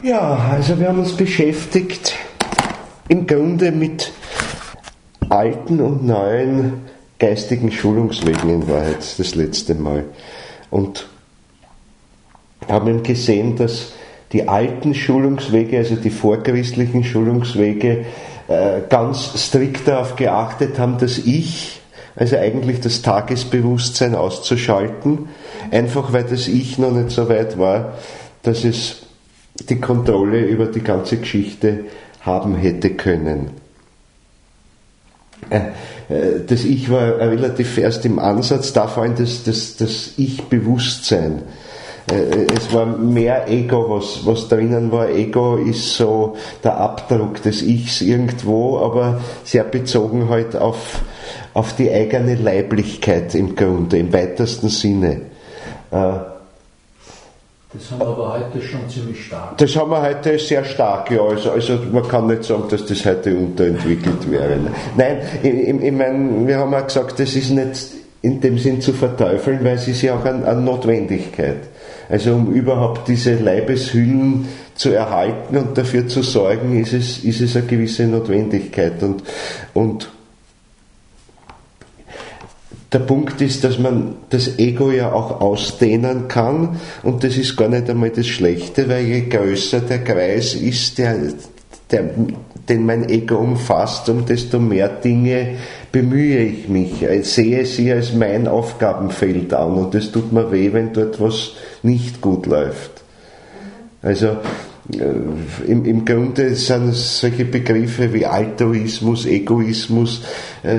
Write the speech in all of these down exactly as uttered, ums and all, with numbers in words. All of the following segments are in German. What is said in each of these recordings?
Ja, also wir haben uns beschäftigt im Grunde mit alten und neuen geistigen Schulungswegen in Wahrheit das letzte Mal und haben gesehen, dass die alten Schulungswege, also die vorchristlichen Schulungswege, äh, ganz strikt darauf geachtet haben, das Ich, also eigentlich das Tagesbewusstsein auszuschalten, einfach weil das Ich noch nicht so weit war, dass es die Kontrolle über die ganze Geschichte haben hätte können. Das Ich war relativ erst im Ansatz, da vor allem das, das, das Ich-Bewusstsein. Es war mehr Ego, was, was drinnen war. Ego ist so der Abdruck des Ichs irgendwo, aber sehr bezogen halt auf, auf die eigene Leiblichkeit im Grunde, im weitesten Sinne. Das haben wir aber heute schon ziemlich stark. Das haben wir heute sehr stark, ja. Also, also man kann nicht sagen, dass das heute unterentwickelt wäre. Nein, ich, ich, ich meine, wir haben auch gesagt, das ist nicht in dem Sinn zu verteufeln, weil es ist ja auch eine, eine Notwendigkeit. Also um überhaupt diese Leibeshüllen zu erhalten und dafür zu sorgen, ist es, ist es eine gewisse Notwendigkeit. Und, und der Punkt ist, dass man das Ego ja auch ausdehnen kann und das ist gar nicht einmal das Schlechte, weil je größer der Kreis ist, der, der, den mein Ego umfasst, um desto mehr Dinge bemühe ich mich. Ich sehe sie als mein Aufgabenfeld an und es tut mir weh, wenn dort was nicht gut läuft. Also Im, im Grunde sind solche Begriffe wie Altruismus, Egoismus äh,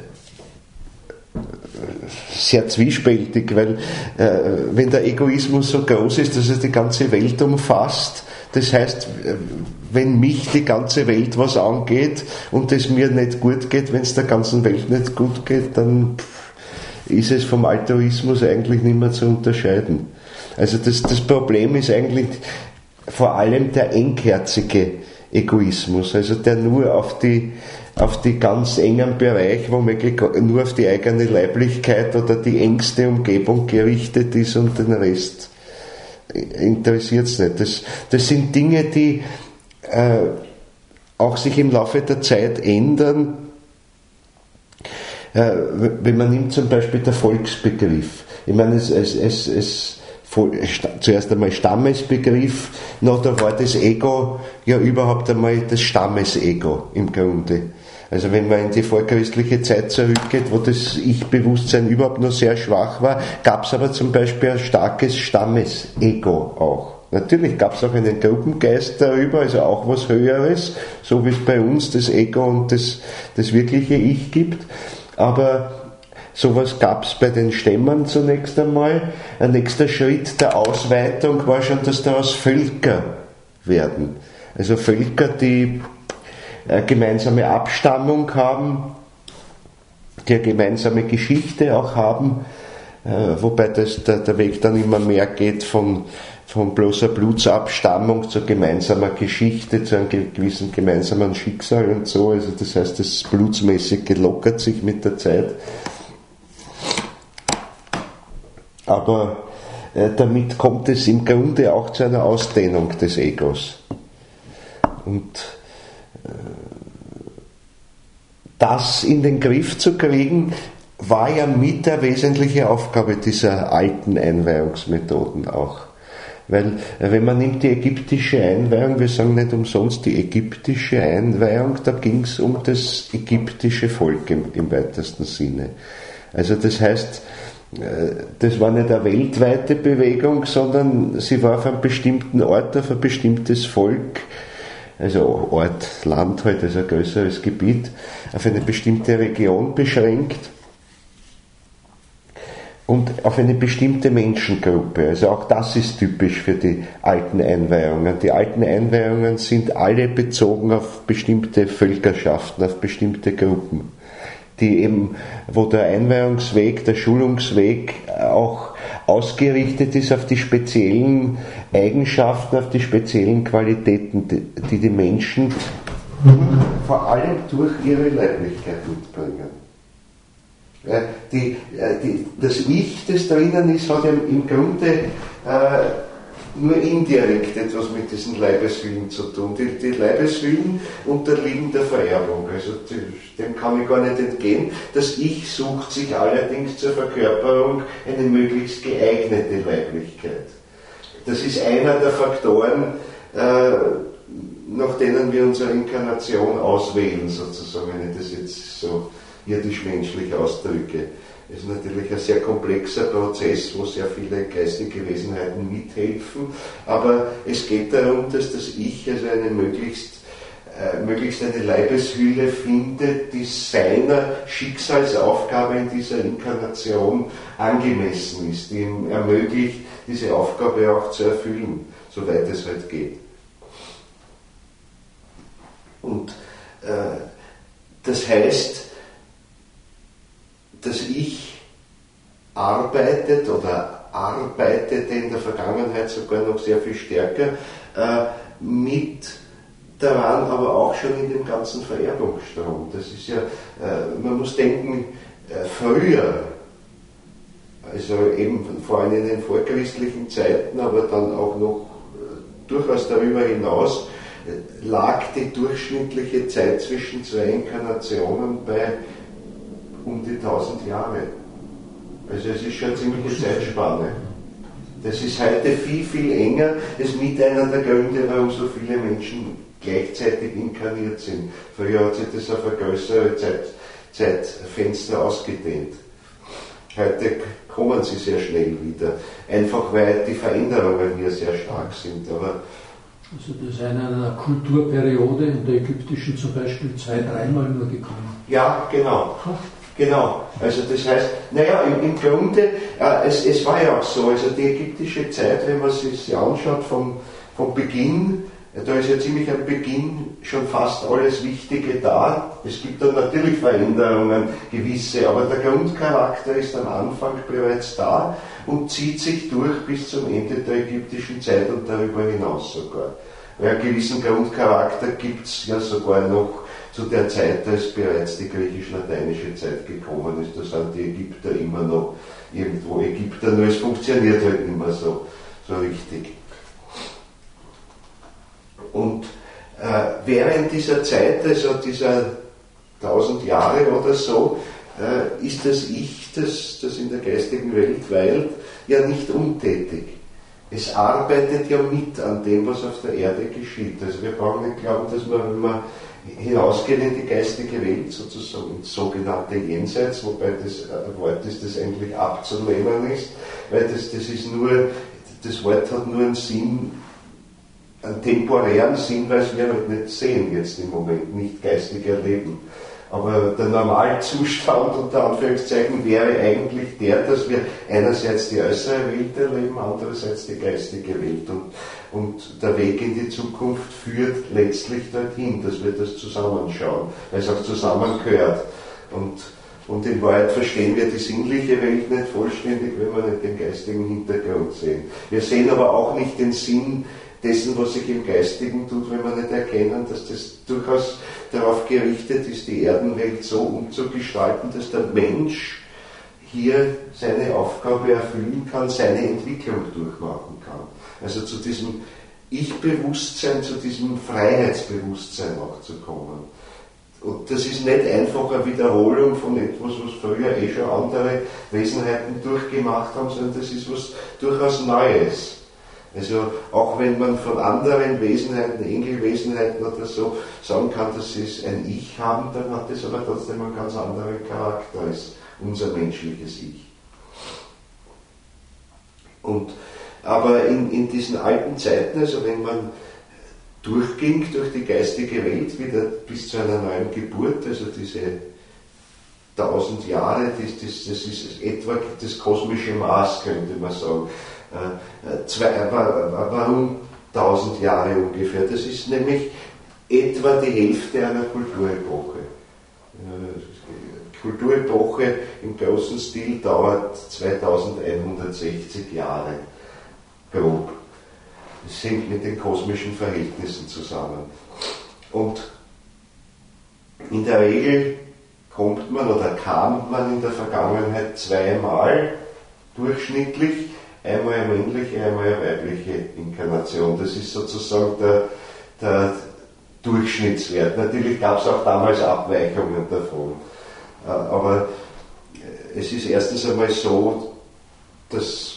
sehr zwiespältig, weil äh, wenn der Egoismus so groß ist, dass er die ganze Welt umfasst, das heißt, wenn mich die ganze Welt was angeht und es mir nicht gut geht, wenn es der ganzen Welt nicht gut geht, dann ist es vom Altruismus eigentlich nicht mehr zu unterscheiden. Also das, das Problem ist eigentlich vor allem der engherzige Egoismus, also der nur auf die auf die ganz engen Bereich, womöglich nur auf die eigene Leiblichkeit oder die engste Umgebung gerichtet ist und den Rest interessiert es nicht. Das, das sind Dinge, die äh, auch sich im Laufe der Zeit ändern. Äh, wenn man nimmt zum Beispiel der Volksbegriff. Ich meine, es, es, es, es zuerst einmal Stammesbegriff, noch da war das Ego ja überhaupt einmal das Stammesego im Grunde. Also wenn man in die vorchristliche Zeit zurückgeht, wo das Ich-Bewusstsein überhaupt noch sehr schwach war, gab es aber zum Beispiel ein starkes Stammesego auch. Natürlich gab es auch einen Gruppengeist darüber, also auch was Höheres, so wie es bei uns das Ego und das, das wirkliche Ich gibt, aber sowas gab es bei den Stämmern zunächst einmal. Ein nächster Schritt der Ausweitung war schon, dass daraus Völker werden. Also Völker, die eine gemeinsame Abstammung haben, die eine gemeinsame Geschichte auch haben, wobei das, der, der Weg dann immer mehr geht von, von bloßer Blutsabstammung zur gemeinsamer Geschichte, zu einem gewissen gemeinsamen Schicksal und so. Also das heißt, das blutsmäßig gelockert sich mit der Zeit. Aber äh, damit kommt es im Grunde auch zu einer Ausdehnung des Egos. Und äh, das in den Griff zu kriegen, war ja mit der wesentliche Aufgabe dieser alten Einweihungsmethoden auch. Weil, äh, wenn man nimmt die ägyptische Einweihung, wir sagen nicht umsonst die ägyptische Einweihung, da ging es um das ägyptische Volk im, im weitesten Sinne. Also das heißt, das war nicht eine weltweite Bewegung, sondern sie war auf einem bestimmten Ort, auf ein bestimmtes Volk, also Ort, Land halt, also ein größeres Gebiet, auf eine bestimmte Region beschränkt und auf eine bestimmte Menschengruppe. Also auch das ist typisch für die alten Einweihungen. Die alten Einweihungen sind alle bezogen auf bestimmte Völkerschaften, auf bestimmte Gruppen, die eben, wo der Einweihungsweg, der Schulungsweg auch ausgerichtet ist auf die speziellen Eigenschaften, auf die speziellen Qualitäten, die die Menschen vor allem durch ihre Leiblichkeit mitbringen. Die, die, das Ich, das drinnen ist, hat ja im Grunde äh, nur indirekt etwas mit diesen Leibeshüllen zu tun. Die, die Leibeshüllen unterliegen der Vererbung, also dem kann ich gar nicht entgehen. Das Ich sucht sich allerdings zur Verkörperung eine möglichst geeignete Leiblichkeit. Das ist einer der Faktoren, äh, nach denen wir unsere Inkarnation auswählen, sozusagen, wenn ich das jetzt so irdisch-menschlich ausdrücke. Das ist natürlich ein sehr komplexer Prozess, wo sehr viele geistige Wesenheiten mithelfen, aber es geht darum, dass das Ich also eine möglichst, äh, möglichst eine Leibeshülle findet, die seiner Schicksalsaufgabe in dieser Inkarnation angemessen ist, die ihm ermöglicht, diese Aufgabe auch zu erfüllen, soweit es halt geht. Und äh, das heißt, das Ich arbeitet oder arbeitete in der Vergangenheit sogar noch sehr viel stärker äh, mit daran, aber auch schon in dem ganzen Vererbungsstrom. Das ist ja, äh, man muss denken, äh, früher, also eben vor allem in den vorchristlichen Zeiten, aber dann auch noch äh, durchaus darüber hinaus, äh, lag die durchschnittliche Zeit zwischen zwei Inkarnationen bei um die tausend Jahre. Also es ist schon eine ziemliche Zeitspanne. Das ist heute viel, viel enger. Das ist mit einer der Gründe, warum so viele Menschen gleichzeitig inkarniert sind. Früher hat sich das auf eine größere Zeit, Zeitfenster ausgedehnt. Heute kommen sie sehr schnell wieder. Einfach weil die Veränderungen hier sehr stark sind. Aber also das ist eine, eine Kulturperiode, in der ägyptischen zum Beispiel zwei, dreimal nur gekommen. Ja, genau. Genau, also das heißt, naja, im, im Grunde, äh, es, es war ja auch so, also die ägyptische Zeit, wenn man sich sie anschaut vom, vom Beginn, äh, da ist ja ziemlich am Beginn schon fast alles Wichtige da. Es gibt dann natürlich Veränderungen, gewisse, aber der Grundcharakter ist am Anfang bereits da und zieht sich durch bis zum Ende der ägyptischen Zeit und darüber hinaus sogar. Weil einen gewissen Grundcharakter gibt es ja sogar noch zu der Zeit, als bereits die griechisch-lateinische Zeit gekommen ist. Da sind die Ägypter immer noch irgendwo Ägypter, nur es funktioniert halt nicht mehr so, so richtig. Und äh, während dieser Zeit, also dieser tausend Jahre oder so, äh, ist das Ich, das, das in der geistigen Welt weilt, ja nicht untätig. Es arbeitet ja mit an dem, was auf der Erde geschieht. Also wir brauchen nicht glauben, dass man, wenn man hinausgehen in die geistige Welt, sozusagen ins sogenannte Jenseits, wobei das ein Wort ist, das eigentlich abzulehnen ist, weil das, das ist nur, das Wort hat nur einen Sinn, einen temporären Sinn, weil es wir halt nicht sehen jetzt im Moment, nicht geistig erleben. Aber der Normalzustand unter Anführungszeichen wäre eigentlich der, dass wir einerseits die äußere Welt erleben, andererseits die geistige Welt. Und, und der Weg in die Zukunft führt letztlich dorthin, dass wir das zusammenschauen, weil es auch zusammengehört. Und, und in Wahrheit verstehen wir die sinnliche Welt nicht vollständig, wenn wir nicht den geistigen Hintergrund sehen. Wir sehen aber auch nicht den Sinn dessen, was sich im Geistigen tut, wenn wir nicht erkennen, dass das durchaus darauf gerichtet ist, die Erdenwelt so umzugestalten, dass der Mensch hier seine Aufgabe erfüllen kann, seine Entwicklung durchmachen kann. Also zu diesem Ich-Bewusstsein, zu diesem Freiheitsbewusstsein auch zu kommen. Und das ist nicht einfach eine Wiederholung von etwas, was früher eh schon andere Wesenheiten durchgemacht haben, sondern das ist was durchaus Neues. Also auch wenn man von anderen Wesenheiten, Engelwesenheiten oder so sagen kann, dass sie ein Ich haben, dann hat es aber trotzdem einen ganz anderen Charakter als unser menschliches Ich. Und, aber in, in diesen alten Zeiten, also wenn man durchging durch die geistige Welt, wieder bis zu einer neuen Geburt, also diese tausend Jahre, das, das, das ist etwa das kosmische Maß, könnte man sagen. Äh, zwei, warum tausend Jahre ungefähr? Das ist nämlich etwa die Hälfte einer Kulturepoche. Äh, Kulturepoche im großen Stil dauert zweitausendeinhundertsechzig Jahre, grob. Das hängt mit den kosmischen Verhältnissen zusammen. Und in der Regel kommt man oder kam man in der Vergangenheit zweimal durchschnittlich einmal eine männliche, einmal eine weibliche Inkarnation. Das ist sozusagen der, der Durchschnittswert. Natürlich gab es auch damals Abweichungen davon. Aber es ist erstens einmal so, dass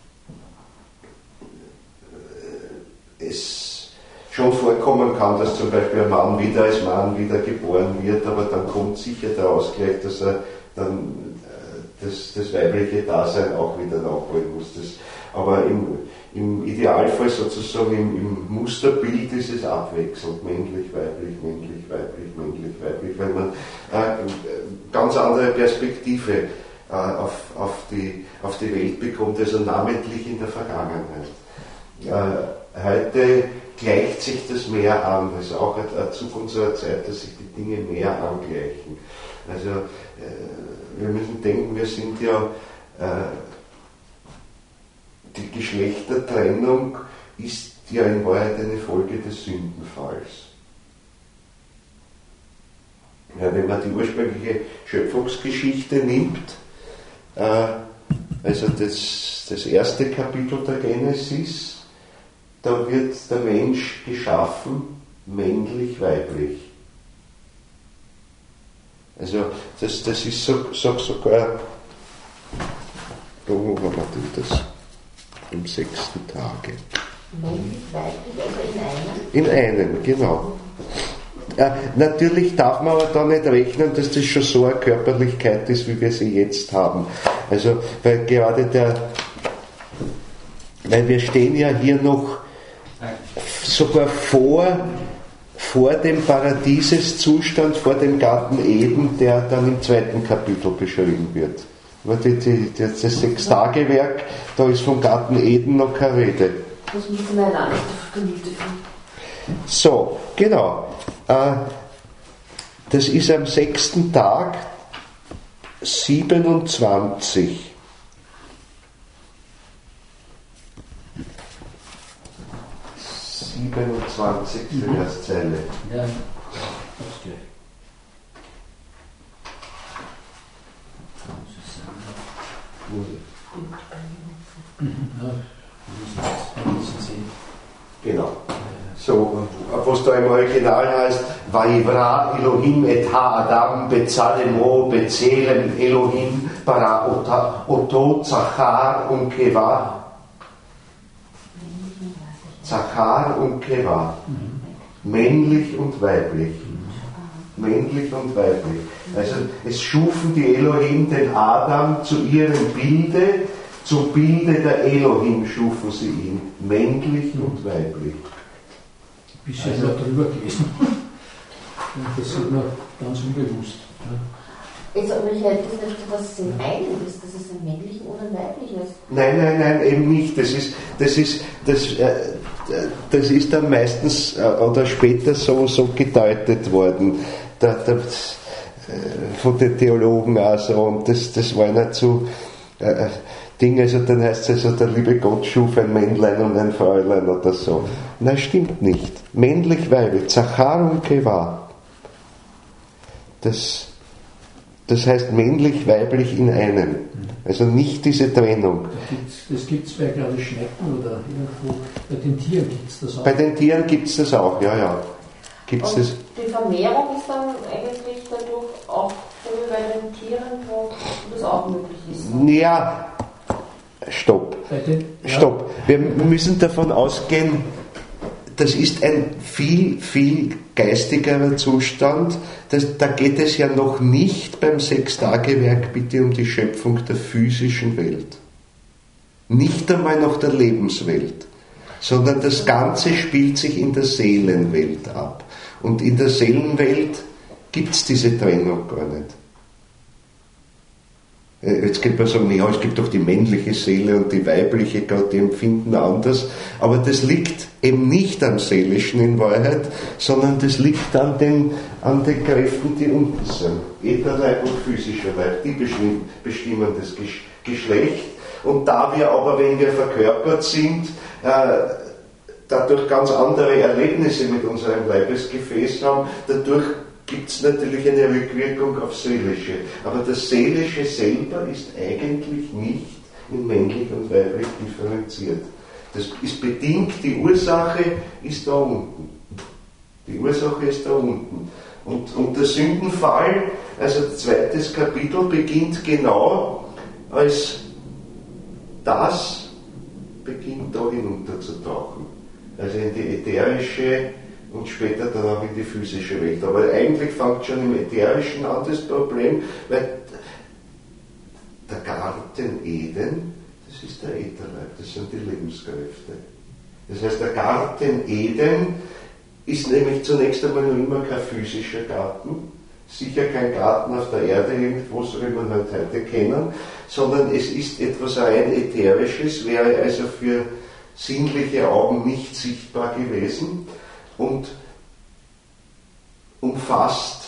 es schon vorkommen kann, dass zum Beispiel ein Mann wieder als Mann wieder geboren wird, aber dann kommt sicher der Ausgleich, dass er dann das, das weibliche Dasein auch wieder nachholen muss. Das, aber im, im Idealfall sozusagen im, im Musterbild ist es abwechselnd, männlich, weiblich, männlich, weiblich, männlich, weiblich, weil man äh, ganz andere Perspektive äh, auf, auf, die, auf die Welt bekommt, also namentlich in der Vergangenheit. Äh, heute gleicht sich das mehr an, das ist auch ein, ein Zug unserer Zeit, dass sich die Dinge mehr angleichen. Also äh, wir müssen denken, wir sind ja äh, die Geschlechtertrennung ist ja in Wahrheit eine Folge des Sündenfalls. Ja, wenn man die ursprüngliche Schöpfungsgeschichte nimmt, äh, also das, das erste Kapitel der Genesis, da wird der Mensch geschaffen, männlich-weiblich. Also das, das ist so, so, sogar, wo haben wir denn das? Im sechsten Tage. Männlich-weiblich, also in einem? In einem, genau. Äh, natürlich darf man aber da nicht rechnen, dass das schon so eine Körperlichkeit ist, wie wir sie jetzt haben. Also, weil gerade der, weil wir stehen ja hier noch sogar vor, vor dem Paradieseszustand, vor dem Garten Eden, der dann im zweiten Kapitel beschrieben wird. Die, die, das Sechstagewerk, da ist vom Garten Eden noch keine Rede. Das müssen wir alleine vermuten. So, genau. Das ist am sechsten Tag siebenundzwanzig. siebenundzwanzigste Verszeile. Ja, das geht. Genau. So, was da im Original heißt, Vayivra Elohim et ha-Adam bezalemo bezelem Elohim para oto Zachar und Keva. Zachar und Keva. Männlich und weiblich. Männlich und weiblich. Also es schufen die Elohim den Adam zu ihrem Bilde, zum Bilde der Elohim schufen sie ihn. Männlich und weiblich. Bisher also, noch drüber gelesen. Das sieht man ganz unbewusst. Ja. Also, aber ich hätte das nicht, dass es in einem ist, dass es ein männlichen oder ein weiblichen ist. Nein, nein, nein, eben nicht. Das ist, das ist, das, äh, das ist dann meistens äh, oder später so, so gedeutet worden. Da, da, äh, von den Theologen auch so. Und das, das war nicht so. Äh, Ding, also dann heißt es also, der liebe Gott schuf ein Männlein und ein Fräulein oder so. Nein, stimmt nicht. Männlich, weiblich, Zachar und Keva. Das, das heißt männlich, weiblich in einem. Also nicht diese Trennung. Das gibt es bei, glaube ich, Schnecken oder irgendwo. Bei den Tieren gibt es das auch. Bei den Tieren gibt es das auch, ja, ja. Gibt's und das? Die Vermehrung ist dann eigentlich dadurch auch so wie bei den Tieren, wo das auch möglich ist. Ja. Stopp. Den, ja. Stopp. Wir müssen davon ausgehen, das ist ein viel, viel geistigerer Zustand. Das, da geht es ja noch nicht beim Sechstagewerk bitte um die Schöpfung der physischen Welt. Nicht einmal noch der Lebenswelt. Sondern das Ganze spielt sich in der Seelenwelt ab. Und in der Seelenwelt gibt es diese Trennung gar nicht. Jetzt könnte man sagen, ja, es gibt doch die männliche Seele und die weibliche, die empfinden anders. Aber das liegt eben nicht am Seelischen in Wahrheit, sondern das liegt an den, an den Kräften, die unten sind. Ätherleib und physischer Leib, die bestimmen, bestimmen das Geschlecht. Und da wir aber, wenn wir verkörpert sind, äh, dadurch ganz andere Erlebnisse mit unserem Leibesgefäß haben, dadurch gibt es natürlich eine Rückwirkung auf Seelische. Aber das Seelische selber ist eigentlich nicht in männlich und weiblich differenziert. Das ist bedingt, die Ursache ist da unten. Die Ursache ist da unten. Und, und der Sündenfall, also zweites Kapitel, beginnt genau als das beginnt da hinunterzutauchen. Also in die ätherische und später dann auch in die physische Welt. Aber eigentlich fängt schon im Ätherischen an das Problem, weil der Garten Eden, das ist der Ätherleib, das sind die Lebenskräfte. Das heißt, der Garten Eden ist nämlich zunächst einmal noch immer kein physischer Garten, sicher kein Garten auf der Erde irgendwo, so wie man halt heute kennen, sondern es ist etwas rein Ätherisches, wäre also für sinnliche Augen nicht sichtbar gewesen und umfasst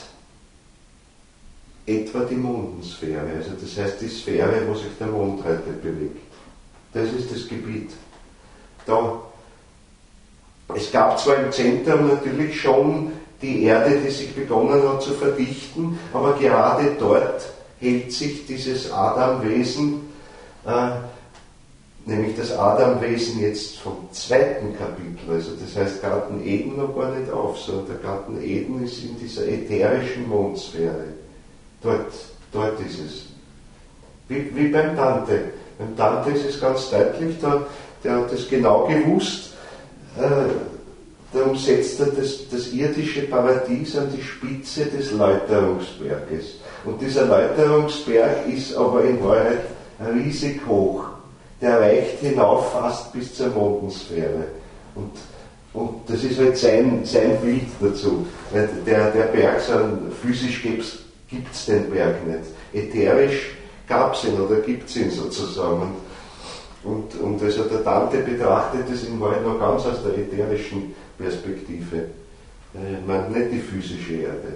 etwa die Mondensphäre, also das heißt die Sphäre, wo sich der Mond heute bewegt. Das ist das Gebiet. Da, es gab zwar im Zentrum natürlich schon die Erde, die sich begonnen hat zu verdichten, aber gerade dort hält sich dieses Adamwesen, äh, nämlich das Adamwesen jetzt vom zweiten Kapitel, also das heißt Garten Eden noch gar nicht auf, sondern der Garten Eden ist in dieser ätherischen Mondsphäre. Dort, dort ist es. Wie, wie beim Dante. Beim Dante ist es ganz deutlich, da, der hat das genau gewusst, äh, darum setzt er das, das irdische Paradies an die Spitze des Läuterungsberges. Und dieser Läuterungsberg ist aber in Wahrheit riesig hoch. Der reicht hinauf fast bis zur Mondensphäre. Und, und das ist halt sein, sein Bild dazu. Weil der, der Berg, so physisch gibt es den Berg nicht. Ätherisch gab es ihn oder gibt es ihn sozusagen. Und, und also der Dante betrachtet das in Wahrheit noch ganz aus der ätherischen Perspektive. Ich meine nicht die physische Erde.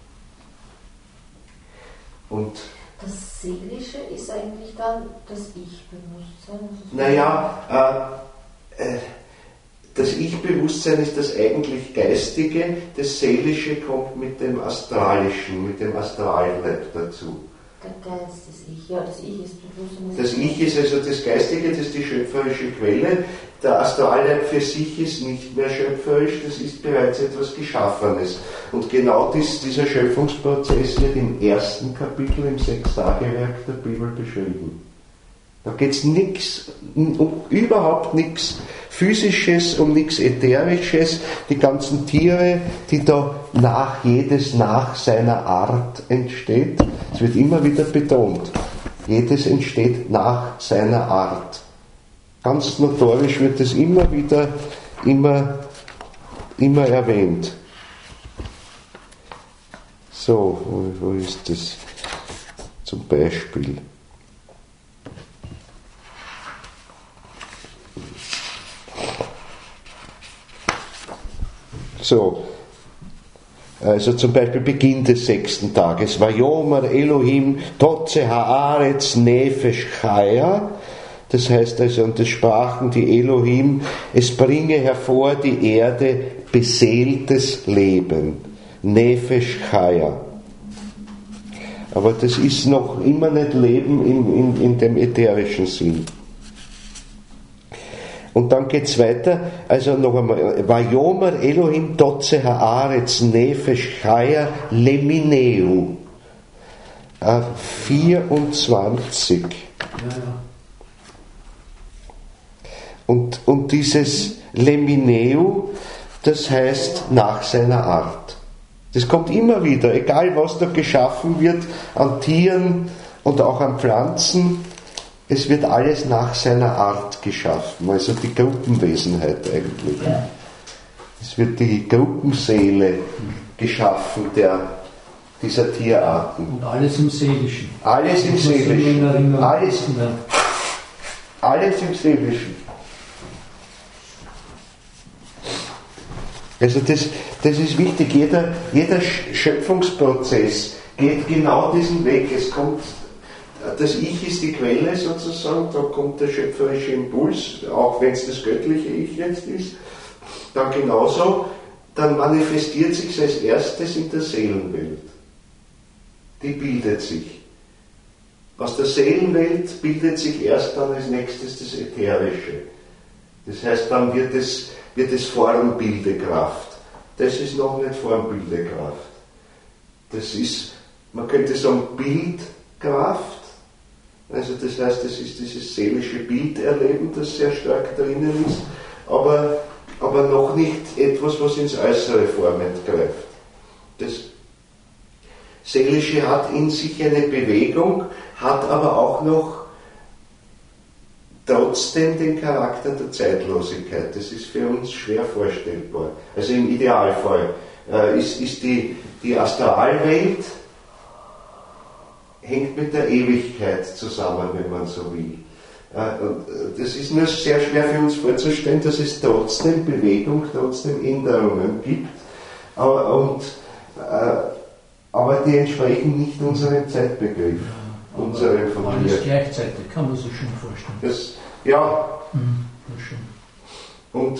Und das Seelische ist eigentlich dann das Ich-Bewusstsein? Naja, äh, äh, das Ich-Bewusstsein ist das eigentlich Geistige, das Seelische kommt mit dem Astralischen, mit dem Astralleib dazu. Der Geist, das Ich, ja, das Ich ist Bewusstsein. Das Ich ist also das Geistige, das ist die schöpferische Quelle. Der Astralleib für sich ist nicht mehr schöpferisch, das ist bereits etwas Geschaffenes. Und genau dies, dieser Schöpfungsprozess wird im ersten Kapitel, im Sechstagewerk der Bibel beschrieben. Da geht es nichts, um überhaupt nichts Physisches, um nichts Ätherisches. Die ganzen Tiere, die da nach, jedes nach seiner Art entsteht, es wird immer wieder betont, jedes entsteht nach seiner Art. Ganz notorisch wird es immer wieder, immer, immer erwähnt. So, wo, wo ist das zum Beispiel? So, also zum Beispiel Beginn des sechsten Tages. Vayomer Elohim Totze Haaretz Nefesh Chaya. Das heißt also, und das sprachen die Elohim, es bringe hervor die Erde beseeltes Leben. Nefesh Chaya. Aber das ist noch immer nicht Leben in, in, in dem ätherischen Sinn. Und dann geht es weiter, also noch einmal, Vayomer Elohim Totze Haaretz Nefesh Chaya Lemineu. Äh, vierundzwanzig. Ja, ja. Und, und dieses Lemineu, das heißt nach seiner Art. Das kommt immer wieder, egal was da geschaffen wird, an Tieren und auch an Pflanzen, es wird alles nach seiner Art geschaffen, also die Gruppenwesenheit eigentlich. Es wird die Gruppenseele geschaffen der, dieser Tierarten. Und alles im Seelischen. Alles im Seelischen. Alles, alles im Seelischen. Also das, das ist wichtig, jeder, jeder Schöpfungsprozess geht genau diesen Weg. Es kommt, das Ich ist die Quelle sozusagen, da kommt der schöpferische Impuls, auch wenn es das göttliche Ich jetzt ist, dann genauso, dann manifestiert sich als erstes in der Seelenwelt. Die bildet sich. aus der Seelenwelt bildet sich erst dann als nächstes das Ätherische. Das heißt, dann wird es, wird es Formbildekraft. Das ist noch nicht Formbildekraft. Das ist, man könnte sagen, Bildkraft. Also das heißt, das ist dieses seelische Bilderleben, das sehr stark drinnen ist, aber, aber noch nicht etwas, was ins äußere Formen greift. Das Seelische hat in sich eine Bewegung, hat aber auch noch trotzdem den Charakter der Zeitlosigkeit. Das ist für uns schwer vorstellbar. Also im Idealfall äh, ist, ist die, die Astralwelt hängt mit der Ewigkeit zusammen, wenn man so will. Äh, das ist nur sehr schwer für uns vorzustellen, dass es trotzdem Bewegung, trotzdem Änderungen gibt. Aber, und, äh, aber die entsprechen nicht unserem Zeitbegriff. Ja, unserem von alles hier. gleichzeitig, kann man sich schon vorstellen. Das, ja. Mhm, das schon. Und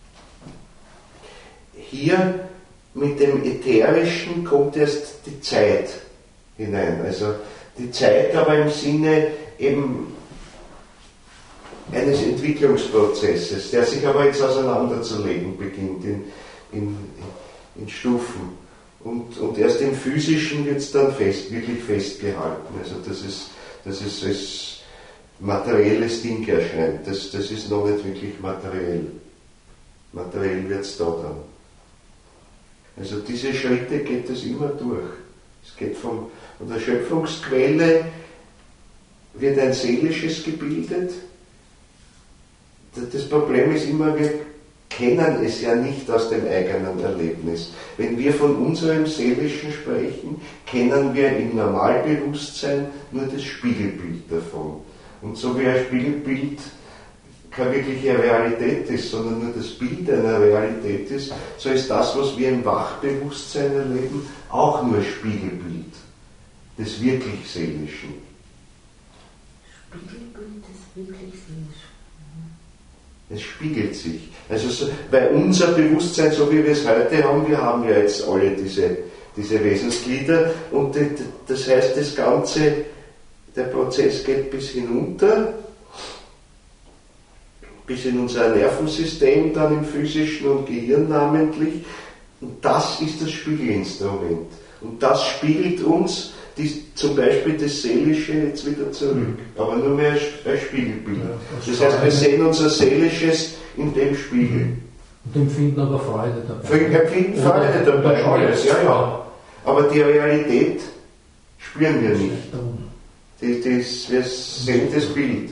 hier mit dem Ätherischen kommt erst die Zeit hinein. Also die Zeit aber im Sinne eben eines Entwicklungsprozesses, der sich aber jetzt auseinanderzulegen beginnt in, in, in Stufen. Und, und erst im Physischen wird es dann fest, wirklich festgehalten. Also dass es, dass es als materielles Ding erscheint. Das, das ist noch nicht wirklich materiell. Materiell wird es da dann. Also diese Schritte geht es immer durch. Es geht vom, von der Schöpfungsquelle wird ein Seelisches gebildet. Das Problem ist immer, wir kennen es ja nicht aus dem eigenen Erlebnis. Wenn wir von unserem Seelischen sprechen, kennen wir im Normalbewusstsein nur das Spiegelbild davon. Und so wie ein Spiegelbild keine wirkliche Realität ist, sondern nur das Bild einer Realität ist, so ist das, was wir im Wachbewusstsein erleben, auch nur Spiegelbild des wirklich Seelischen. Spiegelbild des wirklich Seelischen. Es spiegelt sich. Also so, weil unser Bewusstsein, so wie wir es heute haben, wir haben ja jetzt alle diese, diese Wesensglieder und die, das heißt, das Ganze, der Prozess geht bis hinunter, bis in unser Nervensystem, dann im physischen und Gehirn namentlich. Und das ist das Spiegelinstrument. Und das spiegelt uns die, zum Beispiel das Seelische jetzt wieder zurück. Mhm. Aber nur mehr als, als Spiegelbild. Ja, das, das heißt, wir sehen unser Seelisches in dem Spiegel. Und empfinden aber Freude dabei. Wir empfinden Freude oder, dabei, oder alles, ja, ja. Aber die Realität spüren wir nicht. Die, das, wir sehen das Bild.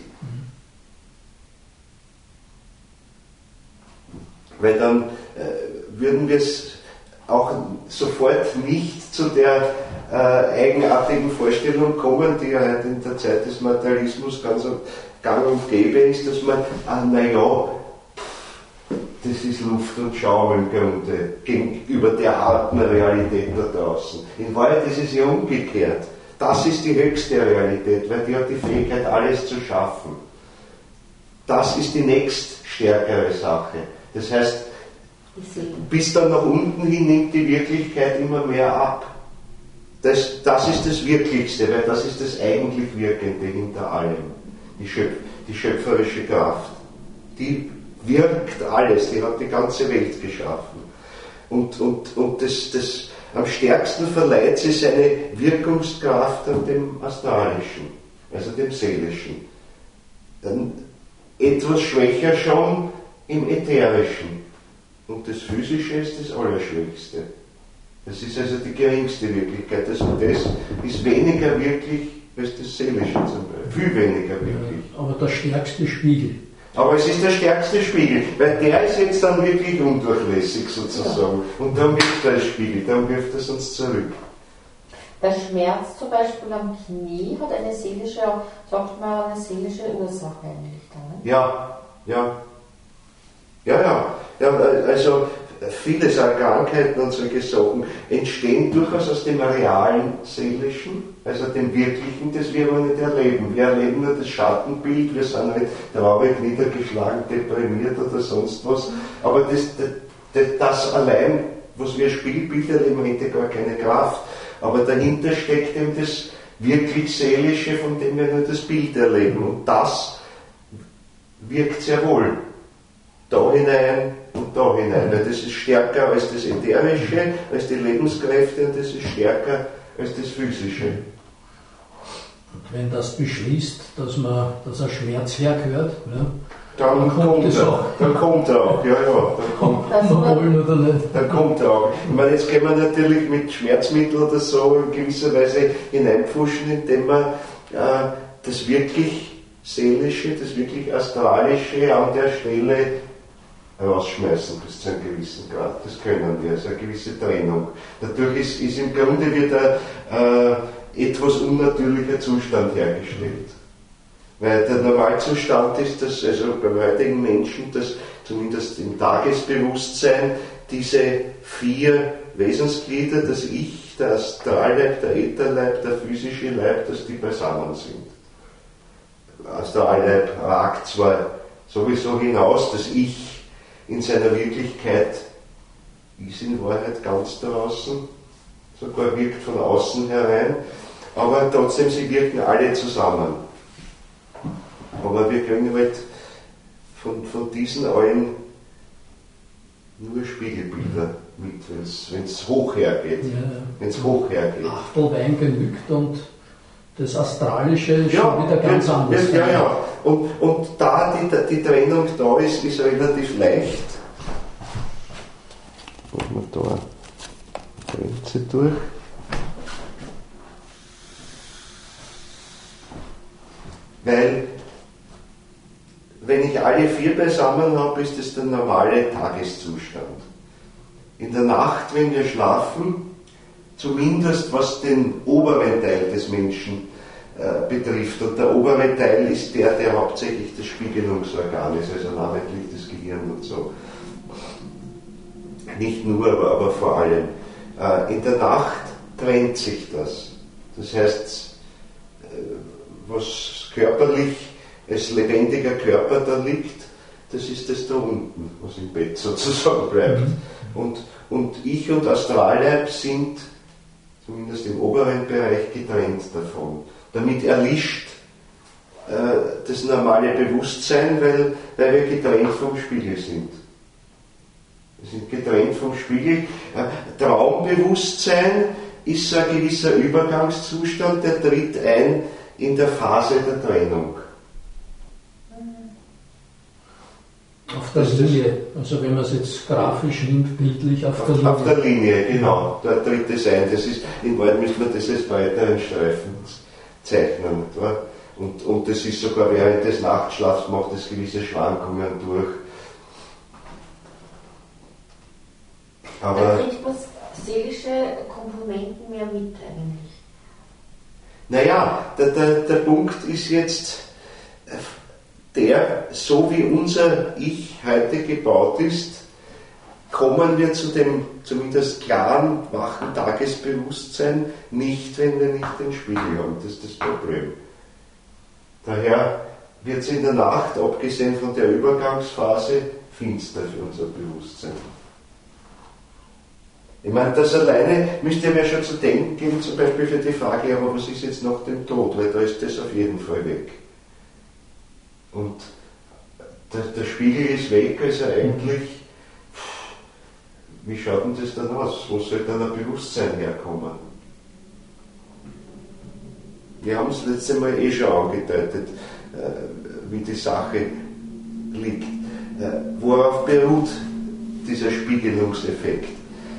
Weil dann äh, würden wir es auch sofort nicht zu der äh, eigenartigen Vorstellung kommen, die ja heute in der Zeit des Materialismus ganz gang und gäbe ist, dass man, ah, naja, das ist Luft und Schaum im Grunde gegenüber der harten Realität da draußen. In Wahrheit ist es ja umgekehrt. Das ist die höchste Realität, weil die hat die Fähigkeit, alles zu schaffen. Das ist die nächststärkere Sache. Das heißt, bis dann nach unten hin nimmt die Wirklichkeit immer mehr ab. Das, das ist das Wirklichste, weil das ist das eigentlich Wirkende hinter allem. Die, Schöpf, die schöpferische Kraft. Die wirkt alles, die hat die ganze Welt geschaffen. Und, und, und das, das, am stärksten verleiht sie seine Wirkungskraft an dem Astralischen, also dem Seelischen. Dann etwas schwächer schon im Ätherischen. Und das Physische ist das Allerschwächste. Das ist also die geringste Wirklichkeit. Das, das ist weniger wirklich als das Seelische zum Beispiel. Viel weniger wirklich. Ja, aber der stärkste Spiegel. Aber es ist der stärkste Spiegel, weil der ist jetzt dann wirklich undurchlässig sozusagen. Ja. Und dann wirft er als Spiegel, dann wirft er es uns zurück. Der Schmerz zum Beispiel am Knie hat eine seelische, sagt man, eine seelische Ursache eigentlich dann. Ne? Ja, ja. Ja, ja. Ja, also viele so Krankheiten und solche Sachen entstehen durchaus aus dem realen Seelischen, also dem Wirklichen, das wir aber nicht erleben. Wir erleben nur das Schattenbild, wir sind halt traurig, niedergeschlagen, deprimiert oder sonst was, aber das, das, das allein, was wir Spiegelbild erleben, hätte gar keine Kraft. Aber dahinter steckt eben das, wirklich Seelische, von dem wir nur das Bild erleben. Und das wirkt sehr wohl da hinein und da hinein, weil das ist stärker als das Ätherische, als die Lebenskräfte, und das ist stärker als das Physische. Wenn das beschließt, dass man, dass ein Schmerz hergehört, ja, dann, dann kommt er auch. Dann kommt er auch, ja, ja. Dann kommt, wollen oder nicht. Dann kommt er auch. Ich meine, jetzt können wir natürlich mit Schmerzmitteln oder so in gewisser Weise hineinpfuschen, indem wir äh, das wirklich Seelische, das wirklich Astralische an der Stelle rausschmeißen bis zu einem gewissen Grad. Das können wir, also eine gewisse Trennung. Dadurch ist, ist im Grunde wieder äh, etwas unnatürlicher Zustand hergestellt. Weil der Normalzustand ist, dass also beim heutigen Menschen, dass zumindest im Tagesbewusstsein diese vier Wesensglieder, das Ich, der Astralleib, der Ätherleib, der physische Leib, dass die beisammen sind. Astralleib ragt zwar sowieso hinaus, das Ich in seiner Wirklichkeit ist in Wahrheit ganz draußen, sogar wirkt von außen herein, aber trotzdem, sie wirken alle zusammen. Aber wir kriegen halt von, von diesen allen nur Spiegelbilder mit, wenn es hoch hergeht. Ja, ja. Wenn es hoch hergeht. Achtel Wein genügt und das Astralische ist ja schon wieder ganz ja, anders. Ja, ja. Und, und da die, die Trennung da ist, ist relativ leicht. Machen wir da eine Grenze durch. Weil, wenn ich alle vier beisammen habe, ist es der normale Tageszustand. In der Nacht, wenn wir schlafen, zumindest was den oberen Teil des Menschen äh, betrifft, und der obere Teil ist der, der hauptsächlich das Spiegelungsorgan ist, also namentlich das Gehirn und so. Nicht nur, aber, aber vor allem. Äh, in der Nacht trennt sich das. Das heißt, äh, was körperlich als lebendiger Körper da liegt, das ist das da unten, was im Bett sozusagen bleibt. Mhm. Und, und ich und Astralleib sind zumindest im oberen Bereich getrennt davon. Damit erlischt äh, das normale Bewusstsein, weil, weil wir getrennt vom Spiegel sind. Wir sind getrennt vom Spiegel. Äh, Traumbewusstsein ist so ein gewisser Übergangszustand, der tritt ein in der Phase der Trennung. Auf der Linie, also wenn man es jetzt grafisch nimmt, bildlich auf, auf der Linie. Auf der Linie, genau, da tritt es ein. Das ist, in Wahrheit müssen wir das als breiteren Streifen zeichnen. Oder? Und, und das ist sogar während des Nachtschlafs macht es gewisse Schwankungen durch. Aber da kriegt man seelische Komponenten mehr mit eigentlich. Naja, der, der, der Punkt ist jetzt der, so wie unser Ich heute gebaut ist, kommen wir zu dem zumindest klaren, wachen Tagesbewusstsein nicht, wenn wir nicht den Spiegel haben. Das ist das Problem. Daher wird es in der Nacht, abgesehen von der Übergangsphase, finster für unser Bewusstsein. Ich meine, das alleine müsste mir schon zu denken geben, zum Beispiel für die Frage, aber was ist jetzt nach dem Tod? Weil da ist das auf jeden Fall weg. Und der, der Spiegel ist weg, also eigentlich, wie schaut denn das dann aus? Wo soll dann ein Bewusstsein herkommen? Wir haben es letzte Mal eh schon angedeutet, äh, wie die Sache liegt. Äh, worauf beruht dieser Spiegelungseffekt?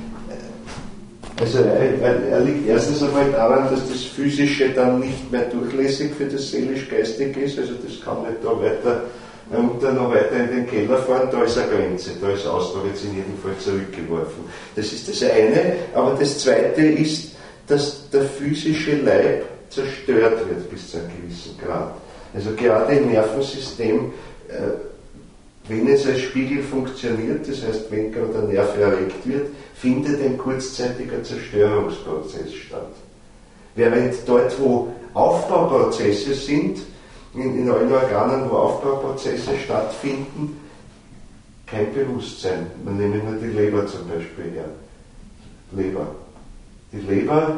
Also er, er liegt erstens einmal daran, dass das Physische dann nicht mehr durchlässig für das Seelisch-Geistige ist, also das kann nicht da weiter runter noch weiter in den Keller fahren, da ist eine Grenze, da ist aus, da wird es in jedem Fall zurückgeworfen. Das ist das eine, aber das zweite ist, dass der physische Leib zerstört wird bis zu einem gewissen Grad. Also gerade im Nervensystem, äh, wenn es als Spiegel funktioniert, das heißt, wenn gerade ein Nerv erregt wird, findet ein kurzzeitiger Zerstörungsprozess statt. Während dort, wo Aufbauprozesse sind, in, in allen Organen, wo Aufbauprozesse stattfinden, kein Bewusstsein. Man nehme nur die Leber zum Beispiel her. Leber. Die Leber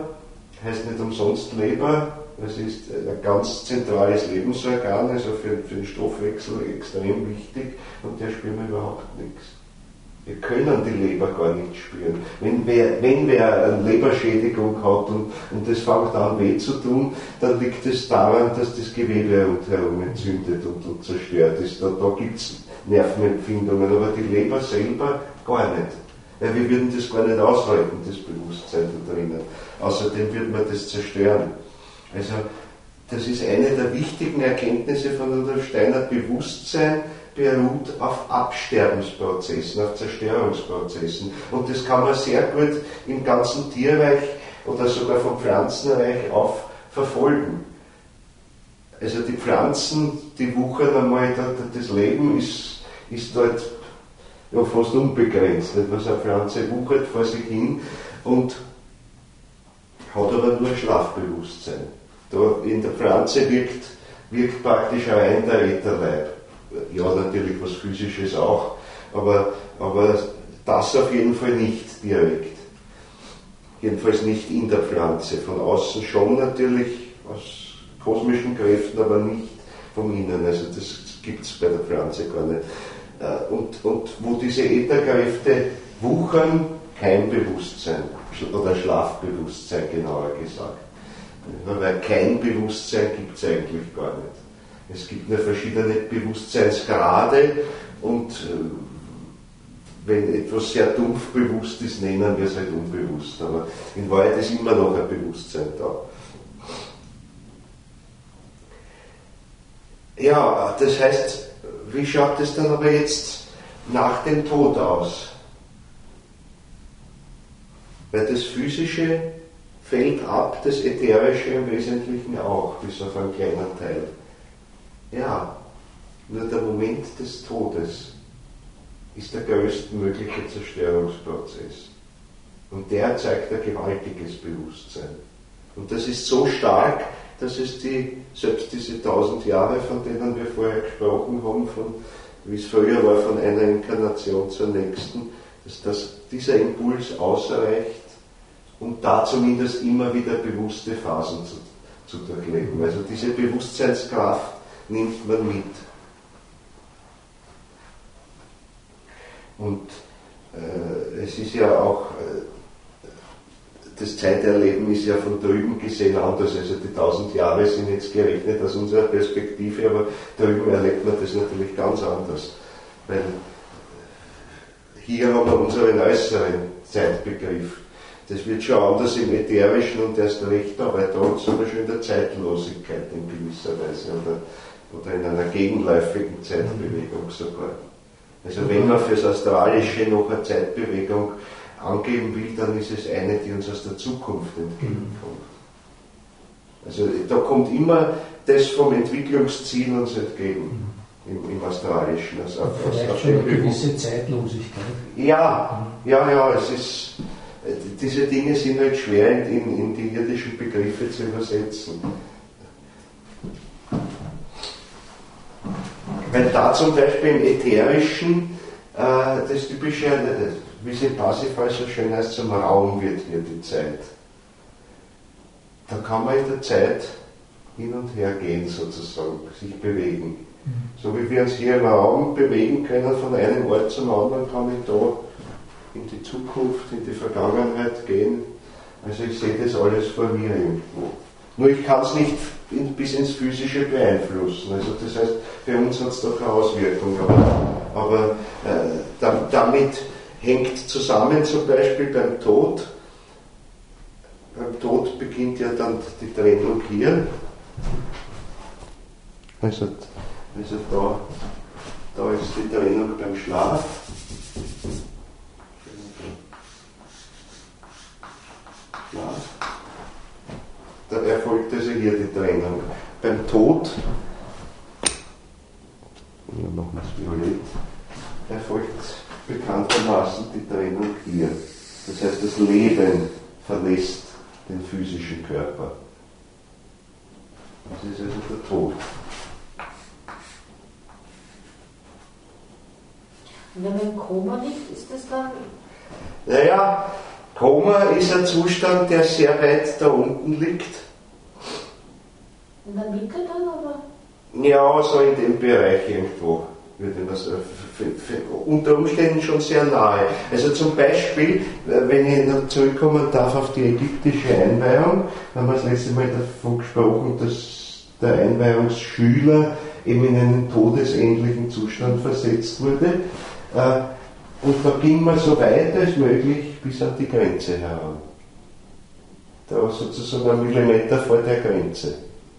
heißt nicht umsonst Leber. Es ist ein ganz zentrales Lebensorgan, also für, für den Stoffwechsel extrem wichtig, und der spüren wir überhaupt nichts. Wir können die Leber gar nicht spüren. Wenn wer, wenn wer eine Leberschädigung hat und, und das fängt an weh zu tun, dann liegt es daran, dass das Gewebe rundherum entzündet und, und zerstört ist. Da, da gibt es Nervenempfindungen, aber die Leber selber gar nicht. Weil wir würden das gar nicht aushalten, das Bewusstsein da drinnen. Außerdem würde man das zerstören. Also das ist eine der wichtigen Erkenntnisse von Rudolf Steiner. Bewusstsein beruht auf Absterbensprozessen, auf Zerstörungsprozessen. Und das kann man sehr gut im ganzen Tierreich oder sogar vom Pflanzenreich auf verfolgen. Also die Pflanzen, die wuchern einmal, das Leben ist, ist dort ja, fast unbegrenzt. Was eine Pflanze wuchert vor sich hin und hat aber nur Schlafbewusstsein. Da in der Pflanze wirkt, wirkt praktisch rein der Ätherleib. Ja, natürlich was Physisches auch, aber, aber das auf jeden Fall nicht direkt. Jedenfalls nicht in der Pflanze. Von außen schon natürlich, aus kosmischen Kräften, aber nicht vom Innen. Also das gibt es bei der Pflanze gar nicht. Und, und wo diese Ätherkräfte wuchern, kein Bewusstsein oder Schlafbewusstsein genauer gesagt. Weil kein Bewusstsein gibt es eigentlich gar nicht. Es gibt nur verschiedene Bewusstseinsgrade und äh, wenn etwas sehr dumpf bewusst ist, nennen wir es halt unbewusst. Aber in Wahrheit ist immer noch ein Bewusstsein da. Ja, das heißt, wie schaut es dann aber jetzt nach dem Tod aus? Weil das Physische fällt ab, das Ätherische im Wesentlichen auch, bis auf einen kleinen Teil. Ja, nur der Moment des Todes ist der größtmögliche Zerstörungsprozess. Und der zeigt ein gewaltiges Bewusstsein. Und das ist so stark, dass es die, selbst diese tausend Jahre, von denen wir vorher gesprochen haben, von, wie es früher war, von einer Inkarnation zur nächsten, dass das, dieser Impuls ausreicht, um da zumindest immer wieder bewusste Phasen zu, zu durchleben. Also diese Bewusstseinskraft nimmt man mit. Und äh, es ist ja auch, äh, das Zeiterleben ist ja von drüben gesehen anders. Also die tausend Jahre sind jetzt gerechnet aus unserer Perspektive, aber drüben erlebt man das natürlich ganz anders. Weil hier haben wir unseren äußeren Zeitbegriff. Das wird schon anders im Ätherischen und erst recht da, weil da zum Beispiel in der Zeitlosigkeit in gewisser Weise oder, oder in einer gegenläufigen Zeitbewegung sogar. Also wenn man fürs Astralische noch eine Zeitbewegung angeben will, dann ist es eine, die uns aus der Zukunft entgegenkommt. Also da kommt immer das vom Entwicklungsziel uns entgegen. Im, im Astralischen. Also auf, Vielleicht auf schon eine dem gewisse Zeitlosigkeit. Ja, ja, ja, es ist, diese Dinge sind halt schwer in, in, in die irdischen Begriffe zu übersetzen. Weil da zum Beispiel im Ätherischen äh, das typische, wie es im Parsifal so schön heißt, zum Raum wird hier die Zeit. Da kann man in der Zeit hin und her gehen sozusagen, sich bewegen. So wie wir uns hier im Raum bewegen können von einem Ort zum anderen, kann ich da in die Zukunft, in die Vergangenheit gehen. Also ich sehe das alles vor mir irgendwo. Nur ich kann es nicht in, bis ins Physische beeinflussen. Also das heißt, für uns hat es doch eine Auswirkung. Aber, aber äh, da, damit hängt zusammen zum Beispiel beim Tod. Beim Tod beginnt ja dann die Trennung hier. Also, also da, da ist die Trennung beim Schlaf. Schlaf. Da erfolgt also hier die Trennung. Beim Tod, wir machen das Violett, erfolgt bekanntermaßen die Trennung hier. Das heißt, das Leben verlässt den physischen Körper. Das ist also der Tod. Und wenn man im Koma liegt, ist das dann... Naja, Koma ist ein Zustand, der sehr weit da unten liegt. In der Mitte dann, oder? Ja, so in dem Bereich irgendwo, würde man sagen. Unter Umständen schon sehr nahe. Also zum Beispiel, wenn ich noch zurückkommen darf auf die ägyptische Einweihung, haben wir das letzte Mal davon gesprochen, dass der Einweihungsschüler eben in einen todesähnlichen Zustand versetzt wurde. Und da ging man so weit als möglich bis an die Grenze heran. Da war sozusagen ein Millimeter vor der Grenze.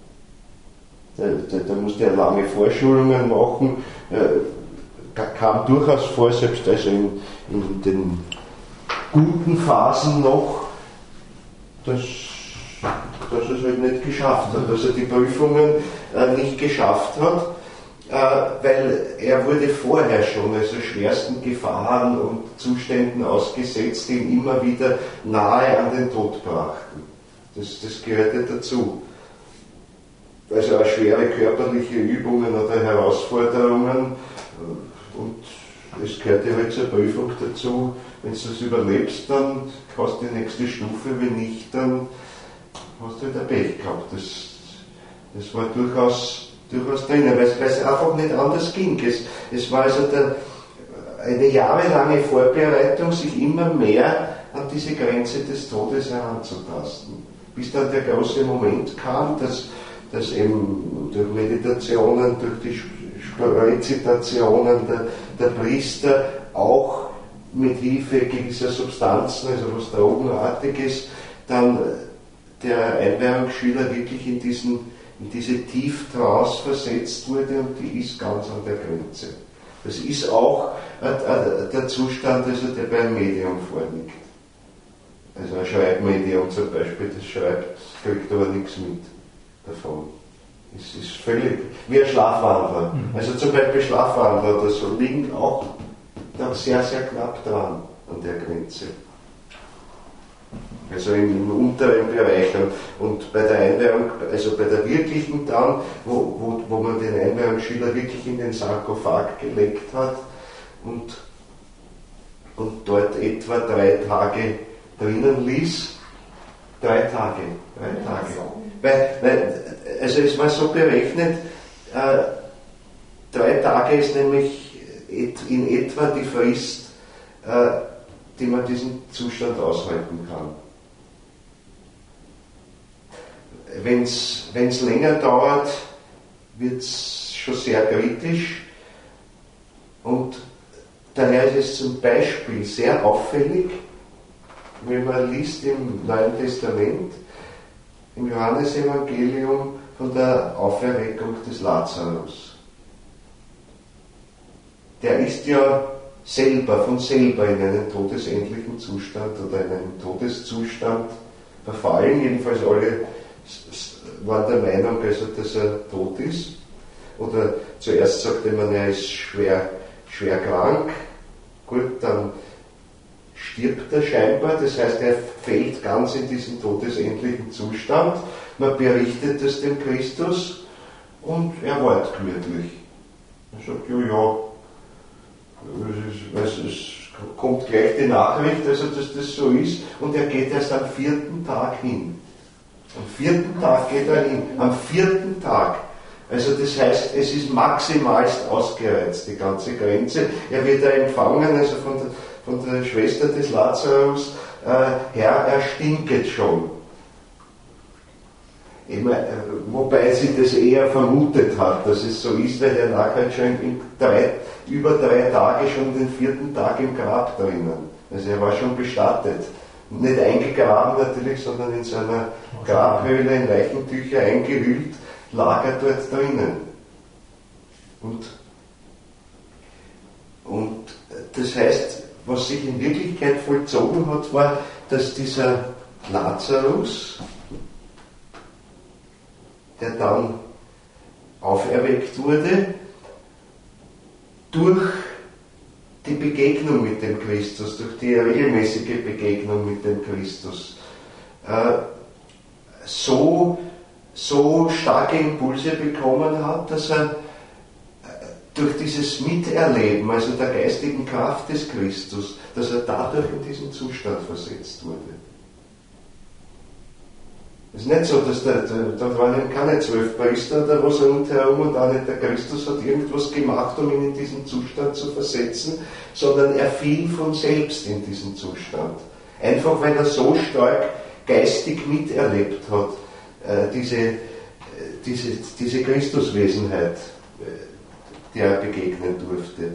Da, da, da musste er lange Vorschulungen machen, äh, kam durchaus vor, selbst also in, in den guten Phasen noch, dass, dass er es halt nicht geschafft hat, dass er die Prüfungen äh, nicht geschafft hat, äh, weil er wurde vorher schon also schwersten Gefahren und Zuständen ausgesetzt, die ihn immer wieder nahe an den Tod brachten. Das, das gehörte dazu. Also auch schwere körperliche Übungen oder Herausforderungen, und es gehörte halt zur Prüfung dazu. Wenn du das überlebst, dann hast du die nächste Stufe, wenn nicht, dann hast du halt ein Pech gehabt. Das, das war durchaus, durchaus drin, weil es einfach nicht anders ging. Es, es war also der, eine jahrelange Vorbereitung, sich immer mehr an diese Grenze des Todes heranzutasten. Bis dann der große Moment kam, dass dass eben durch Meditationen, durch die Rezitationen der, der Priester auch mit Hilfe gewisser Substanzen, also was Drogenartiges, dann der Einweihungsschüler wirklich in, diesen, in diese Tieftrance versetzt wurde, und die ist ganz an der Grenze. Das ist auch der Zustand, also der beim Medium vorliegt. Also ein Schreibmedium zum Beispiel, das schreibt, kriegt aber nichts mit davon. Es ist völlig wie ein Schlafwandler. Mhm. Also zum Beispiel Schlafwandler oder so liegen auch da sehr, sehr knapp dran an der Grenze. Also im, im unteren Bereich. Und bei der Einweihung, also bei der wirklichen dann, wo, wo, wo man den Einweihungsschüler wirklich in den Sarkophag gelegt hat und, und dort etwa drei Tage drinnen ließ, drei Tage, drei Tage. Weil, weil, also es war so berechnet, äh, drei Tage ist nämlich et, in etwa die Frist, äh, die man diesen Zustand aushalten kann. Wenn es länger dauert, wird es schon sehr kritisch, und daher ist es zum Beispiel sehr auffällig, wenn man liest im Neuen Testament, im Johannesevangelium, von der Auferweckung des Lazarus. Der ist ja selber, von selber in einen todesähnlichen Zustand oder in einen Todeszustand verfallen. Jedenfalls alle waren der Meinung, also, dass er tot ist. Oder zuerst sagte man, er ist schwer, schwer krank. Gut, dann stirbt er scheinbar, das heißt, er fällt ganz in diesen todesähnlichen Zustand. Man berichtet es dem Christus und er ward gemütlich. Er sagt, ja, ja, es, es, es kommt gleich die Nachricht, also dass das so ist, und er geht erst am vierten Tag hin. Am vierten Tag geht er hin, am vierten Tag. Also das heißt, es ist maximalst ausgereizt, die ganze Grenze. Er wird da empfangen, also von der, von der Schwester des Lazarus, äh, Herr, er stinket schon. Immer, äh, wobei sie das eher vermutet hat, dass es so ist, weil er lag halt schon in drei, über drei Tage schon den vierten Tag im Grab drinnen. Also er war schon bestattet. Nicht eingegraben natürlich, sondern in seiner Grabhöhle in Leichentücher eingehüllt, lag er dort drinnen. Und, und das heißt, was sich in Wirklichkeit vollzogen hat, war, dass dieser Lazarus, der dann auferweckt wurde, durch die Begegnung mit dem Christus, durch die regelmäßige Begegnung mit dem Christus, äh, so, so starke Impulse bekommen hat, dass er durch dieses Miterleben, also der geistigen Kraft des Christus, dass er dadurch in diesen Zustand versetzt wurde. Es ist nicht so, dass da, da waren eben keine zwölf Priester oder was rundherum und auch nicht der Christus hat irgendwas gemacht, um ihn in diesen Zustand zu versetzen, sondern er fiel von selbst in diesen Zustand. Einfach weil er so stark geistig miterlebt hat, äh, diese, äh, diese, diese Christuswesenheit, äh, der er begegnen durfte.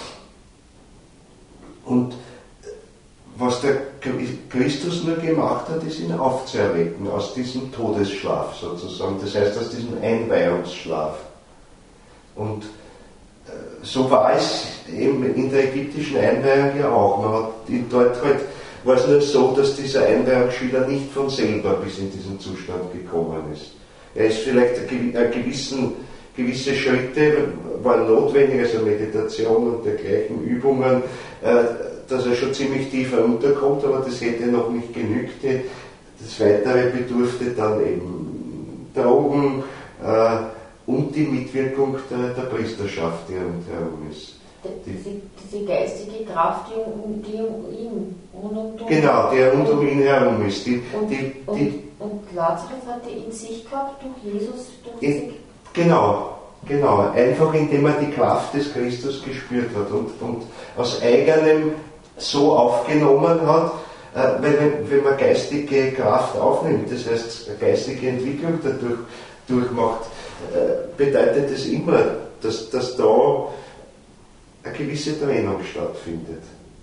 Und was der Christus nur gemacht hat, ist ihn aufzuerwecken aus diesem Todesschlaf sozusagen, das heißt aus diesem Einweihungsschlaf. Und äh, so war es eben in der ägyptischen Einweihung ja auch. Man hat dort halt, war es nur so, dass dieser Einweihungsschüler nicht von selber bis in diesen Zustand gekommen ist. Er ist vielleicht eine gewissen, gewisse Schritte waren notwendig, also Meditation und dergleichen Übungen, äh, dass er schon ziemlich tief herunterkommt, aber das hätte noch nicht genügt. Das Weitere bedurfte dann eben Drogen äh, und die Mitwirkung der, der Priesterschaft, die rundherum ist. Die, diese, diese geistige Kraft, die um, die um ihn und um, um Genau, die rund um ihn herum ist. Die, und, die, und, die, und Lazarus hatte in sich gehabt durch Jesus, durch in, diese Genau, genau. Einfach indem er die Kraft des Christus gespürt hat und, und aus eigenem so aufgenommen hat, äh, wenn, wenn man geistige Kraft aufnimmt, das heißt geistige Entwicklung dadurch durchmacht, äh, bedeutet es immer, dass, dass da eine gewisse Trennung stattfindet.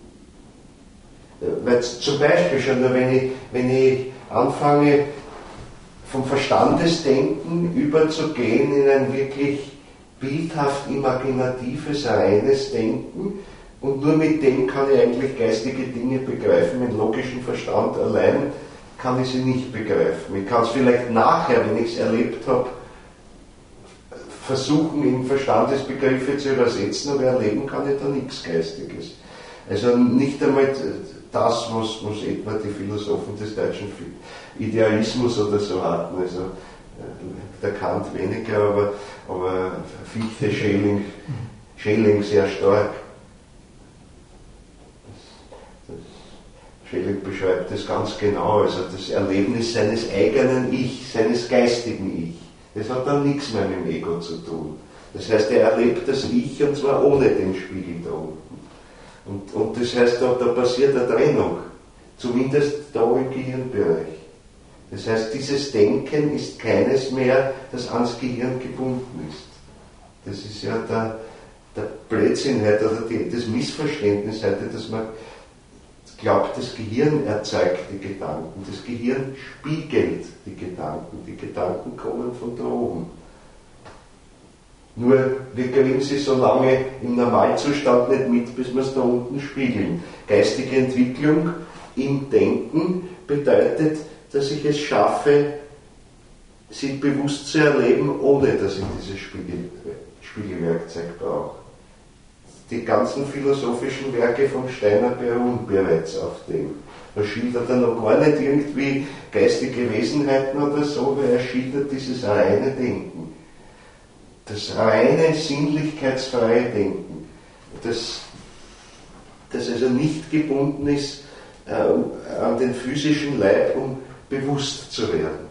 Äh, weil zum Beispiel schon nur, wenn ich, wenn ich anfange, vom Verstandesdenken überzugehen in ein wirklich bildhaft imaginatives, reines Denken, und nur mit dem kann ich eigentlich geistige Dinge begreifen. Mit logischem Verstand allein kann ich sie nicht begreifen. Ich kann es vielleicht nachher, wenn ich es erlebt habe, versuchen, in Verstandesbegriffe zu übersetzen, aber erleben kann ich da nichts Geistiges. Also nicht einmal das, was, was etwa die Philosophen des deutschen Idealismus oder so hatten. Also der Kant weniger, aber, aber Fichte, Schelling, Schelling sehr stark. Schelling beschreibt das ganz genau, also das Erlebnis seines eigenen Ich, seines geistigen Ich. Das hat dann nichts mehr mit dem Ego zu tun. Das heißt, er erlebt das Ich und zwar ohne den Spiegel da unten. Und, und das heißt, da, da passiert eine Trennung, zumindest da im Gehirnbereich. Das heißt, dieses Denken ist keines mehr, das ans Gehirn gebunden ist. Das ist ja der, der Blödsinn heute, oder die, das Missverständnis heute, dass man glaubt, das Gehirn erzeugt die Gedanken, das Gehirn spiegelt die Gedanken, die Gedanken kommen von da oben. Nur wir kriegen sie so lange im Normalzustand nicht mit, bis wir es da unten spiegeln. Geistige Entwicklung im Denken bedeutet, dass ich es schaffe, sie bewusst zu erleben, ohne dass ich dieses Spiegel, Spiegelwerkzeug brauche. Die ganzen philosophischen Werke von Steiner beruhen bereits auf dem. Da schildert er noch gar nicht irgendwie geistige Wesenheiten oder so, weil er schildert dieses reine Denken. Das reine, sinnlichkeitsfreie Denken. Das, das also nicht gebunden ist äh, an den physischen Leib, um bewusst zu werden.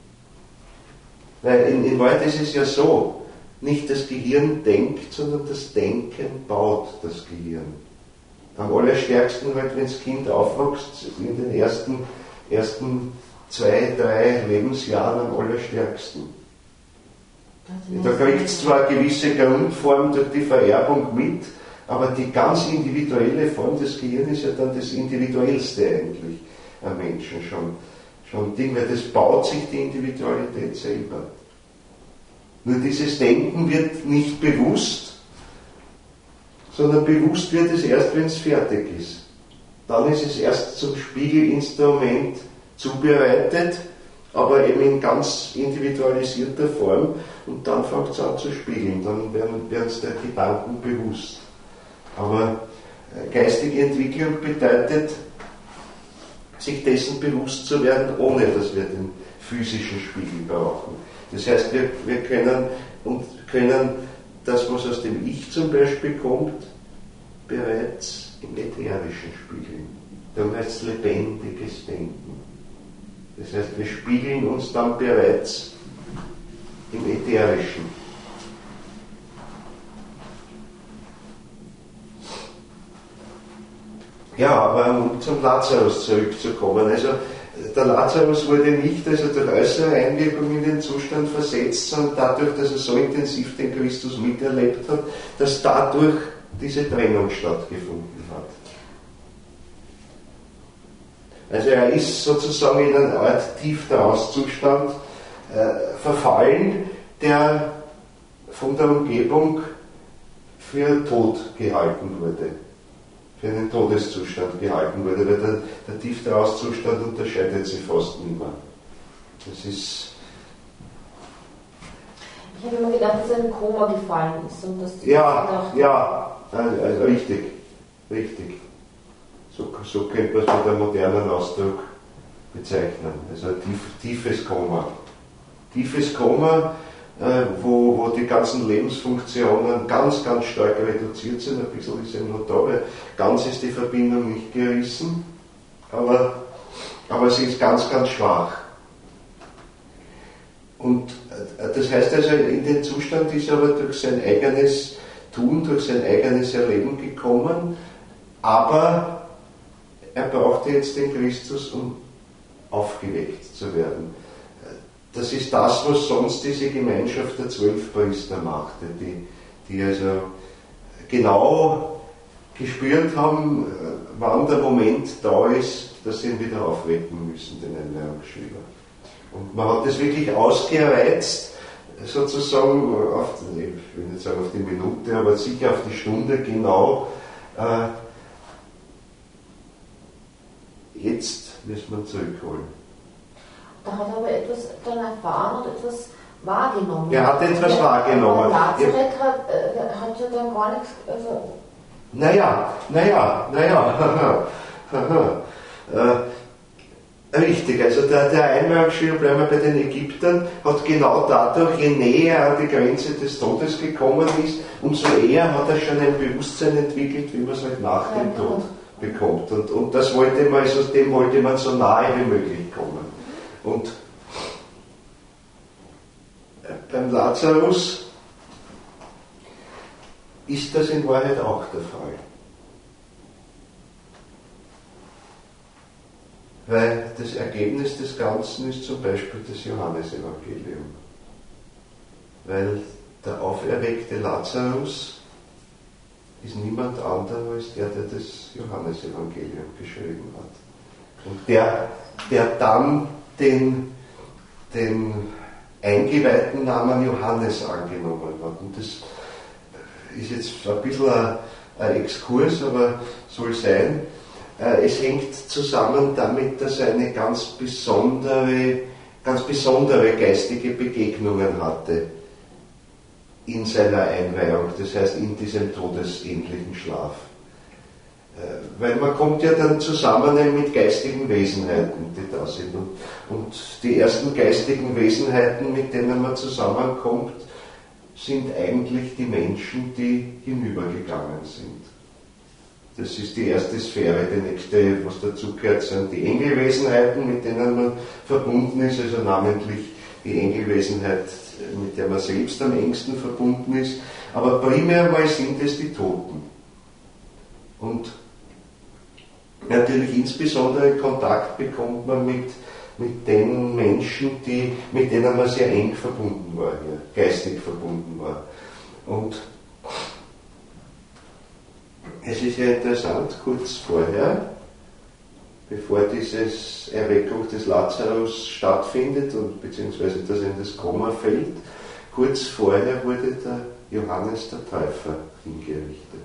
Weil in, in Wahrheit ist es ja so, nicht das Gehirn denkt, sondern das Denken baut das Gehirn. Am allerstärksten halt, wenn das Kind aufwächst, in den ersten, ersten zwei, drei Lebensjahren am allerstärksten. Da kriegt es zwar eine gewisse Grundform durch die Vererbung mit, aber die ganz individuelle Form des Gehirns ist ja dann das Individuellste eigentlich am Menschen schon. Schon Ding, weil das baut sich die Individualität selber. Nur dieses Denken wird nicht bewusst, sondern bewusst wird es erst, wenn es fertig ist. Dann ist es erst zum Spiegelinstrument zubereitet, aber eben in ganz individualisierter Form, und dann fängt es an zu spiegeln, dann werden, werden es der Gedanken bewusst. Aber geistige Entwicklung bedeutet, sich dessen bewusst zu werden, ohne dass wir den physischen Spiegel brauchen. Das heißt, wir, wir können, und können das, was aus dem Ich zum Beispiel kommt, bereits im Ätherischen spiegeln. Darum heißt es lebendiges Denken. Das heißt, wir spiegeln uns dann bereits im Ätherischen. Ja, aber um zum Lazarus zurückzukommen, also der Lazarus wurde nicht also durch äußere Einwirkung in den Zustand versetzt, sondern dadurch, dass er so intensiv den Christus miterlebt hat, dass dadurch diese Trennung stattgefunden hat. Also er ist sozusagen in eine Art Tieftrauenszustand äh, verfallen, der von der Umgebung für tot gehalten wurde, für einen Todeszustand gehalten wurde, weil der, der Tieftrauenszustand unterscheidet sich fast nicht mehr. Das ist. Ich habe immer gedacht, dass er in Koma gefallen ist und dass die Ja, ja, also richtig, richtig. So, so könnte man es mit einem modernen Ausdruck bezeichnen. Also ein tief, tiefes Koma. Tiefes Koma, äh, wo, wo die ganzen Lebensfunktionen ganz, ganz stark reduziert sind. Ein bisschen ist eben noch da, weil ganz ist die Verbindung nicht gerissen, aber, aber sie ist ganz, ganz schwach. Und äh, das heißt also, in den Zustand ist er aber durch sein eigenes Tun, durch sein eigenes Erleben gekommen, aber er brauchte jetzt den Christus, um aufgeweckt zu werden. Das ist das, was sonst diese Gemeinschaft der zwölf Priester machte, die, die also genau gespürt haben, wann der Moment da ist, dass sie ihn wieder aufwecken müssen, den Einweihungsschüler. Und man hat das wirklich ausgereizt, sozusagen auf, ich will nicht sagen auf die Minute, aber sicher auf die Stunde genau. Äh, jetzt müssen wir zurückholen. Da hat er aber etwas dann erfahren und etwas wahrgenommen. Er hat etwas ja, wahrgenommen. Lazareth hat, äh, hat ja dann gar nichts. Also naja, naja, naja. äh, richtig, also der, der Einweihungsschüler, bleiben wir bei den Ägyptern, hat genau dadurch, je näher er an die Grenze des Todes gekommen ist, umso eher hat er schon ein Bewusstsein entwickelt, wie man es halt nach dem Tod bekommt. Und, und das wollte man, also dem wollte man so nahe wie möglich kommen. Und beim Lazarus ist das in Wahrheit auch der Fall. Weil das Ergebnis des Ganzen ist zum Beispiel das Johannesevangelium. Weil der auferweckte Lazarus ist niemand anderer als der, der das Johannesevangelium geschrieben hat. Und der, der dann den, den eingeweihten Namen Johannes angenommen hat. Und das ist jetzt ein bisschen ein, ein Exkurs, aber soll sein. Es hängt zusammen damit, dass er eine ganz besondere, ganz besondere geistige Begegnungen hatte in seiner Einweihung, das heißt in diesem todesähnlichen Schlaf. Weil man kommt ja dann zusammen mit geistigen Wesenheiten, die da sind. Und, und die ersten geistigen Wesenheiten, mit denen man zusammenkommt, sind eigentlich die Menschen, die hinübergegangen sind. Das ist die erste Sphäre. Die nächste, was dazu gehört, sind die Engelwesenheiten, mit denen man verbunden ist, also namentlich die Engelwesenheit, mit der man selbst am engsten verbunden ist. Aber primär mal sind es die Toten. Und natürlich insbesondere Kontakt bekommt man mit, mit den Menschen, die, mit denen man sehr eng verbunden war, ja, geistig verbunden war. Und es ist ja interessant, kurz vorher, bevor dieses Erweckung des Lazarus stattfindet und beziehungsweise dass er in das Koma fällt, kurz vorher wurde der Johannes der Täufer hingerichtet.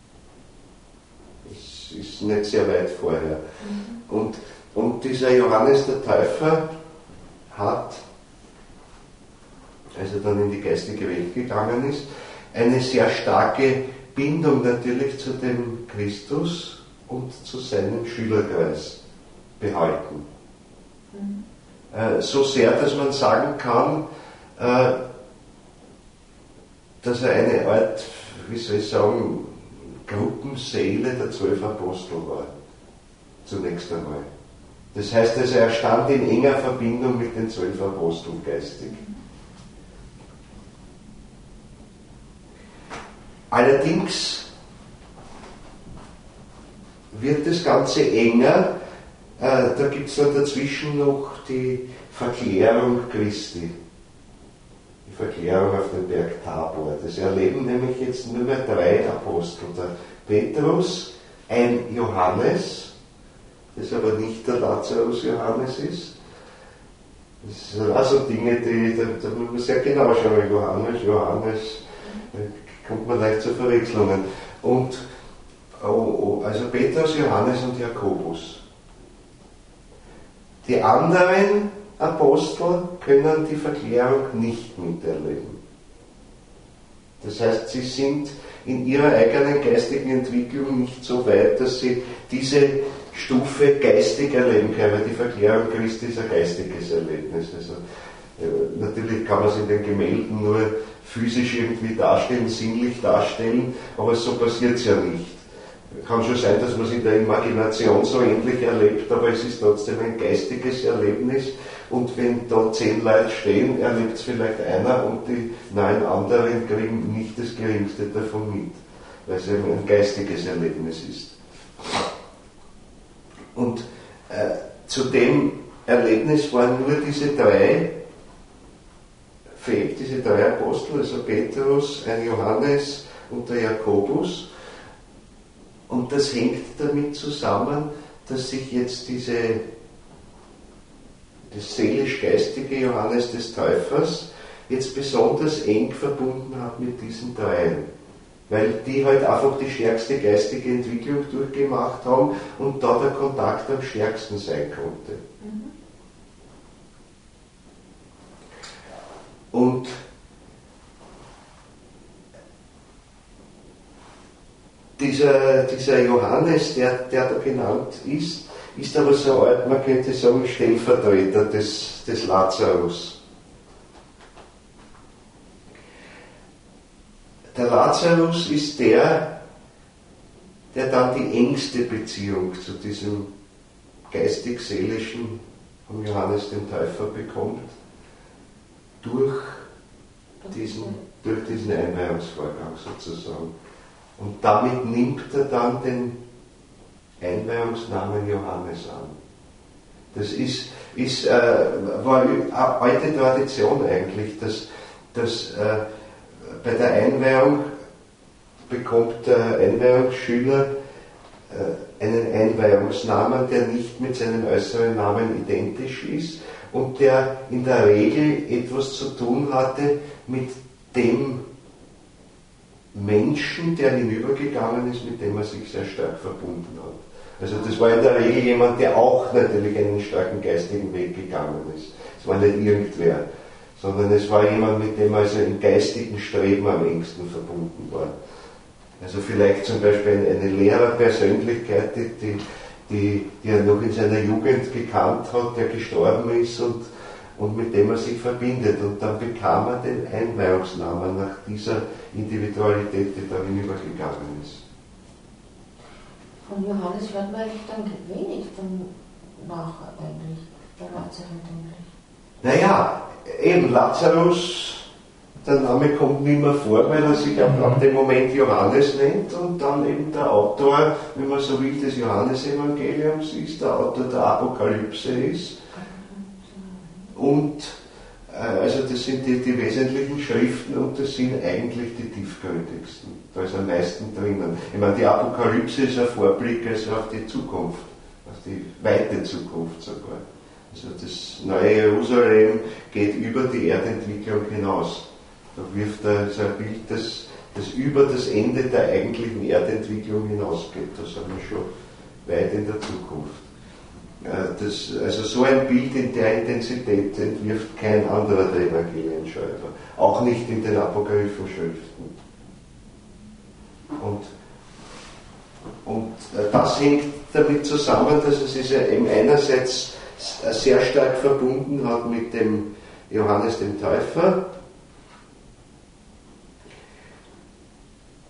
Das ist nicht sehr weit vorher. Mhm. Und, und dieser Johannes der Täufer hat, als er dann in die geistige Welt gegangen ist, eine sehr starke Bindung natürlich zu dem Christus und zu seinem Schülerkreis behalten. Mhm. Äh, so sehr, dass man sagen kann, äh, dass er eine Art, wie soll ich sagen, Gruppenseele der zwölf Apostel war. Zunächst einmal. Das heißt, also er stand in enger Verbindung mit den zwölf Aposteln geistig. Allerdings wird das Ganze enger, äh, da gibt es dann dazwischen noch die Verklärung Christi. Die Verklärung auf dem Berg Tabor. Das erleben nämlich jetzt nur mehr drei Apostel. Der Petrus, ein Johannes, das aber nicht der Lazarus Johannes ist. Das sind also Dinge, die, da, da muss man sehr genau schauen. Johannes, Johannes, da kommt man leicht zu Verwechslungen. Und oh, oh, also Petrus, Johannes und Jakobus. Die anderen Apostel können die Verklärung nicht miterleben. Das heißt, sie sind in ihrer eigenen geistigen Entwicklung nicht so weit, dass sie diese Stufe geistig erleben können, weil die Verklärung Christi ist ein geistiges Erlebnis. Also, äh, natürlich kann man es in den Gemälden nur physisch irgendwie darstellen, sinnlich darstellen, aber so passiert es ja nicht. Kann schon sein, dass man es in der Imagination so ähnlich erlebt, aber es ist trotzdem ein geistiges Erlebnis. Und wenn da zehn Leute stehen, erlebt es vielleicht einer und die neun anderen kriegen nicht das Geringste davon mit, weil es eben ein geistiges Erlebnis ist. Und äh, zu dem Erlebnis waren nur diese drei fähig, diese drei Apostel, also Petrus, ein Johannes und der Jakobus. Und das hängt damit zusammen, dass sich jetzt diese, das seelisch-geistige Johannes des Täufers jetzt besonders eng verbunden hat mit diesen dreien. Weil die halt einfach die stärkste geistige Entwicklung durchgemacht haben und da der Kontakt am stärksten sein konnte. Mhm. Und Dieser, dieser Johannes, der, der da genannt ist, ist aber so alt, man könnte sagen, Stellvertreter des, des Lazarus. Der Lazarus ist der, der dann die engste Beziehung zu diesem geistig-seelischen von Johannes dem Täufer bekommt, durch diesen, durch diesen Einweihungsvorgang sozusagen. Und damit nimmt er dann den Einweihungsnamen Johannes an. Das ist, ist, äh, war eine alte Tradition eigentlich, dass, dass äh, bei der Einweihung bekommt der Einweihungsschüler äh, einen Einweihungsnamen, der nicht mit seinem äußeren Namen identisch ist und der in der Regel etwas zu tun hatte mit dem Menschen, der hinübergegangen ist, mit dem er sich sehr stark verbunden hat. Also das war in der Regel jemand, der auch natürlich einen starken geistigen Weg gegangen ist. Es war nicht irgendwer, sondern es war jemand, mit dem er also im geistigen Streben am engsten verbunden war. Also vielleicht zum Beispiel eine Lehrerpersönlichkeit, die, die, die, die er noch in seiner Jugend gekannt hat, der gestorben ist und und mit dem er sich verbindet. Und dann bekam er den Einweihungsnamen nach dieser Individualität, die da hinübergegangen ist. Von Johannes hört man eigentlich dann wenig von nach eigentlich, der Lazarus eigentlich. Naja, eben Lazarus, der Name kommt nicht mehr vor, weil er sich ab, ab dem Moment Johannes nennt und dann eben der Autor, wenn man so will, des Johannesevangeliums ist, der Autor der Apokalypse ist. Und äh, also das sind die, die wesentlichen Schriften und das sind eigentlich die tiefgründigsten. Da ist am meisten drinnen. Ich meine, die Apokalypse ist ein Vorblick also auf die Zukunft, auf die weite Zukunft sogar. Also das neue Jerusalem geht über die Erdentwicklung hinaus. Da wirft er so ein Bild, das, das über das Ende der eigentlichen Erdentwicklung hinausgeht. Da sind wir schon weit in der Zukunft. Das, also so ein Bild in der Intensität entwirft kein anderer der Evangelienschreiber, auch nicht in den Apokryphenschriften. Und, und das hängt damit zusammen, dass es sich ja eben einerseits sehr stark verbunden hat mit dem Johannes dem Täufer,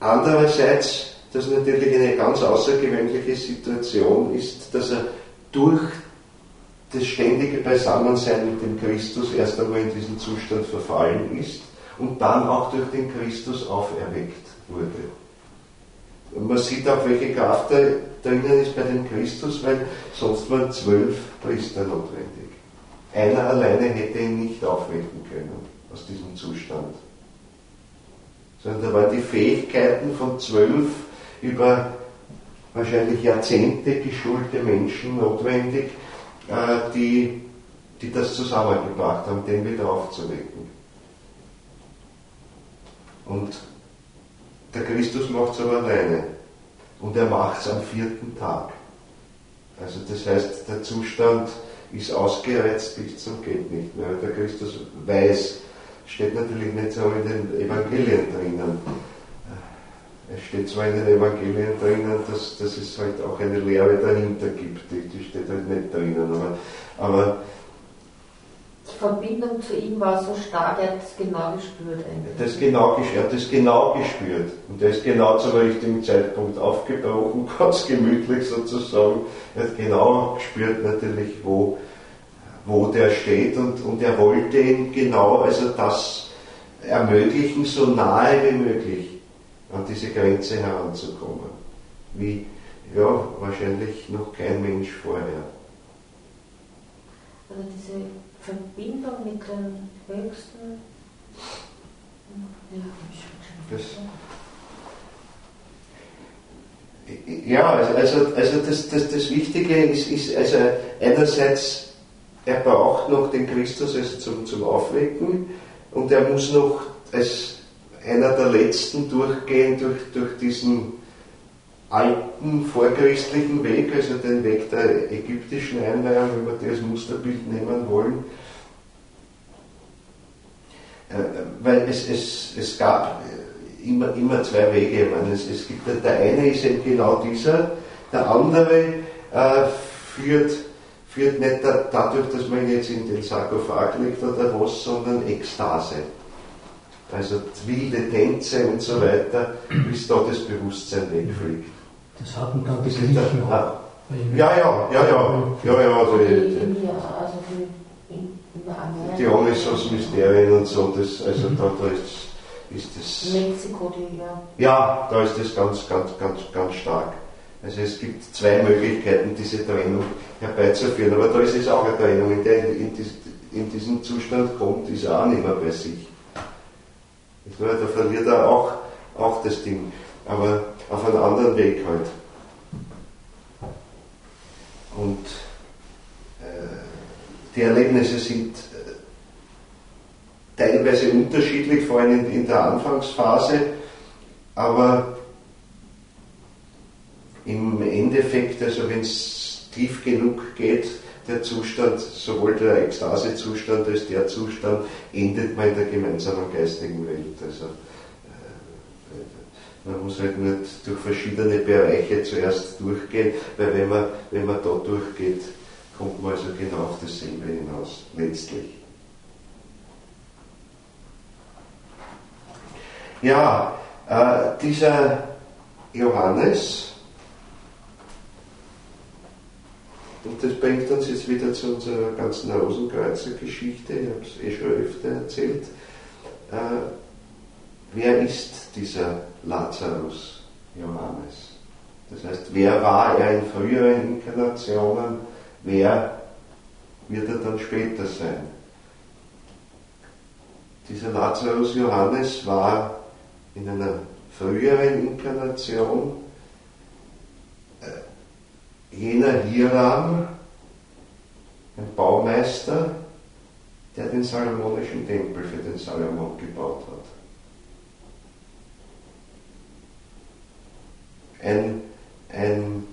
Andererseits, dass natürlich eine ganz außergewöhnliche Situation ist, dass er durch das ständige Beisammensein mit dem Christus erst einmal in diesen Zustand verfallen ist und dann auch durch den Christus auferweckt wurde. Und man sieht auch, welche Kraft da drinnen ist bei dem Christus, weil sonst waren zwölf Priester notwendig. Einer alleine hätte ihn nicht aufwecken können aus diesem Zustand. Sondern da waren die Fähigkeiten von zwölf über wahrscheinlich Jahrzehnte geschulte Menschen notwendig, die, die das zusammengebracht haben, den wieder aufzuwecken. Und der Christus macht es aber alleine. Und er macht es am vierten Tag. Also das heißt, der Zustand ist ausgereizt bis zum geht nicht mehr. Der Christus weiß, steht natürlich nicht so in den Evangelien drinnen. Es steht zwar in den Evangelien drinnen, dass, dass es halt auch eine Lehre dahinter gibt, die, die steht halt nicht drinnen, aber, aber die Verbindung zu ihm war so stark, er hat das genau gespürt eigentlich. Das genau, er hat das genau gespürt und er ist genau zum richtigen Zeitpunkt aufgebrochen, ganz gemütlich sozusagen. Er hat genau gespürt natürlich, wo, wo der steht und, und er wollte ihm genau, also das ermöglichen, so nahe wie möglich an diese Grenze heranzukommen. Wie, ja, wahrscheinlich noch kein Mensch vorher. Also diese Verbindung mit dem Höchsten, das, ja, also, also das, das, das Wichtige ist, ist also einerseits, er braucht noch den Christus also zum, zum Aufwecken und er muss noch als einer der Letzten durchgehen durch, durch diesen alten vorchristlichen Weg, also den Weg der ägyptischen Einweihung, wenn wir das als Musterbild nehmen wollen. Äh, weil es, es, es gab immer, immer zwei Wege. Ich meine, es, es gibt, der eine ist eben genau dieser, der andere äh, führt, führt nicht da, dadurch, dass man ihn jetzt in den Sarkophag legt oder was, sondern Ekstase. Also wilde Tänze und so weiter, bis da das Bewusstsein wegfliegt. Das hatten dann die Griechen auch. Ja, ja, ja, ja, ja, ja. Also die, die, also die, in, in Dionysos-Mysterien und so, das, also da, da ist, ist das. Mexiko, die, ja. Ja, da ist das ganz, ganz, ganz, ganz stark. Also es gibt zwei Möglichkeiten, diese Trennung herbeizuführen, aber da ist es auch eine Trennung, in der in, dies, in diesen Zustand kommt, ist er auch nicht mehr bei sich. Da verliert er auch, auch das Ding, aber auf einen anderen Weg halt. Und äh, die Erlebnisse sind äh, teilweise unterschiedlich, vor allem in, in der Anfangsphase, aber im Endeffekt, also wenn es tief genug geht, der Zustand, sowohl der Ekstasezustand als der Zustand, endet man in der gemeinsamen geistigen Welt. Also äh, man muss halt nur durch verschiedene Bereiche zuerst durchgehen, weil wenn man, wenn man da durchgeht, kommt man also genau auf dasselbe hinaus, letztlich. Ja, äh, dieser Johannes, und das bringt uns jetzt wieder zu unserer ganzen Rosenkreuzer-Geschichte, ich habe es eh schon öfter erzählt. Äh, wer ist dieser Lazarus Johannes? Das heißt, wer war er in früheren Inkarnationen, wer wird er dann später sein? Dieser Lazarus Johannes war in einer früheren Inkarnation jener Hiram, ein Baumeister, der den salomonischen Tempel für den Salomon gebaut hat. Ein, ein,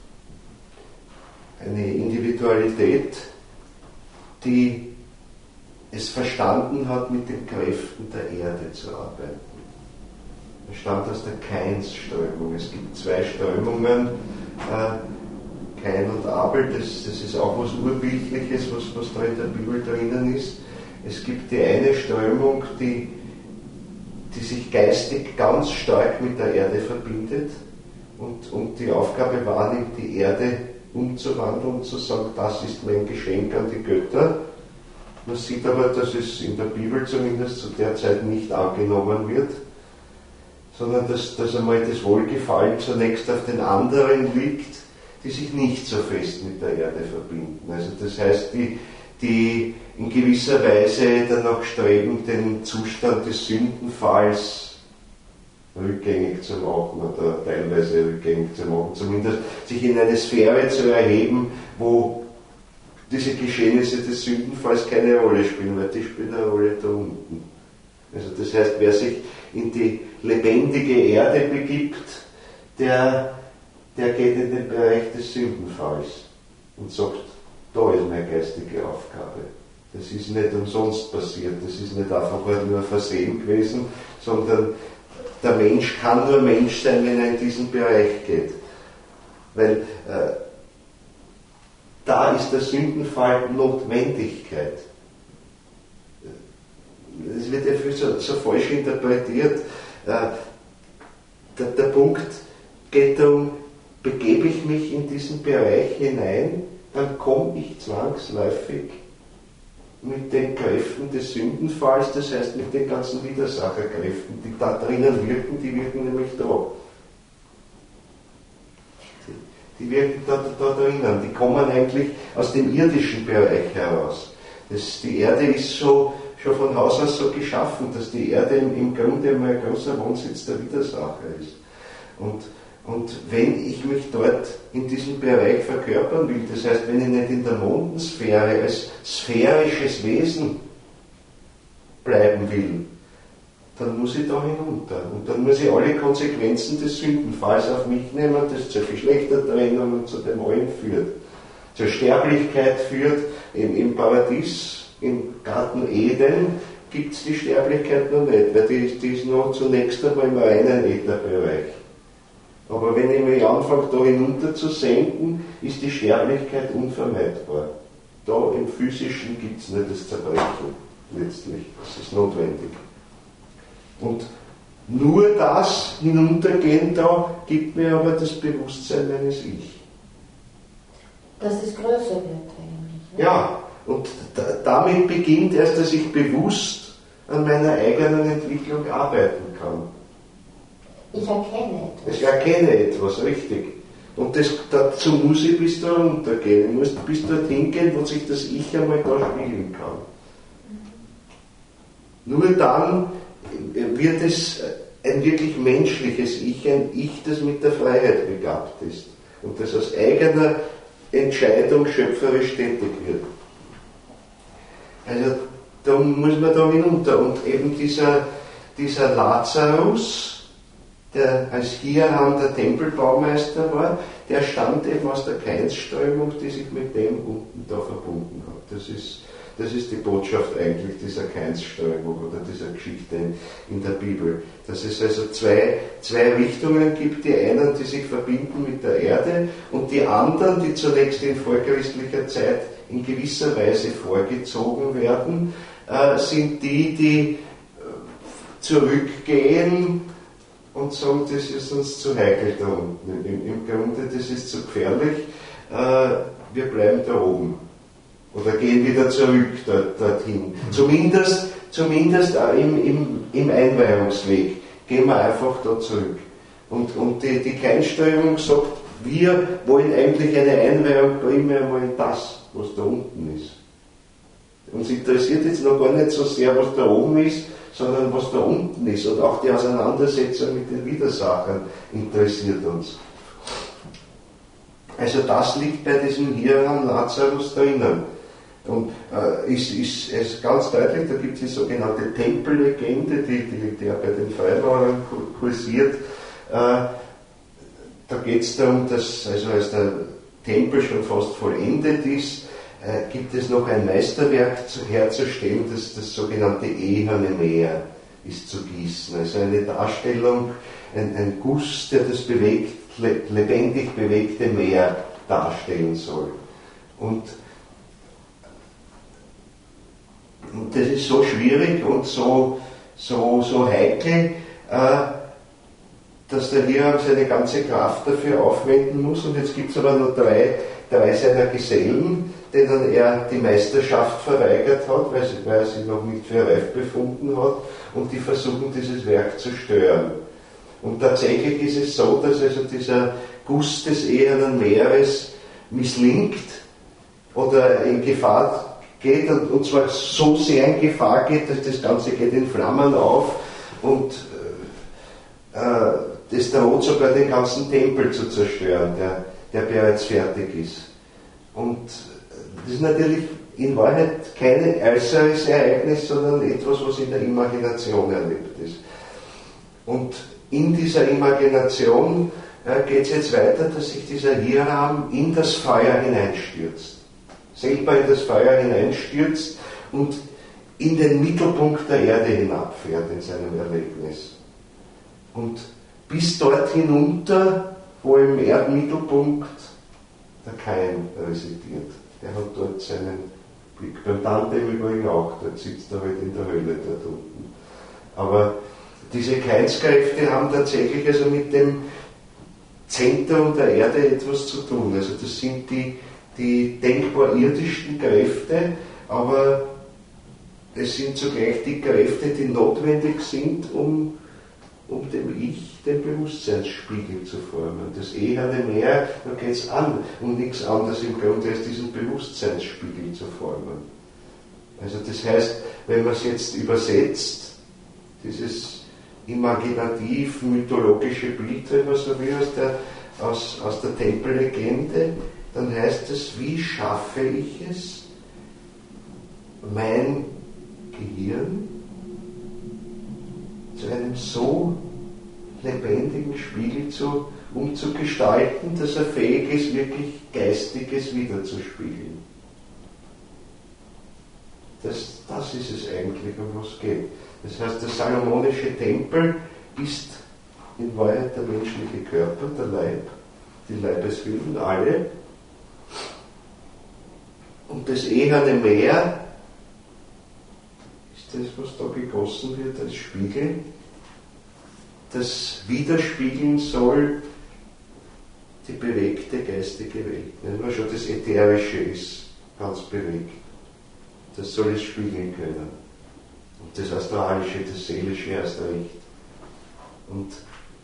eine Individualität, die es verstanden hat, mit den Kräften der Erde zu arbeiten. Er stammt aus der Kains-Strömung. Es gibt zwei Strömungen, äh, Kain und Abel, das, das ist auch was Urbildliches, was, was da in der Bibel drinnen ist. Es gibt die eine Strömung, die, die die sich geistig ganz stark mit der Erde verbindet und, und die Aufgabe wahrnimmt, die Erde umzuwandeln und zu sagen, das ist mein Geschenk an die Götter. Man sieht aber, dass es in der Bibel zumindest zu der Zeit nicht angenommen wird, sondern dass, dass einmal das Wohlgefallen zunächst auf den anderen liegt, die sich nicht so fest mit der Erde verbinden. Also das heißt, die, die in gewisser Weise danach streben, den Zustand des Sündenfalls rückgängig zu machen oder teilweise rückgängig zu machen, zumindest sich in eine Sphäre zu erheben, wo diese Geschehnisse des Sündenfalls keine Rolle spielen, weil die spielen eine Rolle da unten. Also das heißt, wer sich in die lebendige Erde begibt, der, der geht in den Bereich des Sündenfalls und sagt, da ist meine geistige Aufgabe. Das ist nicht umsonst passiert, das ist nicht einfach nur Versehen gewesen, sondern der Mensch kann nur Mensch sein, wenn er in diesen Bereich geht. Weil äh, da ist der Sündenfall Notwendigkeit. Es wird ja viel so, so falsch interpretiert. Äh, der, der Punkt geht darum, begebe ich mich in diesen Bereich hinein, dann komme ich zwangsläufig mit den Kräften des Sündenfalls, das heißt mit den ganzen Widersacherkräften, die da drinnen wirken, die wirken nämlich da. Die, die wirken da, da drinnen, die kommen eigentlich aus dem irdischen Bereich heraus. Das, die Erde ist so, schon von Haus aus so geschaffen, dass die Erde im, im Grunde mal ein großer Wohnsitz der Widersacher ist. Und Und wenn ich mich dort in diesem Bereich verkörpern will, das heißt, wenn ich nicht in der Mondensphäre als sphärisches Wesen bleiben will, dann muss ich da hinunter. Und dann muss ich alle Konsequenzen des Sündenfalls auf mich nehmen, das zur Geschlechtertrennung und zu dem allen führt. Zur Sterblichkeit führt. Im, im Paradies, im Garten Eden, gibt es die Sterblichkeit noch nicht, weil die, die ist noch zunächst einmal im reinen Ätherbereich. Aber wenn ich mich anfange, da hinunter zu senken, ist die Sterblichkeit unvermeidbar. Da im Physischen gibt es nicht das Zerbrechen, letztlich. Das ist notwendig. Und nur das Hinuntergehen da gibt mir aber das Bewusstsein meines Ich. Dass es größer wird eigentlich. Ne? Ja, und da, damit beginnt erst, dass ich bewusst an meiner eigenen Entwicklung arbeiten kann. Ich erkenne etwas. Ich erkenne etwas, richtig. Und das, dazu muss ich bis da runtergehen. Ich muss bis dorthin gehen, wo sich das Ich einmal da spiegeln kann. Nur dann wird es ein wirklich menschliches Ich, ein Ich, das mit der Freiheit begabt ist und das aus eigener Entscheidung schöpferisch tätig wird. Also da muss man da hinunter. Und eben dieser, dieser Lazarus, der als Hieran der Tempelbaumeister war, der stammt eben aus der Kainsströmung, die sich mit dem unten da verbunden hat. Das ist, das ist die Botschaft eigentlich dieser Kainsströmung oder dieser Geschichte in, in der Bibel. Dass es also zwei, zwei Richtungen gibt, die einen, die sich verbinden mit der Erde und die anderen, die zunächst in vorchristlicher Zeit in gewisser Weise vorgezogen werden, äh, sind die, die zurückgehen und sagen, das ist uns zu heikel da unten. Im, im Grunde, das ist zu gefährlich, äh, wir bleiben da oben. Oder gehen wieder zurück dort, dorthin. Zumindest, zumindest im, im, im Einweihungsweg gehen wir einfach da zurück. Und, und die, die Kainsströmung sagt, wir wollen eigentlich eine Einweihung primär mal in das, was da unten ist. Uns interessiert jetzt noch gar nicht so sehr, was da oben ist, sondern was da unten ist. Und auch die Auseinandersetzung mit den Widersachern interessiert uns. Also das liegt bei diesem Hieran Lazarus drinnen. Und äh, ist, ist, ist ganz deutlich, da gibt es die sogenannte Tempellegende, die, die, die ja bei den Freimaurern kursiert. Äh, da geht es darum, dass also als der Tempel schon fast vollendet ist, äh, gibt es noch ein Meisterwerk zu, herzustellen, das das sogenannte Eherne Meer ist zu gießen. Also eine Darstellung, ein, ein Guss, der das bewegt, le, lebendig bewegte Meer darstellen soll. Und Und das ist so schwierig und so, so, so heikel, äh, dass der Hieram seine ganze Kraft dafür aufwenden muss. Und jetzt gibt es aber nur drei, drei seiner Gesellen, denen er die Meisterschaft verweigert hat, weil, sie, weil er sie noch nicht für reif befunden hat, und die versuchen, dieses Werk zu stören. Und tatsächlich ist es so, dass also dieser Guss des ehernen Meeres misslingt oder in Gefahr geht, und, und zwar so sehr in Gefahr geht, dass das Ganze geht in Flammen auf, und äh, das droht sogar den ganzen Tempel zu zerstören, der, der bereits fertig ist. Und das ist natürlich in Wahrheit kein äußeres Ereignis, sondern etwas, was in der Imagination erlebt ist. Und in dieser Imagination äh, geht es jetzt weiter, dass sich dieser Hiram in das Feuer hineinstürzt. Selber in das Feuer hineinstürzt und in den Mittelpunkt der Erde hinabfährt in seinem Erlebnis. Und bis dort hinunter, wo im Erdmittelpunkt der Kain residiert. Der hat dort seinen Blick. Beim Dante im Übrigen auch, dort sitzt er halt in der Höhle dort unten. Aber diese Keinskräfte haben tatsächlich also mit dem Zentrum der Erde etwas zu tun. Also das sind die, die denkbar irdischsten Kräfte, aber es sind zugleich die Kräfte, die notwendig sind, um, um dem Ich den Bewusstseinsspiegel zu formen. Das eherne Meer, da geht es an, um nichts anderes im Grunde als diesen Bewusstseinsspiegel zu formen. Also das heißt, wenn man es jetzt übersetzt, dieses imaginativ-mythologische Bild, wenn man so will, aus der, aus, aus der Tempellegende, dann heißt es, wie schaffe ich es, mein Gehirn zu einem so lebendigen Spiegel zu, umzugestalten, dass er fähig ist, wirklich Geistiges wiederzuspiegeln. Das, das ist es eigentlich, um was es geht. Das heißt, der salomonische Tempel ist in Wahrheit der menschliche Körper, der Leib, die Leibeshüllen, alle. Und das eherne Meer ist das, was da gegossen wird als Spiegel, das widerspiegeln soll die bewegte geistige Welt. Nicht nur schon das Ätherische ist ganz bewegt. Das soll es spiegeln können. Und das Astralische, das Seelische erst recht. Und,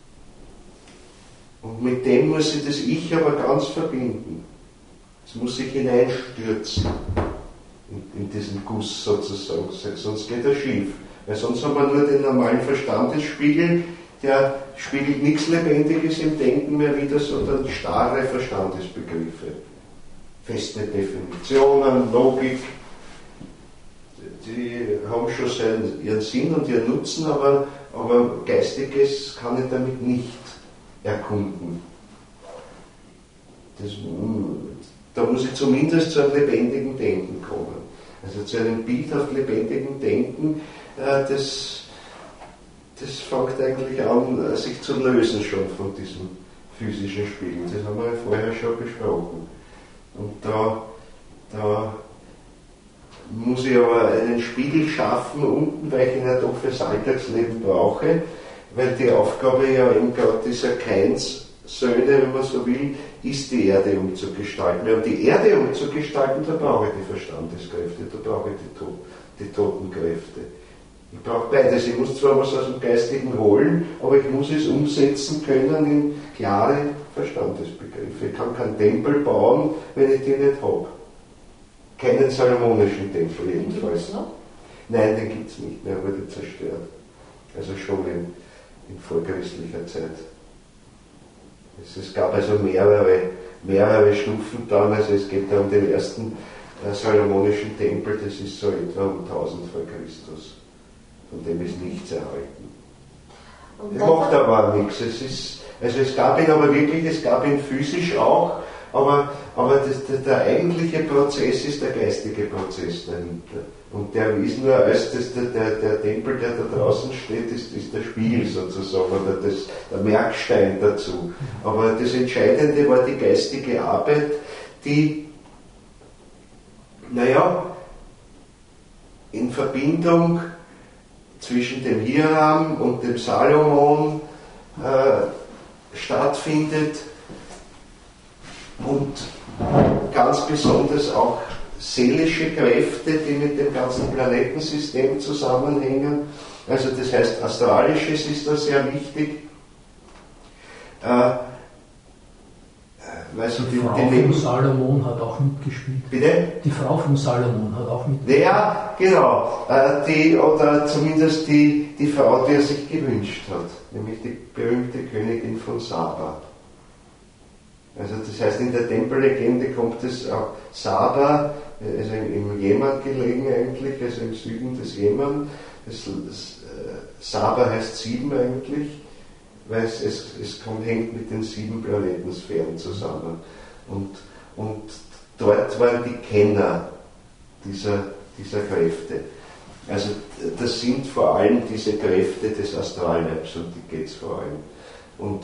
und mit dem muss sich das Ich aber ganz verbinden. Es muss sich hineinstürzen in, in diesen Guss sozusagen, sonst geht er schief. Weil sonst haben wir nur den normalen Verstandesspiegel, der spiegelt nichts Lebendiges im Denken mehr wider, sondern starre Verstandesbegriffe. Feste Definitionen, Logik, die haben schon seinen, ihren Sinn und ihren Nutzen, aber, aber Geistiges kann ich damit nicht erkunden. Das, da muss ich zumindest zu einem lebendigen Denken kommen. Also zu einem bildhaft lebendigen Denken, äh, das, das fängt eigentlich an, sich zu lösen schon von diesem physischen Spiegel. Das haben wir ja vorher schon besprochen. Und da, da muss ich aber einen Spiegel schaffen unten, weil ich ihn ja doch fürs Alltagsleben brauche, weil die Aufgabe ja eben gerade dieser Kainssöhne, wenn man so will, ist die Erde umzugestalten. Um die Erde umzugestalten, da brauche ich die Verstandeskräfte, da brauche ich die, to die Totenkräfte. Ich brauche beides. Ich muss zwar was aus dem Geistigen holen, aber ich muss es umsetzen können in klare Verstandesbegriffe. Ich kann keinen Tempel bauen, wenn ich den nicht habe. Keinen salomonischen Tempel jedenfalls. Gibt's noch? Nein, den gibt es nicht mehr, wurde zerstört. Also schon in, in vorchristlicher Zeit. Es, es gab also mehrere, mehrere Stufen damals. Es geht da um den ersten äh, salomonischen Tempel, das ist so etwa um tausend vor Christus. Von dem ist nichts erhalten. Und Das macht aber nichts. Es ist, also es gab ihn aber wirklich, es gab ihn physisch auch, aber, aber das, der, der eigentliche Prozess ist der geistige Prozess dahinter. Und der ist nur als das, der, der, der Tempel, der da draußen steht, ist, ist der Spiegel sozusagen, oder das, der Merkstein dazu. Aber das Entscheidende war die geistige Arbeit, die, naja, in Verbindung zwischen dem Hiram und dem Salomon äh, stattfindet und ganz besonders auch seelische Kräfte, die mit dem ganzen Planetensystem zusammenhängen. Also das heißt, Astralisches ist da sehr wichtig. Äh, Also die, die Frau die von Salomon hat auch mitgespielt. Bitte? Die Frau von Salomon hat auch mitgespielt. Ja, genau. Äh, die, oder zumindest die, die Frau, die er sich gewünscht hat. Nämlich die berühmte Königin von Saba. Also das heißt, in der Tempellegende kommt es auch Saba, also im Jemen gelegen eigentlich, also im Süden des Jemen. Das, das, äh, Saba heißt sieben eigentlich, weil es, es, es kommt, hängt mit den sieben Planetensphären zusammen. Und, und dort waren die Kenner dieser, dieser Kräfte. Also das sind vor allem diese Kräfte des Astralleibs, um die geht es vor allem. Und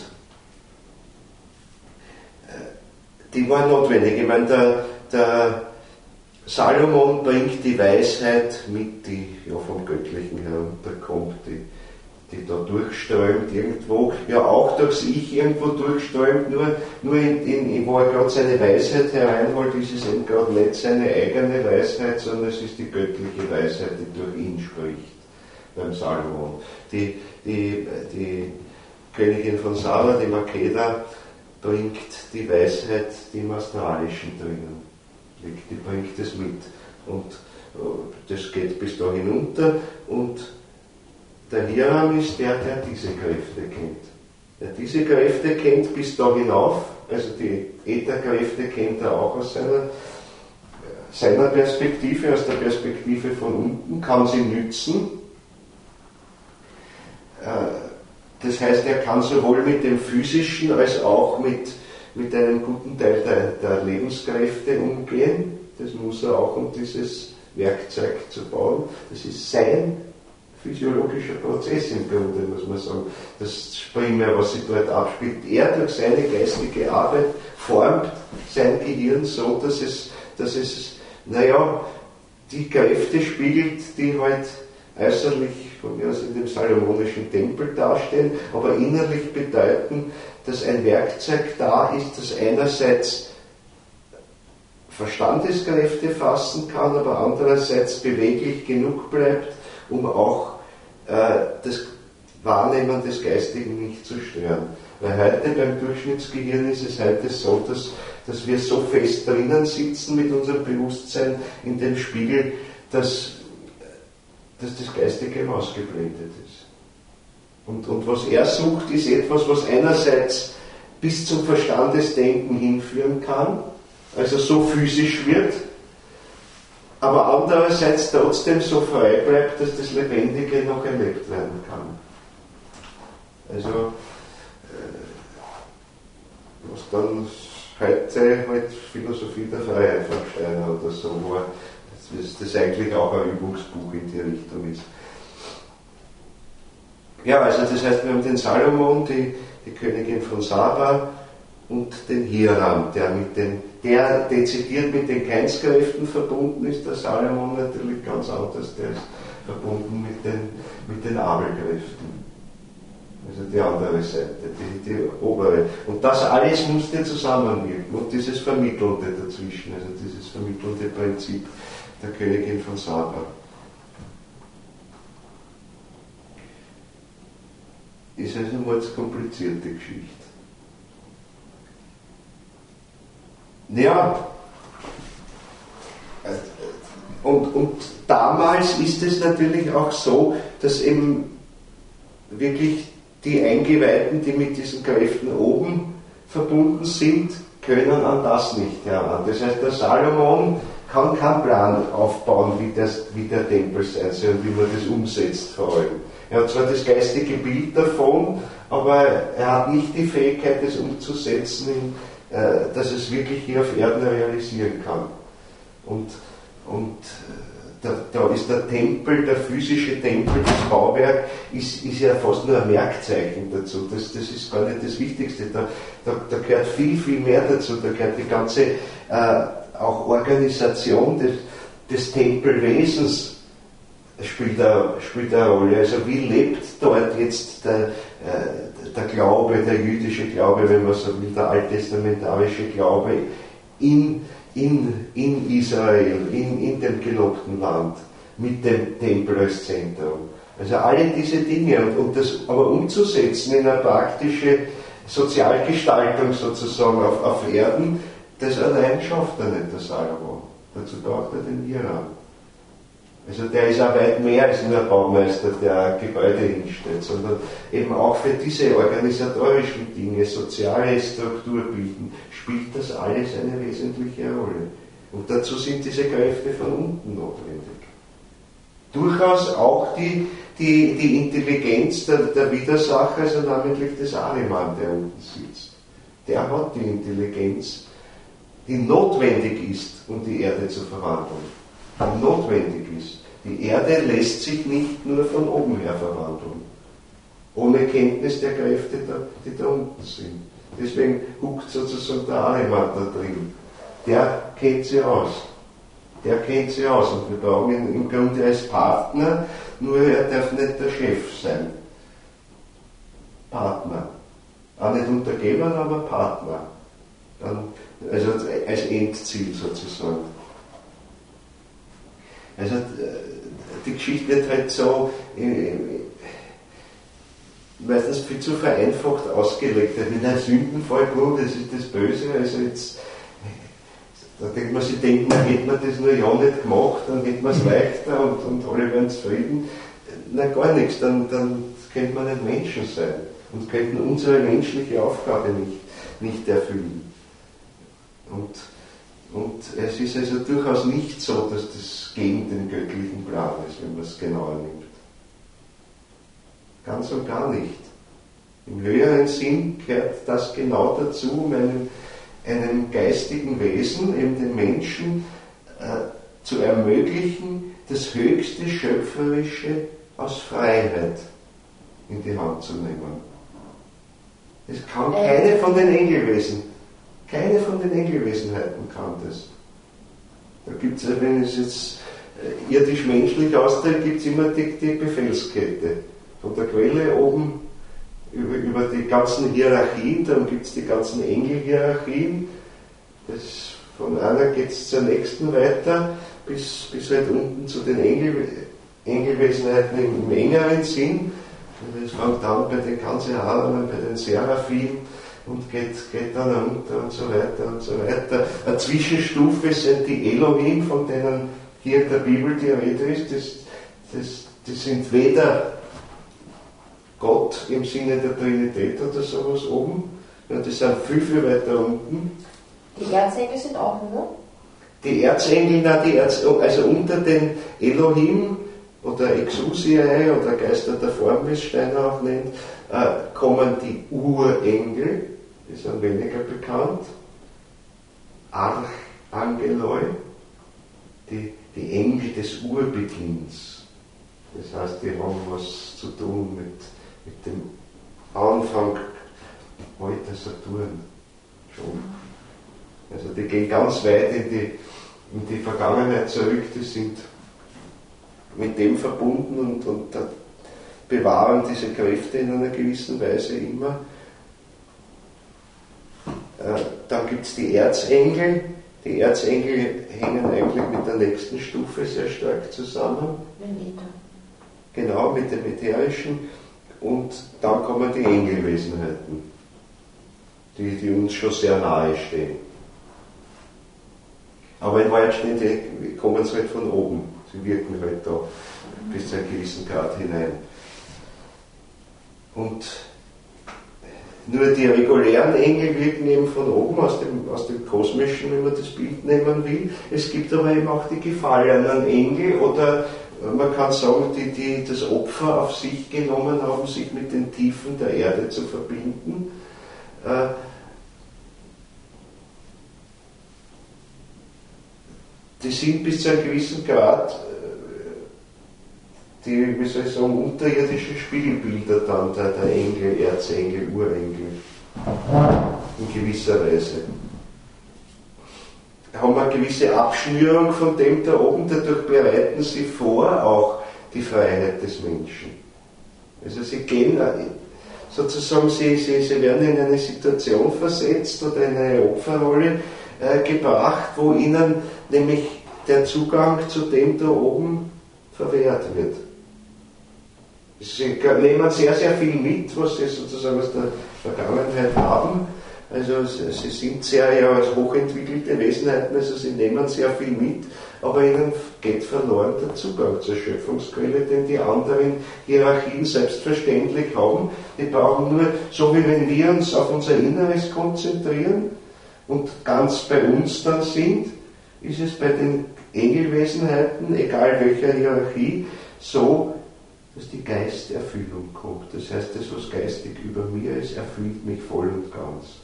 die waren notwendig. Ich meine, der, der Salomon bringt die Weisheit mit, die ja vom Göttlichen herunterkommt, die, die da durchströmt irgendwo, ja auch durchs Ich irgendwo durchströmt, nur, nur in, in, wo er gerade seine Weisheit hereinholt, ist es eben gerade nicht seine eigene Weisheit, sondern es ist die göttliche Weisheit, die durch ihn spricht, beim Salomon. Die, die, die Königin von Saba, die Makeda, bringt die Weisheit, die im Astralischen drinnen liegt, die bringt es mit. Und das geht bis da hinunter und der Hiram ist der, der diese Kräfte kennt. Der diese Kräfte kennt bis da hinauf, also die Ätherkräfte kennt er auch aus seiner, seiner Perspektive, aus der Perspektive von unten, kann sie nützen. Das heißt, er kann sowohl mit dem Physischen als auch mit, mit einem guten Teil der, der Lebenskräfte umgehen. Das muss er auch, um dieses Werkzeug zu bauen. Das ist sein physiologischer Prozess im Grunde, muss man sagen. Das Primär, was sich dort abspielt. Er durch seine geistige Arbeit formt sein Gehirn so, dass es, dass es, naja, die Kräfte spiegelt, die halt äußerlich von mir aus in dem salomonischen Tempel dastehen, aber innerlich bedeuten, dass ein Werkzeug da ist, das einerseits Verstandeskräfte fassen kann, aber andererseits beweglich genug bleibt, um auch äh, das Wahrnehmen des Geistigen nicht zu stören. Weil heute beim Durchschnittsgehirn ist es heute so, dass, dass wir so fest drinnen sitzen mit unserem Bewusstsein in dem Spiegel, dass dass das Geistige ausgeblendet ist. Und, und was er sucht, ist etwas, was einerseits bis zum Verstandesdenken hinführen kann, also so physisch wird, aber andererseits trotzdem so frei bleibt, dass das Lebendige noch erlebt werden kann. Also, äh, was dann heute halt Philosophie der Freiheit von Steiner oder so war, dass das eigentlich auch ein Übungsbuch in die Richtung ist. Ja, also das heißt, wir haben den Salomon, die, die Königin von Saba und den Hiram, der, mit den, der dezidiert mit den Keinskräften verbunden ist, der Salomon natürlich ganz anders, der ist verbunden mit den, mit den Abelkräften. Also die andere Seite, die, die obere. Und das alles musste zusammenwirken und dieses Vermittelnde dazwischen, also dieses vermittelnde Prinzip der Königin von Saba. Ist also eine ganz komplizierte Geschichte. Ja, und, und damals ist es natürlich auch so, dass eben wirklich die Eingeweihten, die mit diesen Kräften oben verbunden sind, können an das nicht heran. Das heißt, der Salomon kann keinen Plan aufbauen, wie, das, wie der Tempel sein soll und wie man das umsetzt vor allem. Er hat zwar das geistige Bild davon, aber er hat nicht die Fähigkeit, das umzusetzen, in, äh, dass es wirklich hier auf Erden realisieren kann. Und, und da, da ist der Tempel, der physische Tempel, das Bauwerk, ist, ist ja fast nur ein Merkzeichen dazu. Das, das ist gar nicht das Wichtigste. Da, da, da gehört viel, viel mehr dazu. Da gehört die ganze äh, auch Organisation des, des Tempelwesens spielt eine, spielt eine Rolle. Also wie lebt dort jetzt der, der Glaube, der jüdische Glaube, wenn man so will, der alttestamentarische Glaube in, in, in Israel, in, in dem gelobten Land, mit dem Tempel als Zentrum. Also alle diese Dinge, und, und das aber umzusetzen in eine praktische Sozialgestaltung sozusagen auf, auf Erden, das allein schafft er nicht, der Salomo. Dazu braucht er den Iran. Also der ist auch weit mehr als nur ein Baumeister, der Gebäude hinstellt, sondern eben auch für diese organisatorischen Dinge, soziale Struktur bilden, spielt das alles eine wesentliche Rolle. Und dazu sind diese Kräfte von unten notwendig. Durchaus auch die, die, die Intelligenz der, der Widersacher, also namentlich des Ahriman, der unten sitzt. Der hat die Intelligenz, die notwendig ist, um die Erde zu verwandeln. Die notwendig ist. Die Erde lässt sich nicht nur von oben her verwandeln. Ohne Kenntnis der Kräfte, die da unten sind. Deswegen huckt sozusagen der Ahriman da drin. Der kennt sie aus. Der kennt sie aus. Und wir brauchen ihn im Grunde als Partner, nur er darf nicht der Chef sein. Partner. Auch nicht Untergeber, aber Partner. Dann, also als Endziel sozusagen. Also die Geschichte wird halt so äh, meistens viel zu vereinfacht ausgelegt. Wenn ein Sündenfall kommt, das ist das Böse, also jetzt da denkt man sich, denkt man, hätte man das nur ja nicht gemacht, dann hätte man es leichter und, und alle wären zufrieden. Nein, gar nichts, dann, dann könnte man nicht Menschen sein und könnten unsere menschliche Aufgabe nicht, nicht erfüllen. Und Und es ist also durchaus nicht so, dass das gegen den göttlichen Plan ist, wenn man es genauer nimmt. Ganz und gar nicht. Im höheren Sinn gehört das genau dazu, um einem, einem geistigen Wesen, eben den Menschen, äh, zu ermöglichen, das höchste Schöpferische aus Freiheit in die Hand zu nehmen. Das kann keine von den Engelwesen. Keine von den Engelwesenheiten kann das. Da gibt es, wenn es jetzt irdisch-menschlich ausdrückt, gibt es immer die, die Befehlskette. Von der Quelle oben über, über die ganzen Hierarchien, dann gibt es die ganzen Engelhierarchien. Das, von einer geht es zur nächsten weiter, bis, bis halt unten zu den Engel, Engelwesenheiten im, im engeren Sinn. Das fängt an bei den Kanzleraren, bei den Seraphim, und geht, geht dann runter und so weiter und so weiter. Eine Zwischenstufe sind die Elohim, von denen hier in der Bibel die Rede ist. Das, das, das sind weder Gott im Sinne der Trinität oder sowas oben, sondern das sind viel, viel weiter unten. Die Erzengel sind auch nur? Die Erzengel, na, die Erz, also unter den Elohim oder Exousiae oder Geister der Form, wie es Steiner auch nennt, äh, kommen die Urengel, die sind weniger bekannt, Archangeloi, die, die Engel des Urbeginns. Das heißt, die haben was zu tun mit, mit dem Anfang alter Saturn schon. Also die gehen ganz weit in die, in die Vergangenheit zurück, die sind mit dem verbunden und, und da bewahren diese Kräfte in einer gewissen Weise immer. Äh, dann gibt es die Erzengel. Die Erzengel hängen eigentlich mit der nächsten Stufe sehr stark zusammen. Genau, mit dem Ätherischen. Und dann kommen die Engelwesenheiten, die, die uns schon sehr nahe stehen. Aber in Wahrheit stehen die, kommen sie halt von oben. Sie wirken halt da bis zu einem gewissen Grad hinein. Und nur die regulären Engel wirken eben von oben, aus dem, aus dem Kosmischen, wenn man das Bild nehmen will. Es gibt aber eben auch die gefallenen Engel oder man kann sagen, die, die das Opfer auf sich genommen haben, sich mit den Tiefen der Erde zu verbinden. Äh, die sind bis zu einem gewissen Grad die, wie soll ich sagen, unterirdischen Spiegelbilder dann der, der Engel, Erzengel, Urengel in gewisser Weise. Haben eine gewisse Abschnürung von dem da oben, dadurch bereiten sie vor, auch die Freiheit des Menschen. Also sie gehen, sozusagen, sie, sie, sie werden in eine Situation versetzt oder in eine Opferrolle äh, gebracht, wo ihnen nämlich der Zugang zu dem da oben verwehrt wird. Sie nehmen sehr, sehr viel mit, was sie sozusagen aus der Vergangenheit haben. Also sie sind sehr ja als hochentwickelte Wesenheiten, also sie nehmen sehr viel mit, aber ihnen geht verloren der Zugang zur Schöpfungsquelle, den die anderen Hierarchien selbstverständlich haben. Die brauchen nur, so wie wenn wir uns auf unser Inneres konzentrieren und ganz bei uns dann sind, ist es bei den Engelwesenheiten, egal welcher Hierarchie, so, dass die Geisterfüllung kommt. Das heißt, das, was geistig über mir ist, erfüllt mich voll und ganz.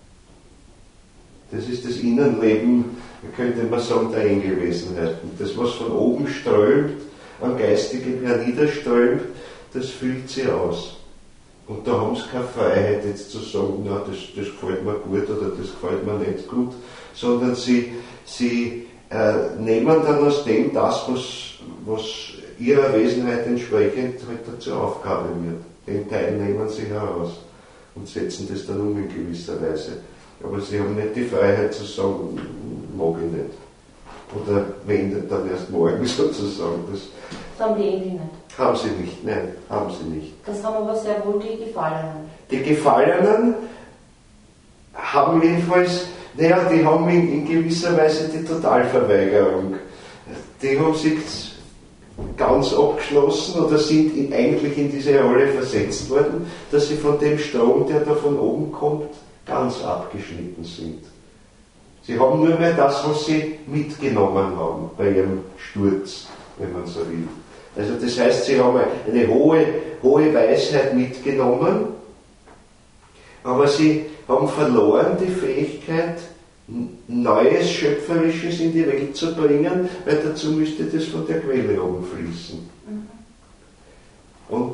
Das ist das Innenleben, könnte man sagen, der Engelwesenheiten. Das, was von oben strömt, an Geistigem herniederströmt, das füllt sie aus. Und da haben sie keine Freiheit, jetzt zu sagen, na, das, das gefällt mir gut oder das gefällt mir nicht gut, sondern sie, sie äh, nehmen dann aus dem das, was, was ihrer Wesenheit entsprechend halt dazu Aufgabe wird. Den Teil nehmen sie heraus und setzen das dann um in gewisser Weise. Aber sie haben nicht die Freiheit zu sagen, mag ich nicht. Oder wendet dann erst morgen sozusagen. Das, das haben die Engel nicht. Haben sie nicht, nein, haben sie nicht. Das haben aber sehr wohl die Gefallenen. Die Gefallenen haben jedenfalls, naja, die haben in, in gewisser Weise die Totalverweigerung. Die haben sich ganz abgeschlossen oder sind in, eigentlich in diese Rolle versetzt worden, dass sie von dem Strom, der da von oben kommt, ganz abgeschnitten sind. Sie haben nur mehr das, was sie mitgenommen haben bei ihrem Sturz, wenn man so will. Also das heißt, sie haben eine hohe, hohe Weisheit mitgenommen, aber sie haben verloren die Fähigkeit, Neues, Schöpferisches in die Welt zu bringen, weil dazu müsste das von der Quelle oben fließen. Mhm. Und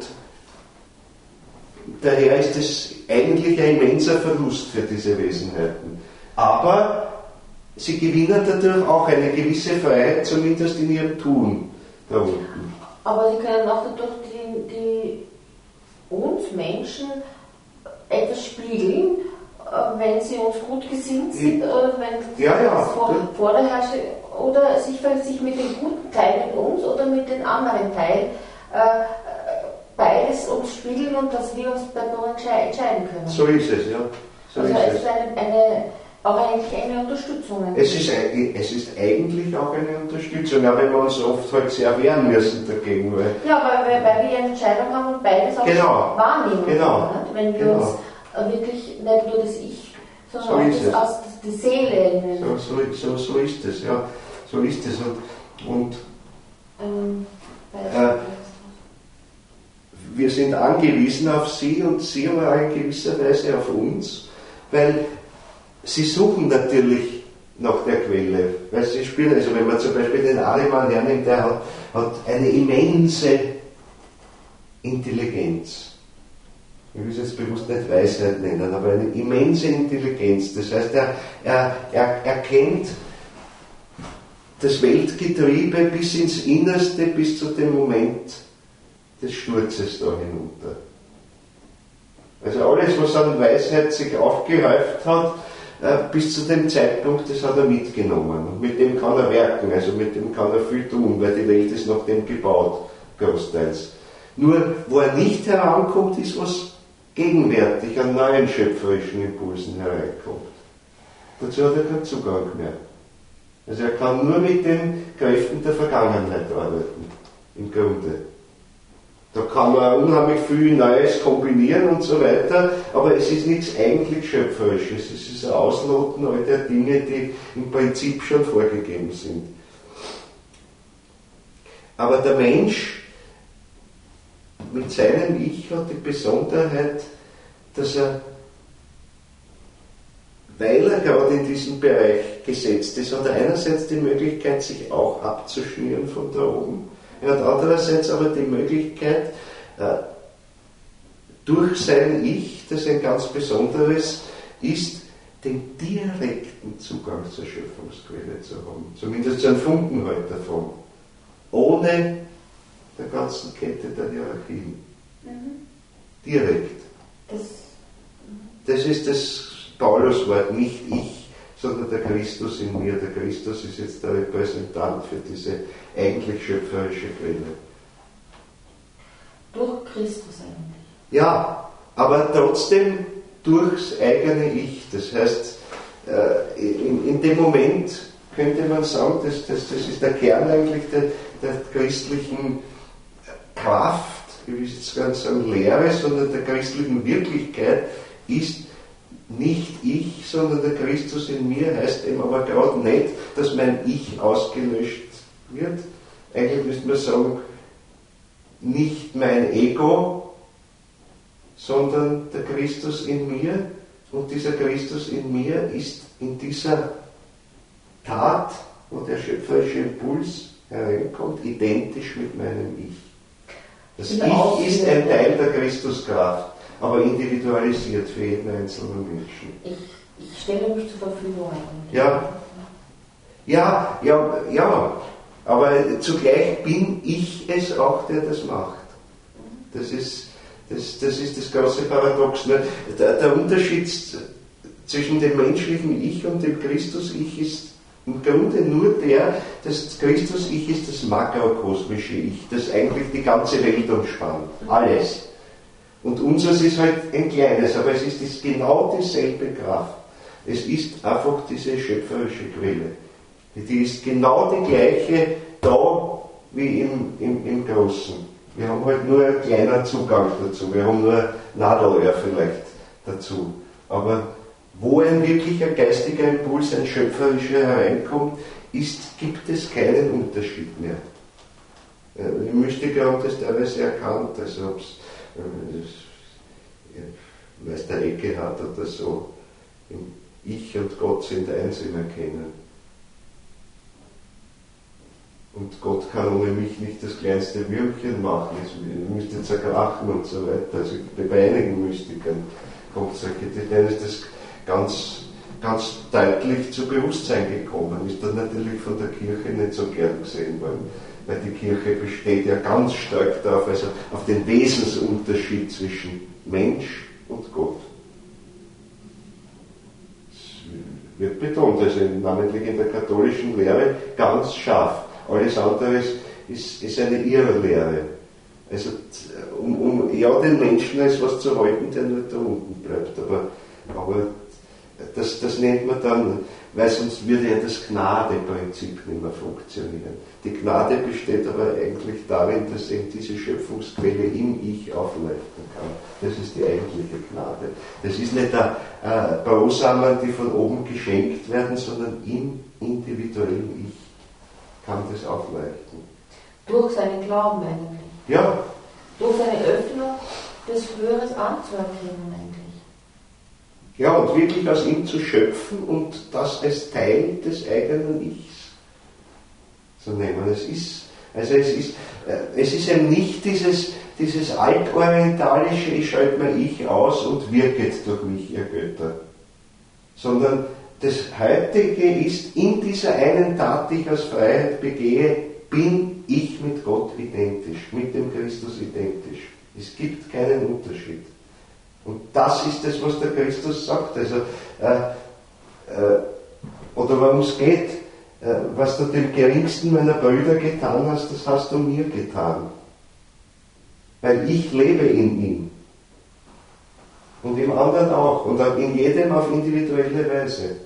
daher ist es eigentlich ein immenser Verlust für diese Wesenheiten. Aber sie gewinnen dadurch auch eine gewisse Freiheit, zumindest in ihrem Tun da unten. Aber sie können auch dadurch die, die uns Menschen etwas spiegeln, wenn sie uns gut gesinnt sind, oder wenn ja, ja, vor, ja. vor der Herrschaft, oder sich, sich mit dem guten Teil in uns oder mit dem anderen Teil äh, beides uns spiegeln und dass wir uns dadurch entscheiden können. So ist es, ja. So also ist es ist eine, eine, auch eigentlich eine Unterstützung. Es ist, es ist eigentlich auch eine Unterstützung, aber wenn wir uns oft halt sehr wehren müssen dagegen. Weil ja, weil, weil wir eine Entscheidung haben und beides auch genau, wahrnehmen. Genau, können, wenn wir genau. uns wirklich nicht nur das Ich, sondern so auch das, aus, die Seele. So, so, so, so ist es, ja. So ist es. Und, und ähm, äh, wir sind angewiesen auf sie und sie aber auch in gewisser Weise auf uns, weil sie suchen natürlich nach der Quelle. Weil sie spüren, also wenn man zum Beispiel den Ariman hernimmt, der hat, hat eine immense Intelligenz. Ich will es jetzt bewusst nicht Weisheit nennen, aber eine immense Intelligenz. Das heißt, er, er, er, er kennt das Weltgetriebe bis ins Innerste, bis zu dem Moment des Sturzes da hinunter. Also alles, was an Weisheit sich aufgehäuft hat, äh, bis zu dem Zeitpunkt, das hat er mitgenommen. Und mit dem kann er werken, also mit dem kann er viel tun, weil die Welt ist nach dem gebaut, großteils. Nur, wo er nicht herankommt, ist was gegenwärtig an neuen schöpferischen Impulsen hereinkommt. Dazu hat er keinen Zugang mehr. Also er kann nur mit den Kräften der Vergangenheit arbeiten, im Grunde. Da kann man unheimlich viel Neues kombinieren und so weiter, aber es ist nichts eigentlich Schöpferisches. Es ist ein Ausloten all der Dinge, die im Prinzip schon vorgegeben sind. Aber der Mensch mit seinem Ich hat die Besonderheit, dass er, weil er gerade in diesem Bereich gesetzt ist, hat er einerseits die Möglichkeit, sich auch abzuschnüren von da oben. Er hat andererseits aber die Möglichkeit, durch sein Ich, das ein ganz besonderes ist, den direkten Zugang zur Schöpfungsquelle zu haben. Zumindest so einen Funken halt davon. Ohne der ganzen Kette der Hierarchien. Mhm. Direkt. Das, das ist das Pauluswort, nicht ich, sondern der Christus in mir. Der Christus ist jetzt der Repräsentant für diese eigentlich schöpferische Quelle. durch Christus eigentlich. Ja, aber trotzdem durchs eigene Ich. Das heißt, in, in dem Moment könnte man sagen, das, das, das ist der Kern eigentlich der, der christlichen Kraft, ich will jetzt gar nicht sagen Lehre, sondern der christlichen Wirklichkeit ist nicht ich, sondern der Christus in mir, heißt eben aber gerade nicht, dass mein Ich ausgelöscht wird. Eigentlich müsste man sagen, nicht mein Ego, sondern der Christus in mir. Und dieser Christus in mir ist in dieser Tat, wo der schöpferische Impuls hereinkommt, identisch mit meinem Ich. Das Ich ist ein Teil der Christuskraft, aber individualisiert für jeden einzelnen Menschen. Ich, ich stelle mich zur Verfügung eigentlich. Ja, ja, ja, ja, aber zugleich bin ich es auch, der das macht. Das ist das, das, ist das große Paradox. Ne? Der, der Unterschied zwischen dem menschlichen Ich und dem Christus-Ich ist im Grunde nur der, das Christus-Ich ist das makrokosmische Ich, das eigentlich die ganze Welt umspannt. Alles. Und unseres ist halt ein kleines, aber es ist, ist genau dieselbe Kraft. Es ist einfach diese schöpferische Quelle. Die ist genau die gleiche da wie im, im, im Großen. Wir haben halt nur einen kleinen Zugang dazu. Wir haben nur Nadelöhr vielleicht dazu. Aber wo ein wirklicher geistiger Impuls, ein schöpferischer hereinkommt, ist, gibt es keinen Unterschied mehr. Die Mystiker haben das teilweise erkannt, also ob es Meister Eckhart oder so, Ich und Gott sind eins im Erkennen. Und Gott kann ohne mich nicht das kleinste Würmchen machen, es müsste zerkrachen und so weiter. Also bei einigen Mystikern kommt solche, denen ist das ganz, ganz deutlich zu Bewusstsein gekommen, ist dann natürlich von der Kirche nicht so gern gesehen worden, weil die Kirche besteht ja ganz stark darauf, also auf den Wesensunterschied zwischen Mensch und Gott. Das wird betont, also namentlich in der katholischen Lehre ganz scharf. Alles andere ist, ist, ist eine Irrlehre. Also um, um ja den Menschen als was zu halten, der nur da unten bleibt. Aber, aber das, das nennt man dann, weil sonst würde ja das Gnadeprinzip nicht mehr funktionieren. Die Gnade besteht aber eigentlich darin, dass eben diese Schöpfungsquelle im Ich aufleuchten kann. Das ist die eigentliche Gnade. Das ist nicht ein äh, Brosamen, die von oben geschenkt werden, sondern im individuellen Ich kann das aufleuchten. Durch seinen Glauben eigentlich. Ja. Durch seine Öffnung, das Höheres anzuerkennen eigentlich. Ja, und wirklich aus ihm zu schöpfen und das als Teil des eigenen Ichs zu nehmen. Es ist, also es ist, es ist eben nicht dieses, dieses altorientalische, ich schalte mein Ich aus und wirket durch mich, ihr Götter, sondern das Heutige ist, in dieser einen Tat, die ich aus Freiheit begehe, bin ich mit Gott identisch, mit dem Christus identisch. Es gibt keinen Unterschied. Und das ist das, was der Christus sagt. Also, äh, äh, oder worum es geht, äh, was du dem geringsten meiner Brüder getan hast, das hast du mir getan. Weil ich lebe in ihm. Und im anderen auch. Und in jedem auf individuelle Weise.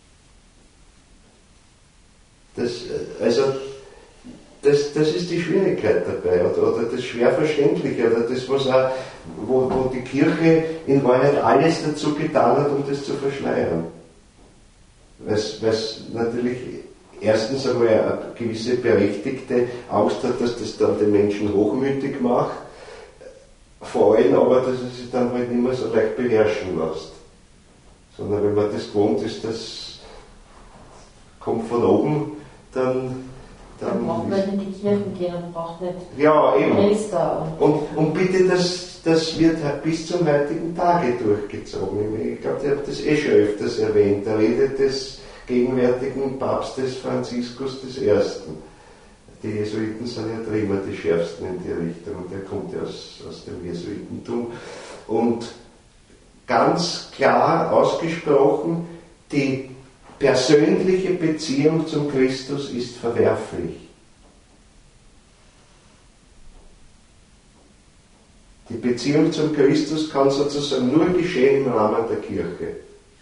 Das, also, das, das ist die Schwierigkeit dabei, oder, oder das Schwerverständliche, oder das, was auch, wo, wo die Kirche in Wahrheit alles dazu getan hat, um das zu verschleiern. Weil es natürlich erstens einmal eine gewisse berechtigte Angst hat, dass das dann den Menschen hochmütig macht, vor allem aber, dass es sich dann halt nicht mehr so leicht beherrschen lässt. Sondern wenn man das gewohnt ist, das kommt von oben, dann Dann, dann braucht man nicht in die Kirchen gehen und braucht nicht ja, eben. Priester. Und, und, und bitte, das, das wird bis zum heutigen Tage durchgezogen. Ich glaube, ich habe das eh schon öfters erwähnt. Der Rede des gegenwärtigen Papstes Franziskus des Ersten. die Jesuiten sind ja da immer die schärfsten in die Richtung, und der kommt ja aus, aus dem Jesuitentum. Und ganz klar ausgesprochen, die persönliche Beziehung zum Christus ist verwerflich. Die Beziehung zum Christus kann sozusagen nur geschehen im Rahmen der Kirche.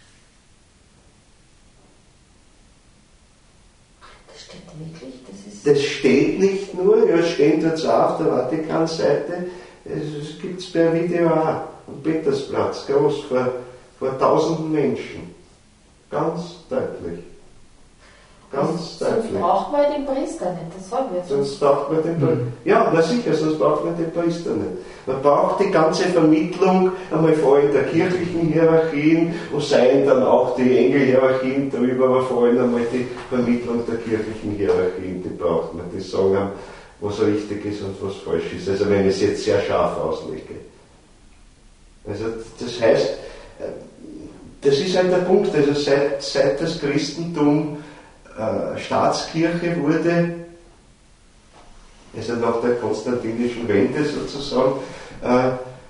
Das steht wirklich? Das, ist das steht nicht nur, ja, es steht jetzt auch auf der Vatikanseite, es gibt es per Video auch am Petersplatz, groß, vor, vor tausenden Menschen. Ganz deutlich. Ganz Sonst deutlich. braucht man den Priester nicht, das sagen wir so. Sonst braucht man den Priester. Ja, na sicher, sonst braucht man den Priester nicht. Man braucht die ganze Vermittlung, einmal vor allem der kirchlichen Hierarchien, und seien dann auch die Engelhierarchien darüber, aber vor allem einmal die Vermittlung der kirchlichen Hierarchien, die braucht man, die sagen, was richtig ist und was falsch ist. Also wenn ich es jetzt sehr scharf auslege. Also das heißt, das ist halt der Punkt, also seit, seit das Christentum äh, Staatskirche wurde, also nach der konstantinischen Wende sozusagen, äh,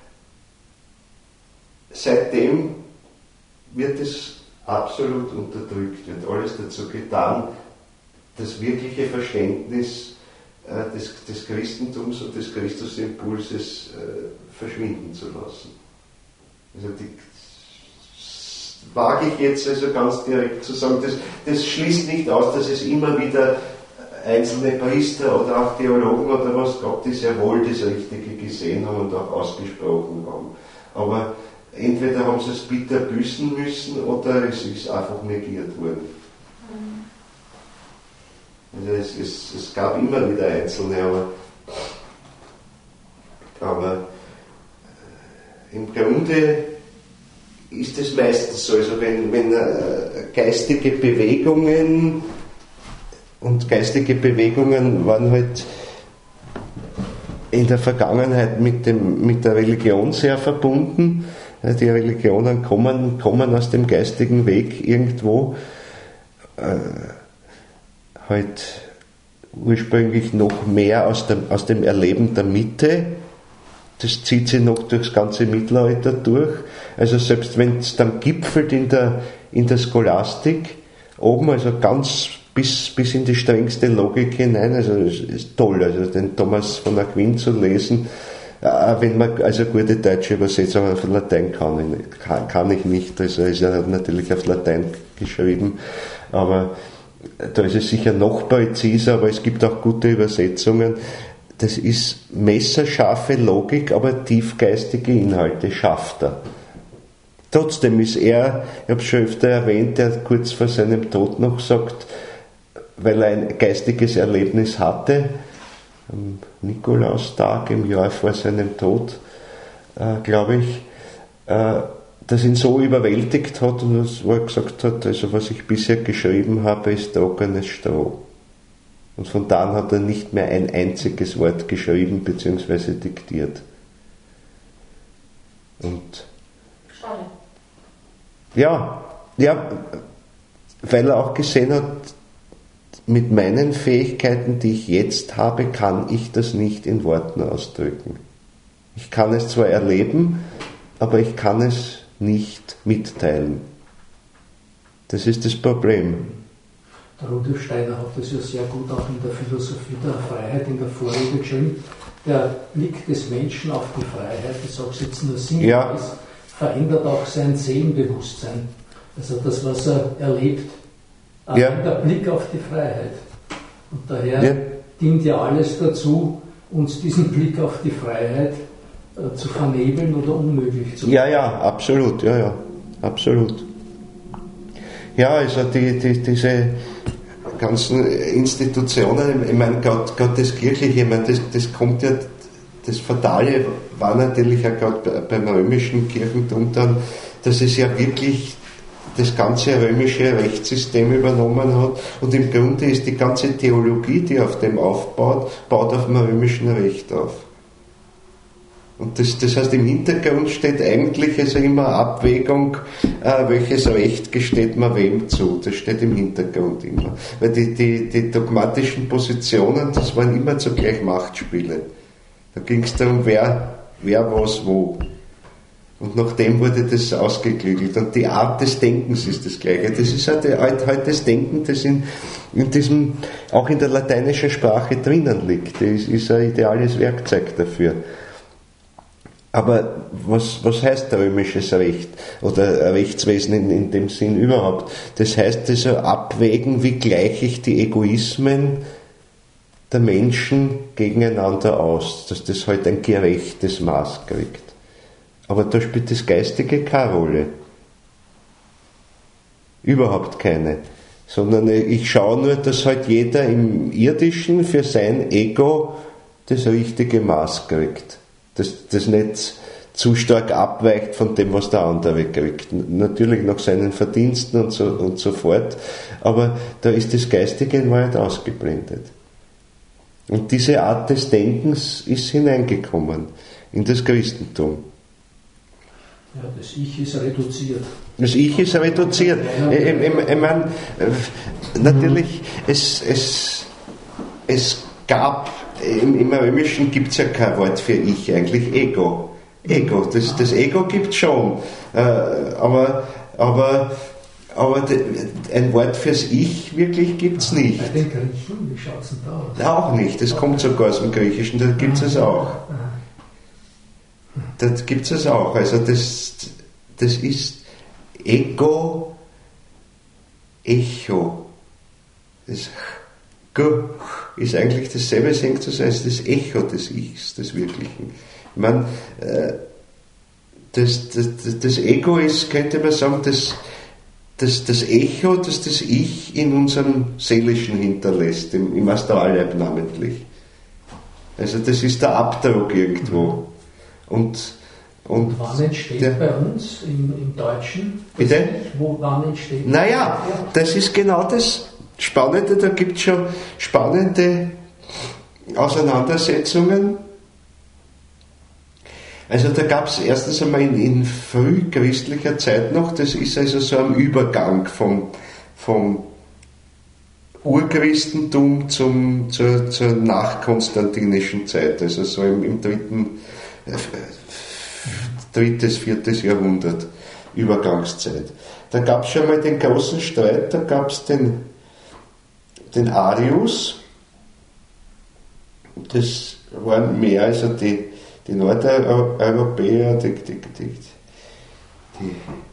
seitdem wird es absolut unterdrückt, wird alles dazu getan, das wirkliche Verständnis äh, des, des Christentums und des Christusimpulses äh, verschwinden zu lassen. Also die, wage ich jetzt also ganz direkt zu sagen, das, das schließt nicht aus, dass es immer wieder einzelne Priester oder auch Theologen oder was gab, die sehr wohl das Richtige gesehen haben und auch ausgesprochen haben. Aber entweder haben sie es bitter büßen müssen oder es ist einfach negiert worden. Also es, es, es gab immer wieder Einzelne, aber, aber im Grunde ist es meistens so, also wenn, wenn äh, geistige Bewegungen, und geistige Bewegungen waren halt in der Vergangenheit mit, dem, mit der Religion sehr verbunden. Die Religionen kommen, kommen aus dem geistigen Weg irgendwo, äh, halt ursprünglich noch mehr aus dem, aus dem Erleben der Mitte. Das zieht sich noch durchs ganze Mittelalter durch. Also selbst wenn es dann gipfelt in der, in der Scholastik, oben, also ganz bis, bis in die strengste Logik hinein, also es ist toll, also den Thomas von Aquin zu lesen, äh, wenn man also gute deutsche Übersetzungen von Latein kann, kann, kann ich nicht, also ist ja natürlich auf Latein geschrieben, aber da ist es sicher noch präziser, aber es gibt auch gute Übersetzungen. Das ist messerscharfe Logik, aber tiefgeistige Inhalte schafft er. Trotzdem ist er, ich habe es schon öfter erwähnt, der kurz vor seinem Tod noch sagt, weil er ein geistiges Erlebnis hatte, am Nikolaustag im Jahr vor seinem Tod, äh, glaube ich, äh, das ihn so überwältigt hat und das, wo er gesagt hat, also was ich bisher geschrieben habe, ist trockenes Stroh. Und von da an hat er nicht mehr ein einziges Wort geschrieben bzw. diktiert. Und schade. Ja, ja, weil er auch gesehen hat, mit meinen Fähigkeiten, die ich jetzt habe, kann ich das nicht in Worten ausdrücken. Ich kann es zwar erleben, aber ich kann es nicht mitteilen. Das ist das Problem. Der Rudolf Steiner hat das ja sehr gut auch in der Philosophie der Freiheit in der Vorrede geschrieben. Der Blick des Menschen auf die Freiheit, ich sage es jetzt nur sinngemäß, ja, verändert auch sein Seelenbewusstsein. Also das, was er erlebt, ja, der Blick auf die Freiheit. Und daher ja, dient ja alles dazu, uns diesen Blick auf die Freiheit äh, zu vernebeln oder unmöglich zu machen. Ja, ja, absolut, ja, ja, absolut. Ja, also die, die, diese ganzen Institutionen, ich meine, gerade das Kirchliche, ich meine, das, das kommt ja, das Fatale war natürlich ja gerade beim römischen Kirchentum dann, dass es ja wirklich das ganze römische Rechtssystem übernommen hat und im Grunde ist die ganze Theologie, die auf dem aufbaut, baut auf dem römischen Recht auf. Und das, das heißt, im Hintergrund steht eigentlich also immer Abwägung, äh, welches Recht gesteht man wem zu. Das steht im Hintergrund immer. Weil die, die, die dogmatischen Positionen, das waren immer zugleich Machtspiele. Da ging es darum, wer, wer was wo. Und nach dem wurde das ausgeklügelt. Und die Art des Denkens ist das Gleiche. Das ist halt, halt, halt das Denken, das in, in diesem, auch in der lateinischen Sprache drinnen liegt. Das ist, ist ein ideales Werkzeug dafür. Aber was, was heißt römisches Recht oder Rechtswesen in, in dem Sinn überhaupt? Das heißt also abwägen, wie gleiche ich die Egoismen der Menschen gegeneinander aus, dass das halt ein gerechtes Maß kriegt. Aber da spielt das Geistige keine Rolle. Überhaupt keine. Sondern ich schaue nur, dass halt jeder im Irdischen für sein Ego das richtige Maß kriegt. Dass das nicht zu stark abweicht von dem, was der andere kriegt. Natürlich nach seinen Verdiensten und so, und so fort, aber da ist das Geistige in Wahrheit ausgeblendet. Und diese Art des Denkens ist hineingekommen in das Christentum. Ja, das Ich ist reduziert. Das Ich ist reduziert. Ich, ich, ich, ich meine, natürlich, es, es, es gab, im, im Römischen gibt es ja kein Wort für Ich, eigentlich Ego. Ego, das, das Ego gibt es schon. Äh, aber, aber, aber de, ein Wort fürs Ich wirklich gibt es nicht. Bei den Griechen, wie schaut es denn da aus? Auch nicht, das kommt sogar aus dem Griechischen, da gibt es es auch. Das gibt es auch. Also das, das ist Ego, Echo. Das G ist eigentlich dasselbe, senkt zu sein, als das Echo des Ichs, des Wirklichen. Ich meine, das, das, das Ego ist, könnte man sagen, das, das, das Echo, das das Ich in unserem Seelischen hinterlässt, im, im Astralleib namentlich. Also das ist der Abdruck irgendwo. Und, und, und wann entsteht der, bei uns im, im Deutschen? Bitte? Wo, wann entsteht Naja, das ist genau das Spannende, da gibt es schon spannende Auseinandersetzungen. Also da gab es erstens einmal in, in frühchristlicher Zeit noch, das ist also so ein Übergang vom, vom Urchristentum zum, zur, zur nachkonstantinischen Zeit, also so im, im dritten, äh, drittes, viertes Jahrhundert, Übergangszeit. Da gab es schon mal den großen Streit, da gab es den, den Arius, das waren mehr also die, die Nordeuropäer, die, die, die, die,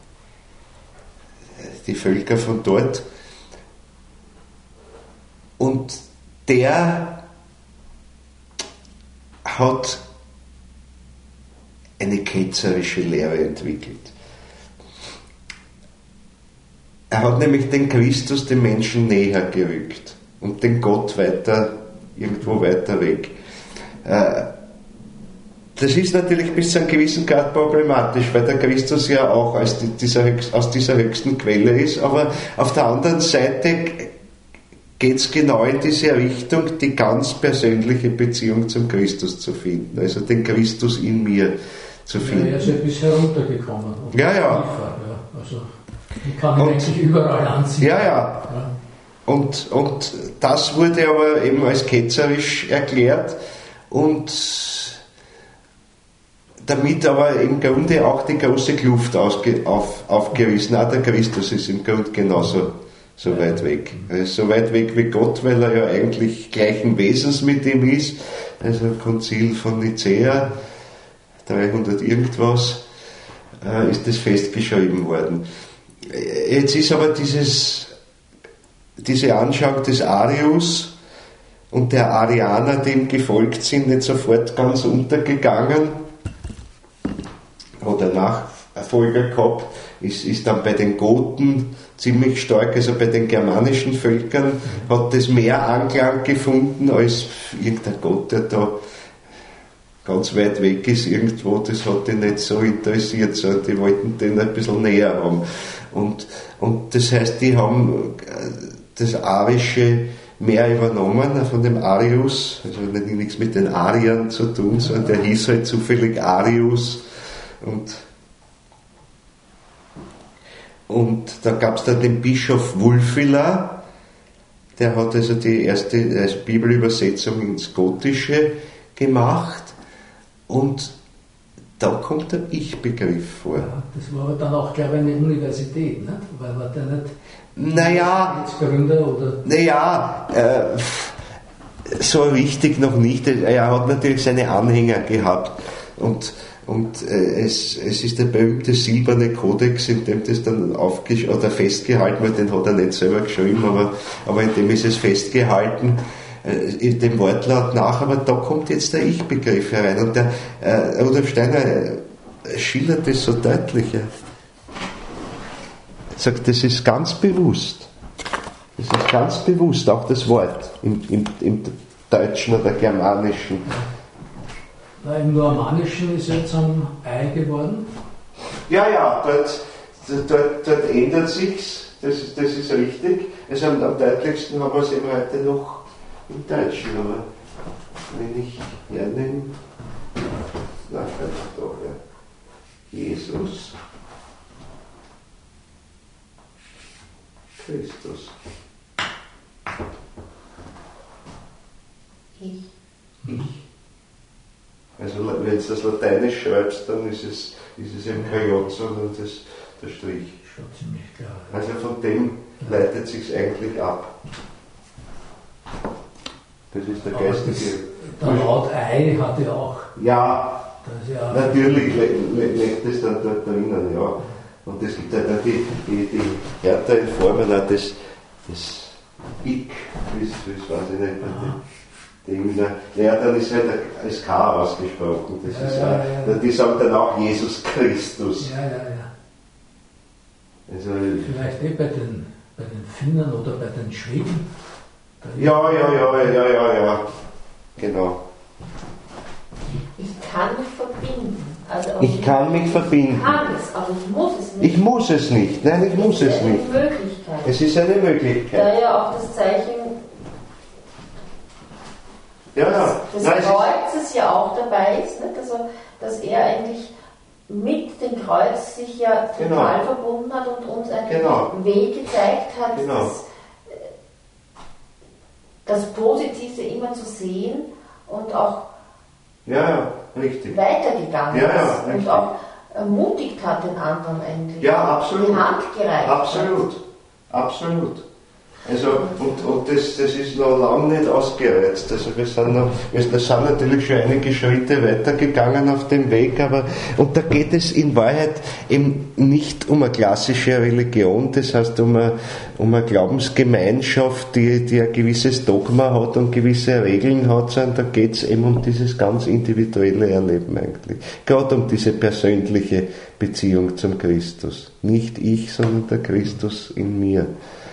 die Völker von dort. Und der hat eine ketzerische Lehre entwickelt. Er hat nämlich den Christus dem Menschen näher gerückt und den Gott weiter, irgendwo weiter weg. Das ist natürlich bis zu einem gewissen Grad problematisch, weil der Christus ja auch aus dieser, aus dieser höchsten Quelle ist, aber auf der anderen Seite geht es genau in diese Richtung, die ganz persönliche Beziehung zum Christus zu finden, also den Christus in mir zu finden. Ja, er ist ja bis heruntergekommen. Ja, ja. ja. Also, ich kann ihn eigentlich überall anziehen. Ja, ja. ja. Und, und das wurde aber eben als ketzerisch erklärt und damit aber im Grunde auch die große Kluft ausge, auf, aufgerissen. Auch der Christus ist im Grunde genauso so weit weg. Er ist so weit weg wie Gott, weil er ja eigentlich gleichen Wesens mit ihm ist. Also Konzil von Nicäa, dreihundert irgendwas, äh, ist das festgeschrieben worden. Jetzt ist aber dieses, diese Anschauung des Arius und der Arianer, die ihm gefolgt sind, nicht sofort ganz untergegangen oder Nachfolger gehabt, ist, ist dann bei den Goten ziemlich stark, also bei den germanischen Völkern hat das mehr Anklang gefunden als irgendein Gott, der da ganz weit weg ist irgendwo, das hat die nicht so interessiert, sondern die wollten den ein bisschen näher haben. Und, und das heißt, die haben das Arische mehr übernommen von dem Arius, also nichts mit den Ariern zu tun, sondern der hieß halt zufällig Arius. Und, und da gab es dann den Bischof Wulfila, der hat also die erste Bibelübersetzung ins Gotische gemacht, und da kommt der Ich-Begriff vor. Ja, das war aber dann auch, glaube ich, eine Universität, ne? Weil war der nicht naja, Gründer oder? Naja, äh, so richtig noch nicht. Er hat natürlich seine Anhänger gehabt, und, und äh, es, es ist der berühmte silberne Kodex, in dem das dann aufgesch- oder festgehalten wird, den hat er nicht selber geschrieben, aber, aber in dem ist es festgehalten, in dem Wortlaut nach, aber da kommt jetzt der Ich-Begriff herein, und der äh, Rudolf Steiner äh, schildert das so deutlich. Er sagt, das ist ganz bewusst. Das ist ganz bewusst, auch das Wort im, im, im Deutschen oder Germanischen. Na, im Normanischen ist jetzt am Ei geworden. Ja, ja, dort, dort, dort ändert sich's, das, das ist richtig. Also am, am deutlichsten haben wir es eben heute noch im Deutschen, aber wenn ich hernehme, nachher doch, ja, Jesus Christus. Ich. Ich. Also wenn du das Lateinisch schreibst, dann ist es, ist es eben kein J, sondern das, der Strich. Schon ziemlich klar. Also von dem leitet sich eigentlich ab. Das ist der geistige. Der Laut Ei hat ja auch. Ja, das ja natürlich liegt das dann dort drinnen, ja. Und es gibt ja dann die, die, die härteren Formen, auch das, das Ich, das, das weiß ich nicht. Dem, ja, dann ist halt als K ausgesprochen. Das ja, ist ja, auch, ja. Die sagen dann auch Jesus Christus. Ja, ja, ja. Also, vielleicht eh bei den, bei den Finnern oder bei den Schweden. Ja, ja, ja, ja, ja, ja. Genau. Ich kann mich verbinden. Also Ich kann mich verbinden. Ich kann es, aber ich muss es nicht. Ich muss es nicht. Nein, ich muss es nicht. Es ist eine Möglichkeit. Es ist eine Möglichkeit. Da ja auch das Zeichen Ja, ja. des Nein, es ist- Kreuzes ja auch dabei ist, nicht? Also, dass er eigentlich mit dem Kreuz sich ja total Genau. verbunden hat und uns einen Genau. Weg gezeigt hat, Genau. das, das Positive immer zu sehen und auch Ja, ja, richtig. weitergegangen Ja, ja, ist und richtig. auch ermutigt hat, den anderen eigentlich. Ja, absolut. Die Hand gereicht Absolut. Absolut. Also, und, und das, das ist noch lange nicht ausgereizt. Also wir sind noch, wir sind natürlich schon einige Schritte weitergegangen auf dem Weg, aber, und da geht es in Wahrheit eben nicht um eine klassische Religion, das heißt um eine, um eine Glaubensgemeinschaft, die, die ein gewisses Dogma hat und gewisse Regeln hat, sondern da geht es eben um dieses ganz individuelle Erleben eigentlich. Gerade um diese persönliche Beziehung zum Christus. Nicht ich, sondern der Christus in mir.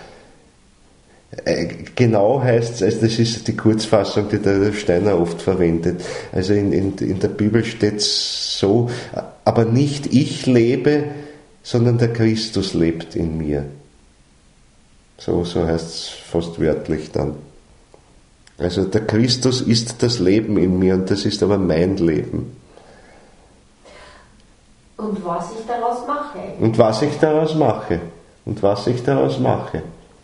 Genau heißt es, also das ist die Kurzfassung, die der Steiner oft verwendet. Also in, in, in der Bibel steht es so, aber nicht ich lebe, sondern der Christus lebt in mir. So, so heißt es fast wörtlich dann. Also der Christus ist das Leben in mir und das ist aber mein Leben. Und was ich daraus mache. Und was ich daraus mache. Und was ich daraus mache.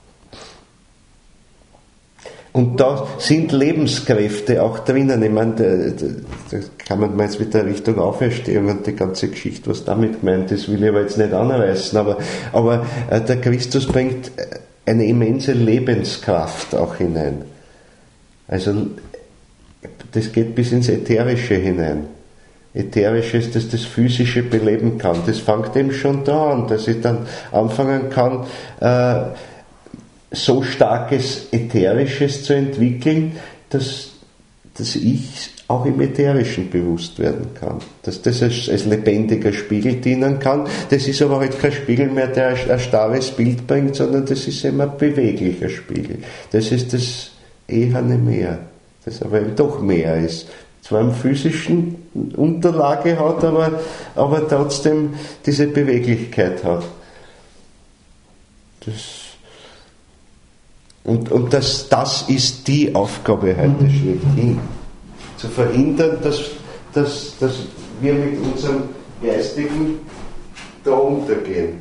Und da sind Lebenskräfte auch drinnen. Ich meine, da, da kann man jetzt mit der Richtung Auferstehung und die ganze Geschichte, was damit gemeint ist, will ich aber jetzt nicht anreißen. Aber, aber der Christus bringt eine immense Lebenskraft auch hinein. Also das geht bis ins Ätherische hinein. Ätherisches, das das Physische beleben kann. Das fängt eben schon da an, dass ich dann anfangen kann, äh, so starkes Ätherisches zu entwickeln, dass, dass ich auch im Ätherischen bewusst werden kann. Dass das als, als lebendiger Spiegel dienen kann. Das ist aber halt kein Spiegel mehr, der ein starres Bild bringt, sondern das ist eben ein beweglicher Spiegel. Das ist das Eherne Meer, das aber eben doch mehr ist. Zwar eine physischen Unterlage hat, aber, aber trotzdem diese Beweglichkeit hat. Das Und, und das, das ist die Aufgabe heute schlechthin. Zu verhindern, dass, dass, dass wir mit unserem Geistigen da untergehen.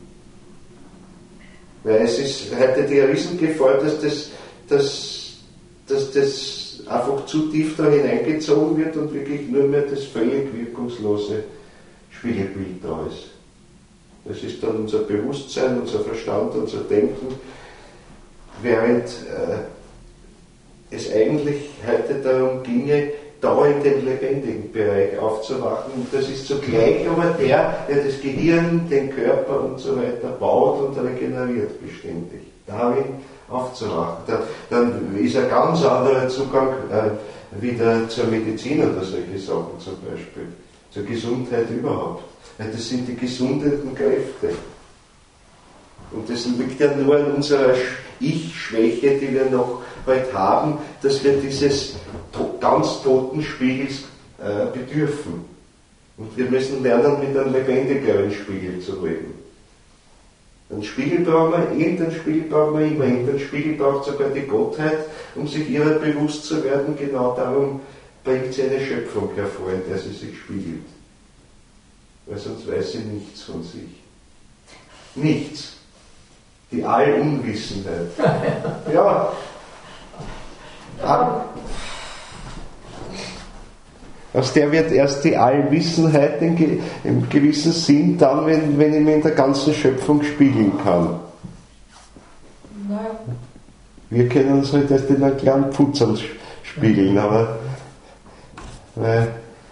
Weil es ist heute die Riesengefahr, dass das, dass, dass das einfach zu tief da hineingezogen wird und wirklich nur mehr das völlig wirkungslose Spiegelbild da ist. Das ist dann unser Bewusstsein, unser Verstand, unser Denken, während äh, es eigentlich heute darum ginge, da in den lebendigen Bereich aufzuwachen. Und das ist zugleich aber der, der das Gehirn, den Körper und so weiter baut und regeneriert beständig. Darin aufzuwachen. Da, dann ist ein ganz anderer Zugang äh, wieder zur Medizin oder solche Sachen zum Beispiel. Zur Gesundheit überhaupt. Weil das sind die gesundenden Kräfte. Und das liegt ja nur an unserer Ich-Schwäche, die wir noch heute haben, dass wir dieses ganz toten Spiegels äh, bedürfen. Und wir müssen lernen, mit einem lebendigeren Spiegel zu leben. Einen Spiegel brauchen wir, irgendeinen Spiegel brauchen wir immer, irgendeinen Spiegel braucht sogar die Gottheit, um sich ihrer bewusst zu werden. Genau darum bringt sie eine Schöpfung hervor, in der sie sich spiegelt. Weil sonst weiß sie nichts von sich. Nichts. Die Allunwissenheit. Ja. Ab, aus der wird erst die Allwissenheit in, ge, im gewissen Sinn dann, wenn, wenn ich mich in der ganzen Schöpfung spiegeln kann. Naja. Wir können uns halt erst in einem kleinen Pfutzerl spiegeln, aber weil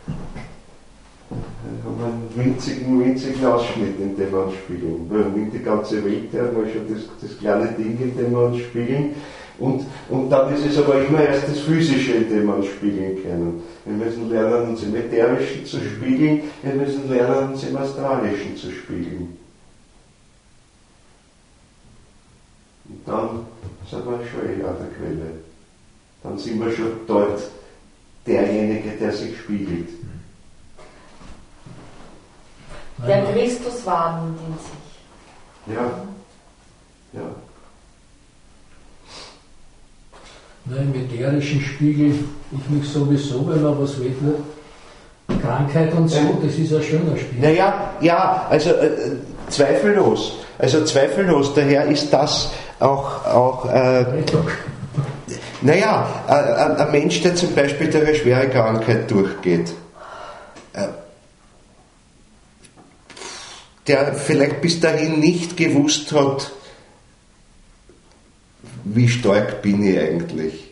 wir haben einen winzigen, winzigen Ausschnitt, in dem wir uns spiegeln. Wir haben die ganze Welt, ja, mal schon das, das kleine Ding, in dem wir uns spiegeln. Und, und dann ist es aber immer erst das Physische, in dem wir uns spiegeln können. Wir müssen lernen, uns im Ätherischen zu spiegeln, wir müssen lernen, uns im Astralischen zu spiegeln. Und dann sind wir schon eh an der Quelle. Dann sind wir schon dort derjenige, der sich spiegelt. Der Christus wahrnimmt in sich. Ja, ja. Nein, im ätherischen Spiegel ich mich sowieso, wenn man was will, Krankheit und so, das ist ein schöner Spiegel. Naja, ja, also äh, zweifellos. Also zweifellos, daher ist das auch, auch äh, naja, äh, ein Mensch, der zum Beispiel durch eine schwere Krankheit durchgeht, äh, der vielleicht bis dahin nicht gewusst hat, wie stark bin ich eigentlich?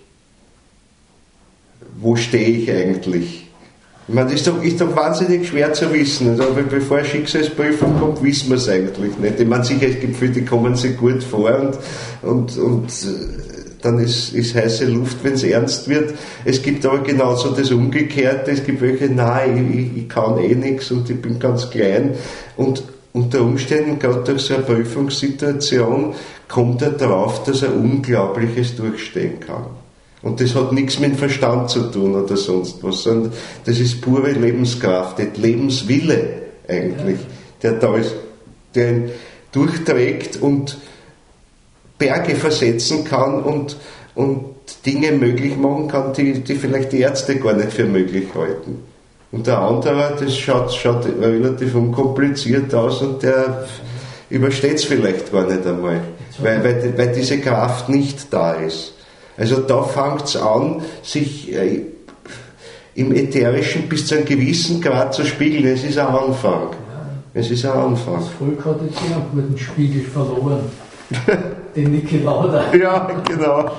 Wo stehe ich eigentlich? Ich meine, das ist doch, ist doch wahnsinnig schwer zu wissen. Also, bevor eine Schicksalsprüfung kommt, wissen wir es eigentlich nicht. Ich meine, sicher, es gibt viele, die kommen sich gut vor und, und, und dann ist, ist heiße Luft, wenn es ernst wird. Es gibt aber genauso das Umgekehrte. Es gibt welche, nein, ich, ich kann eh nichts und ich bin ganz klein. Und unter Umständen, gerade durch so eine Prüfungssituation, kommt er darauf, dass er Unglaubliches durchstehen kann. Und das hat nichts mit dem Verstand zu tun oder sonst was, sondern das ist pure Lebenskraft, der Lebenswille eigentlich, der da ist, der ihn durchträgt und Berge versetzen kann und, und Dinge möglich machen kann, die, die vielleicht die Ärzte gar nicht für möglich halten. Und der andere, das schaut, schaut relativ unkompliziert aus und der übersteht es vielleicht gar nicht einmal, weil, weil, weil diese Kraft nicht da ist. Also da fängt es an, sich äh, im Ätherischen bis zu einem gewissen Grad zu spiegeln. Es ist ein Anfang. Es ist ein Anfang. Das Volk hat jetzt ja mit dem Spiegel verloren. Den Niki Lauda. Ja, genau.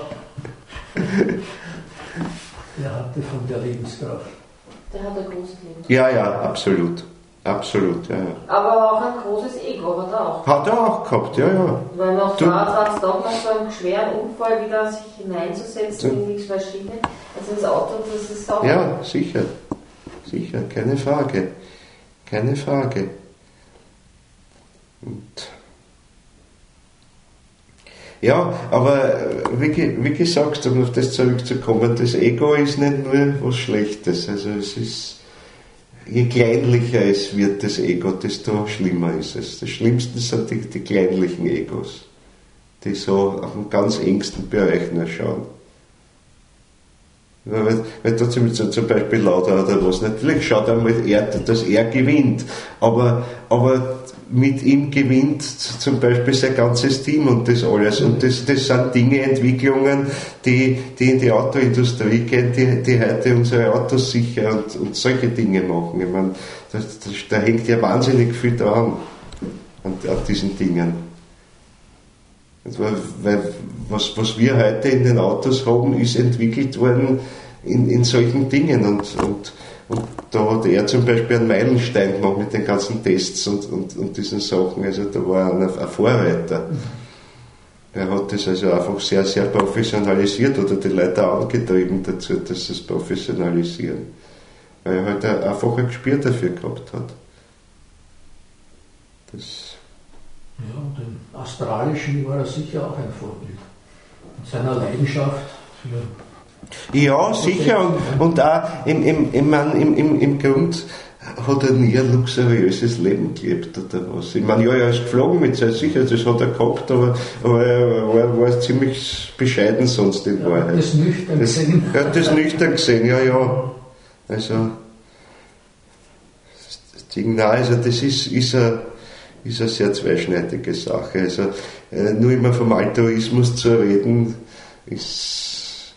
Der hatte von der Lebenskraft. Der hat ein großes Leben. Ja, ja, absolut. Absolut, ja, ja. Aber auch ein großes Ego hat er auch. Hat er auch gehabt, ja, ja. Weil man auch da hat es doch noch so einen schweren Unfall wieder sich hineinzusetzen in nichts Maschine. Also das Auto, das ist auch. Ja, sicher. Sicher, keine Frage. Keine Frage. Und ja, aber wie, wie gesagt, um auf das zurückzukommen, das Ego ist nicht nur was Schlechtes. Also es ist, je kleinlicher es wird, das Ego, desto schlimmer ist es. Das Schlimmste sind die, die kleinlichen Egos, die so auf den ganz engsten Bereich nur schauen. Weil, weil da zum, zum Beispiel Lauda oder was, natürlich schaut einmal er, dass er gewinnt, aber, aber mit ihm gewinnt zum Beispiel sein ganzes Team und das alles. Und das, das sind Dinge, Entwicklungen, die, die in die Autoindustrie gehen, die, die heute unsere Autos sicher und, und solche Dinge machen. Ich meine, das, das, da hängt ja wahnsinnig viel dran an, an diesen Dingen. Weil, weil was, was wir heute in den Autos haben, ist entwickelt worden in, in solchen Dingen und, und, und da hat er zum Beispiel einen Meilenstein gemacht mit den ganzen Tests und, und, und diesen Sachen, also da war er ein, ein Vorreiter. Er hat das also einfach sehr, sehr professionalisiert oder die Leute auch angetrieben dazu, dass sie es professionalisieren, weil er halt einfach ein Gespür dafür gehabt hat. Das Ja, und im Australischen war er sicher auch ein Vorbild. Mit seiner Leidenschaft für. Ja, sicher, und, und auch im, im, im, im, im, im Grund hat er nie ein luxuriöses Leben gelebt oder was. Ich meine, ja, er ist geflogen mit seiner Sicherheit, das hat er gehabt, aber, aber er war, war ziemlich bescheiden sonst in ja, Wahrheit. Das nüchtern das, gesehen. Er hat das nüchtern gesehen, ja, ja. Also, das Ding, nein, also das ist, ist ein ist eine sehr zweischneidige Sache. Also äh, nur immer vom Altruismus zu reden, ist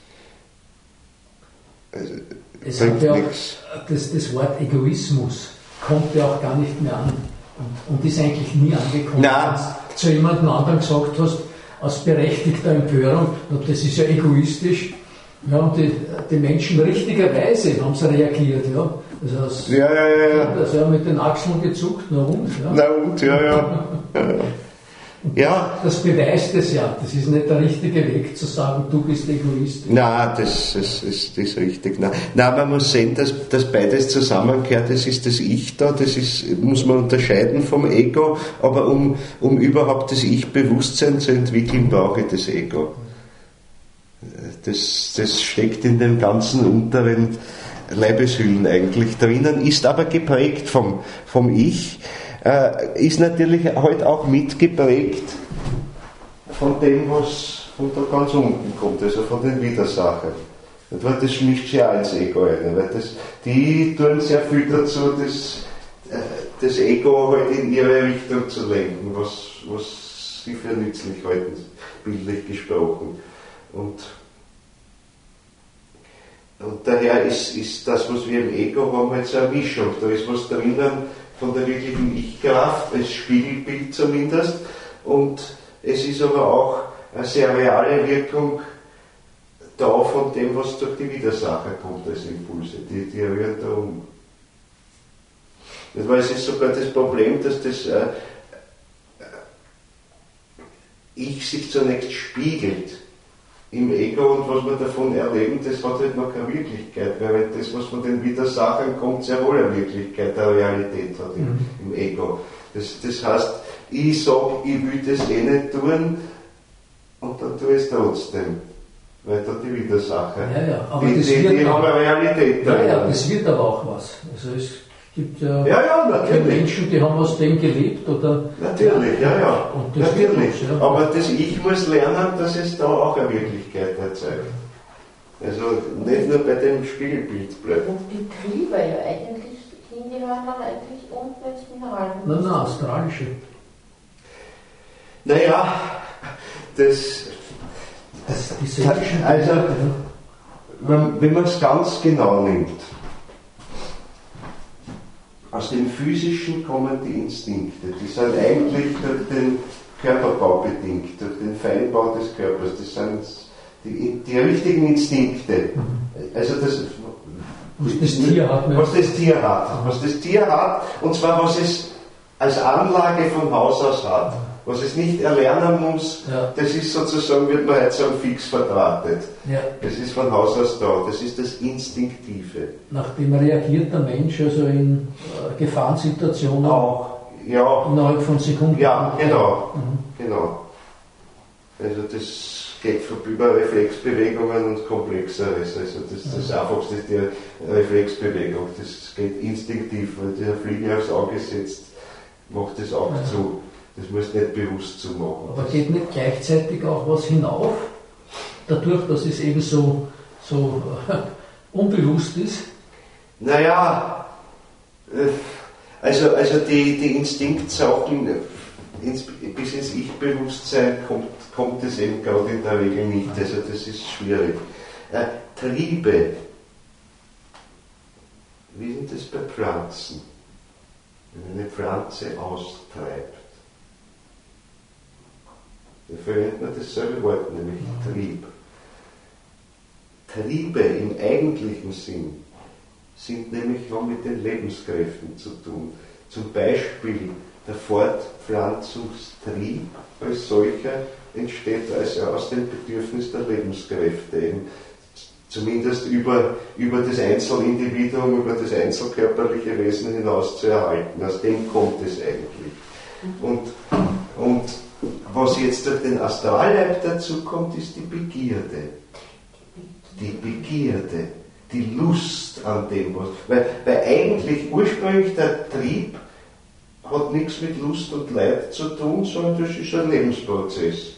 äh, es hat ja auch, das, das Wort Egoismus kommt ja auch gar nicht mehr an und, und ist eigentlich nie angekommen, wenn du zu jemandem anderen gesagt hast, aus berechtigter Empörung, und das ist ja egoistisch. Ja, und die, die Menschen richtigerweise haben sie reagiert, ja. Also aus, ja, ja, ja, ja. Also ja, mit den Achseln gezuckt, na und, ja. Na und, ja, ja. Ja. Das beweist es ja. Das ist nicht der richtige Weg zu sagen, du bist egoistisch. Nein, das, das, das, das ist richtig. Nein. Nein, man muss sehen, dass, dass beides zusammengehört. Das ist das Ich da, das ist, muss man unterscheiden vom Ego, aber um, um überhaupt das Ich-Bewusstsein zu entwickeln, brauche ich das Ego. Das, das steckt in den ganzen unteren Leibeshüllen eigentlich drinnen, ist aber geprägt vom, vom Ich, äh, ist natürlich halt auch mitgeprägt von dem, was von da ganz unten kommt, also von den Widersachern. Und das mischt sich auch ins Ego ein, weil das, die tun sehr viel dazu, das, das Ego halt in ihre Richtung zu lenken, was, was sie für nützlich halten, bildlich gesprochen. Und Und daher ist, ist das, was wir im Ego haben, halt so eine Mischung. Da ist was drinnen von der wirklichen Ich-Kraft, als Spiegelbild zumindest. Und es ist aber auch eine sehr reale Wirkung da von dem, was durch die Widersacher kommt als Impulse. Die, die rühren da um. Weil es ist sogar das Problem, dass das äh, Ich sich zunächst spiegelt im Ego, und was wir davon erleben, das hat halt noch keine Wirklichkeit, weil das, was von den Widersachern kommt, sehr wohl eine Wirklichkeit, eine Realität hat im, mhm. im Ego. Das, das heißt, ich sage, ich will das eh nicht tun, und dann tue ich es trotzdem, weil da die Widersacher, ja, ja, aber die, das die, wird die auch, haben eine Realität ja, drin. ja, das wird aber auch was. Also es gibt ja, ja, ja, natürlich. Menschen, die haben aus dem gelebt, oder? Natürlich, ja, ja. Und das natürlich. Ja. Aber das Ich muss lernen, dass es da auch eine Wirklichkeit erzeugt. Also nicht nur bei dem Spiegelbild bleibt. Und die Triebe ja eigentlich hingehören dann eigentlich unten ins Mineral. Nein, nein, australische. Naja, das. das die seelischen also, wenn, wenn man es ganz genau nimmt, aus dem Physischen kommen die Instinkte. Die sind eigentlich durch den Körperbau bedingt, durch den Feinbau des Körpers. Das sind die, die richtigen Instinkte. Also das, was das Tier hat. Ne? Was das Tier hat. Was das Tier hat, und zwar was es als Anlage von Haus aus hat. Was es nicht erlernen muss, ja. Das ist sozusagen, wird man heute sagen, fix verdrahtet. Ja. Das ist von Haus aus da. Das ist das Instinktive. Nachdem reagiert der Mensch also in äh, Gefahrensituationen auch ja. innerhalb von Sekunden. Ja, genau. Mhm. genau. Also das geht über Reflexbewegungen und Komplexeres. Also das, das ja. Einfachste ist die Reflexbewegung. Das geht instinktiv, weil der Fliegen aufs Auge setzt, macht das auch ja. zu. Das muss nicht bewusst zu machen. Aber geht nicht gleichzeitig auch was hinauf, dadurch, dass es eben so, so unbewusst ist? Naja, also, also die, die Instinktsachen, ins, bis ins Ich-Bewusstsein kommt, kommt es eben gerade in der Regel nicht, also das ist schwierig. Äh, Triebe, wie ist das bei Pflanzen? Wenn eine Pflanze austreibt, da verwendet man dasselbe Wort, nämlich Trieb. Triebe im eigentlichen Sinn sind nämlich haben mit den Lebenskräften zu tun. Zum Beispiel der Fortpflanzungstrieb als solcher entsteht also aus dem Bedürfnis der Lebenskräfte, eben zumindest über, über das Einzelindividuum, über das einzelkörperliche Wesen hinaus zu erhalten. Aus dem kommt es eigentlich. Und, und was jetzt durch den Astralleib dazu kommt, ist die Begierde. Die Begierde, die Lust an dem, was. Weil, weil eigentlich ursprünglich der Trieb hat nichts mit Lust und Leid zu tun, sondern das ist ein Lebensprozess.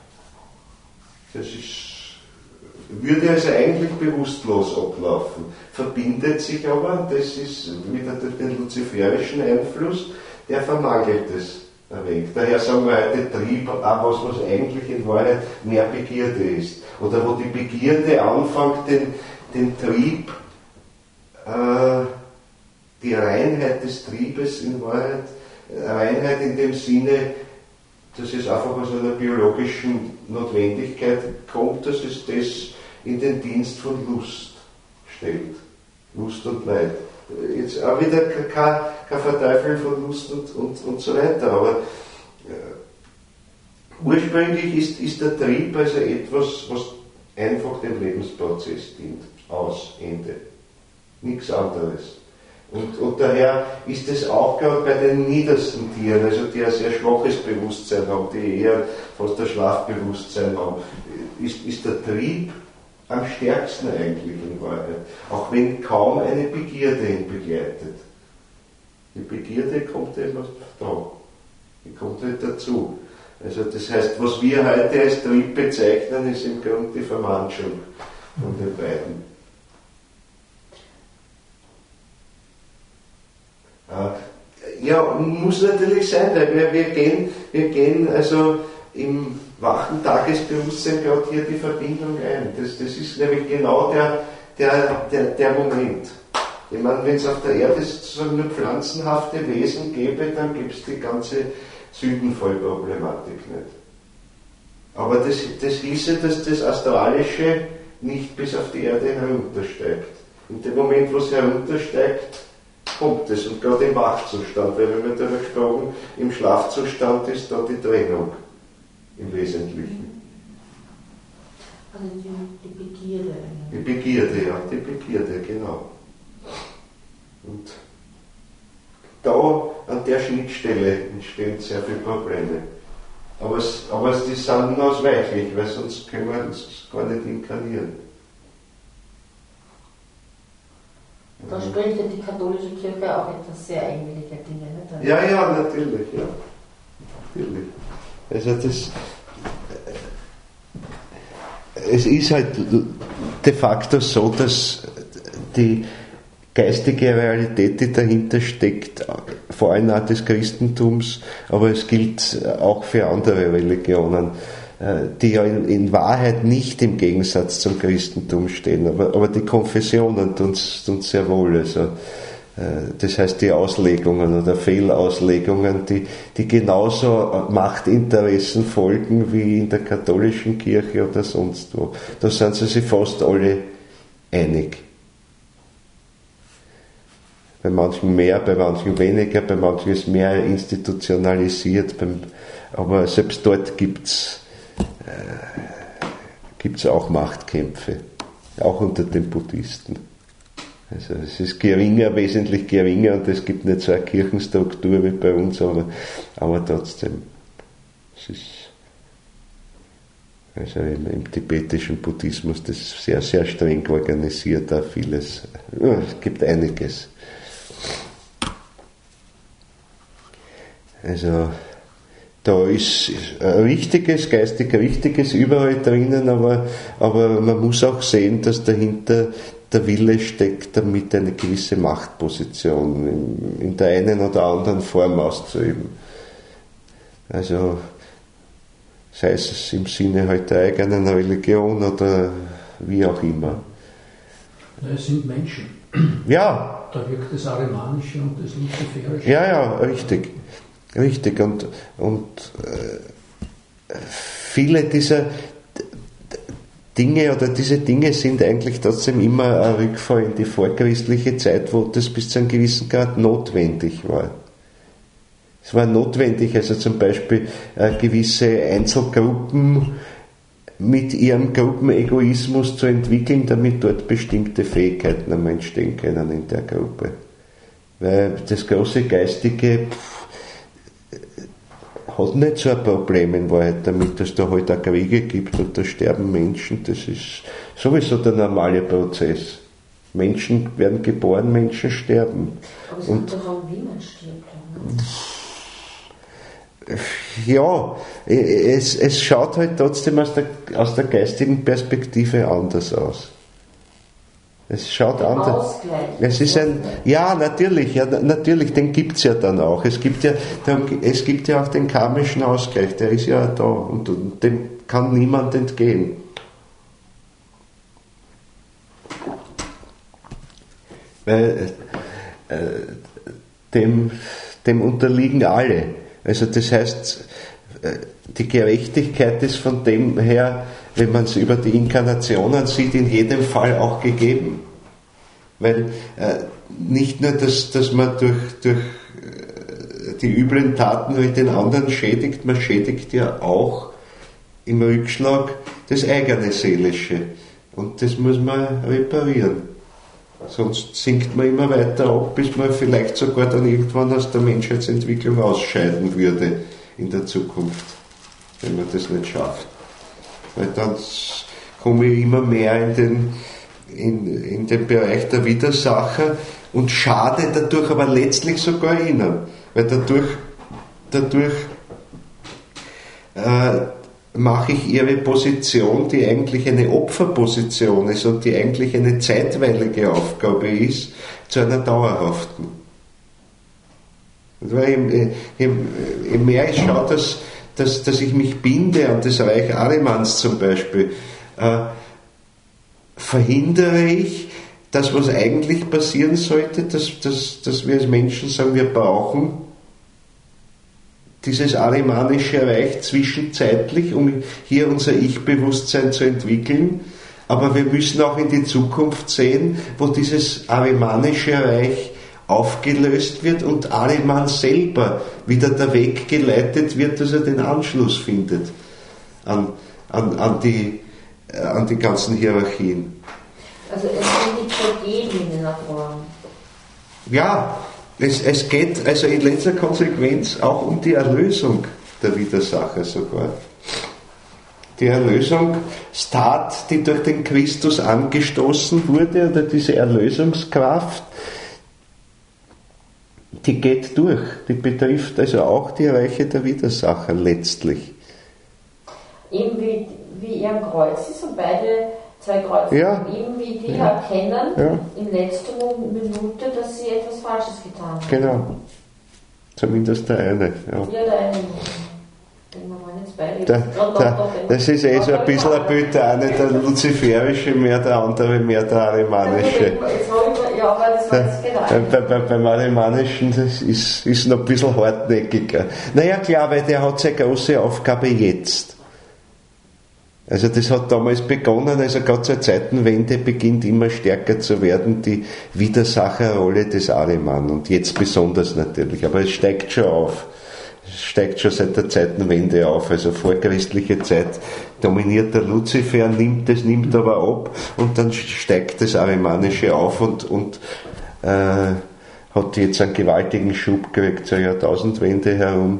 Das ist, würde also eigentlich bewusstlos ablaufen, verbindet sich aber, und das ist wieder durch den luziferischen Einfluss, der vermangelt es ein wenig. Daher sagen wir heute Trieb, auch was, was eigentlich in Wahrheit mehr Begierde ist. Oder wo die Begierde anfängt, den, den Trieb, äh, die Reinheit des Triebes in Wahrheit, Reinheit in dem Sinne, dass es einfach aus einer biologischen Notwendigkeit kommt, dass es das in den Dienst von Lust stellt. Lust und Leid. Jetzt auch wieder kein, kein Verteufeln von Lust und, und, und so weiter, aber äh, ursprünglich ist, ist der Trieb also etwas, was einfach dem Lebensprozess dient. Aus, Ende. Nichts anderes. Und, und daher ist es auch gerade bei den niedersten Tieren, also die ein sehr schwaches Bewusstsein haben, die eher fast ein Schlafbewusstsein haben, ist, ist der Trieb am stärksten eigentlich in Wahrheit, auch wenn kaum eine Begierde ihn begleitet. Die Begierde kommt eben da, die kommt halt dazu. Also das heißt, was wir heute als Trieb bezeichnen, ist im Grunde die Vermanschung von den beiden. Ja, muss natürlich sein, weil wir, wir, gehen, wir gehen also im wachen Tagesbewusstsein gerade hier die Verbindung ein. Das, das ist nämlich genau der, der, der, der Moment. Ich meine, wenn es auf der Erde sozusagen nur pflanzenhafte Wesen gäbe, dann gäbe es die ganze Sündenfallproblematik nicht. Aber das, das hieße, dass das Astralische nicht bis auf die Erde heruntersteigt. In dem Moment, wo es heruntersteigt, kommt es. Und gerade im Wachzustand, weil wir haben darüber gesprochen, im Schlafzustand ist da die Trennung im Wesentlichen. Also die, die Begierde. Die Begierde, ja, die Begierde, genau. Und da, an der Schnittstelle entstehen sehr viele Probleme. Aber, es, aber es, die sind unausweichlich, weil sonst können wir uns gar nicht inkarnieren. Da spricht ja die katholische Kirche auch etwas sehr eigenwillige Dinge. Nicht? Ja, ja, natürlich, ja. Natürlich. Also das, es ist halt de facto so, dass die geistige Realität, die dahinter steckt, vor allem auch des Christentums, aber es gilt auch für andere Religionen, die ja in, in Wahrheit nicht im Gegensatz zum Christentum stehen, aber, aber die Konfessionen tun es sehr wohl. Also, das heißt, die Auslegungen oder Fehlauslegungen, die, die genauso Machtinteressen folgen wie in der katholischen Kirche oder sonst wo. Da sind sie sich fast alle einig. Bei manchen mehr, bei manchen weniger, bei manchen ist mehr institutionalisiert, beim, aber selbst dort gibt es gibt es auch Machtkämpfe, auch unter den Buddhisten. Also es ist geringer, wesentlich geringer, und es gibt nicht so eine Kirchenstruktur wie bei uns, aber, aber trotzdem, es ist also im, im tibetischen Buddhismus das ist sehr, sehr streng organisiert, da vieles, ja, es gibt einiges. Also da ist ein richtiges, geistig richtiges überall drinnen, aber, aber man muss auch sehen, dass dahinter der Wille steckt, damit eine gewisse Machtposition in, in der einen oder anderen Form auszuüben. Also sei es im Sinne halt der eigenen Religion oder wie auch immer. Es sind Menschen. Ja. Da wirkt das Arimanische und das Luziferische. Ja, ja, richtig. Richtig. Und, und äh, viele dieser Dinge oder diese Dinge sind eigentlich trotzdem immer ein Rückfall in die vorchristliche Zeit, wo das bis zu einem gewissen Grad notwendig war. Es war notwendig, also zum Beispiel äh, gewisse Einzelgruppen mit ihrem Gruppenegoismus zu entwickeln, damit dort bestimmte Fähigkeiten einmal entstehen können in der Gruppe. Weil das große Geistige pff, hat nicht so ein Problem in Wahrheit damit, dass da halt auch Kriege gibt und da sterben Menschen. Das ist sowieso der normale Prozess. Menschen werden geboren, Menschen sterben. Aber es kommt doch an, wie man stirbt. Ja, es, es schaut halt trotzdem aus der, aus der geistigen Perspektive anders aus. Es schaut ein anders. Ausgleich. Es ist ein, ja, natürlich, ja, natürlich, den gibt es ja dann auch. Es gibt ja, es gibt ja auch den karmischen Ausgleich, der ist ja da und, und dem kann niemand entgehen. Weil äh, dem, dem unterliegen alle. Also das heißt, die Gerechtigkeit ist von dem her, wenn man es über die Inkarnationen sieht, in jedem Fall auch gegeben. Weil äh, nicht nur, dass, dass man durch, durch die üblen Taten mit den anderen schädigt, man schädigt ja auch im Rückschlag das eigene Seelische. Und das muss man reparieren. Sonst sinkt man immer weiter ab, bis man vielleicht sogar dann irgendwann aus der Menschheitsentwicklung ausscheiden würde in der Zukunft, wenn man das nicht schafft. Weil dann komme ich immer mehr in den, in, in den Bereich der Widersacher und schade dadurch aber letztlich sogar ihnen. Weil dadurch, dadurch äh, mache ich ihre Position, die eigentlich eine Opferposition ist und die eigentlich eine zeitweilige Aufgabe ist, zu einer dauerhaften. Weil je, je, je mehr ich schaue, dass, dass, dass ich mich binde an das Reich Ahrimans zum Beispiel, äh, verhindere ich das, was eigentlich passieren sollte, dass, dass, dass wir als Menschen sagen, wir brauchen dieses Arimanische Reich zwischenzeitlich, um hier unser Ich-Bewusstsein zu entwickeln. Aber wir müssen auch in die Zukunft sehen, wo dieses Arimanische Reich aufgelöst wird und Ahriman selber wieder der Weg geleitet wird, dass er den Anschluss findet an, an, an, die, äh, an die ganzen Hierarchien. Also es geht nicht dagegen in einer Form. Ja, Es, es geht also in letzter Konsequenz auch um die Erlösung der Widersacher sogar. Die Erlösungstat, die durch den Christus angestoßen wurde, oder diese Erlösungskraft, die geht durch. Die betrifft also auch die Reiche der Widersacher letztlich. Eben wie, wie ihr am Kreuz ist und beide zwei Kreuze, ja. eben wie die ja. erkennen ja. in letzter Minute, dass sie etwas Falsches getan haben. Genau. Zumindest der eine. Ja, ja der eine. Den wir wollen jetzt beide. Der, der, das ist eh so ein bisschen ein Bild, der eine der luziferische mehr, der andere mehr der arimanische. Ja, aber das war jetzt genau. Bei, bei, beim Arimanischen das ist, ist noch ein bisschen hartnäckiger. Naja klar, weil der hat seine große Aufgabe jetzt. Also das hat damals begonnen, also gerade zur Zeitenwende beginnt immer stärker zu werden die Widersacherrolle des Ahriman und jetzt besonders natürlich, aber es steigt schon auf. Es steigt schon seit der Zeitenwende auf, also vorchristliche Zeit dominiert der Luzifer, nimmt das nimmt aber ab und dann steigt das Ahrimanische auf und, und äh, hat jetzt einen gewaltigen Schub gekriegt zur Jahrtausendwende herum.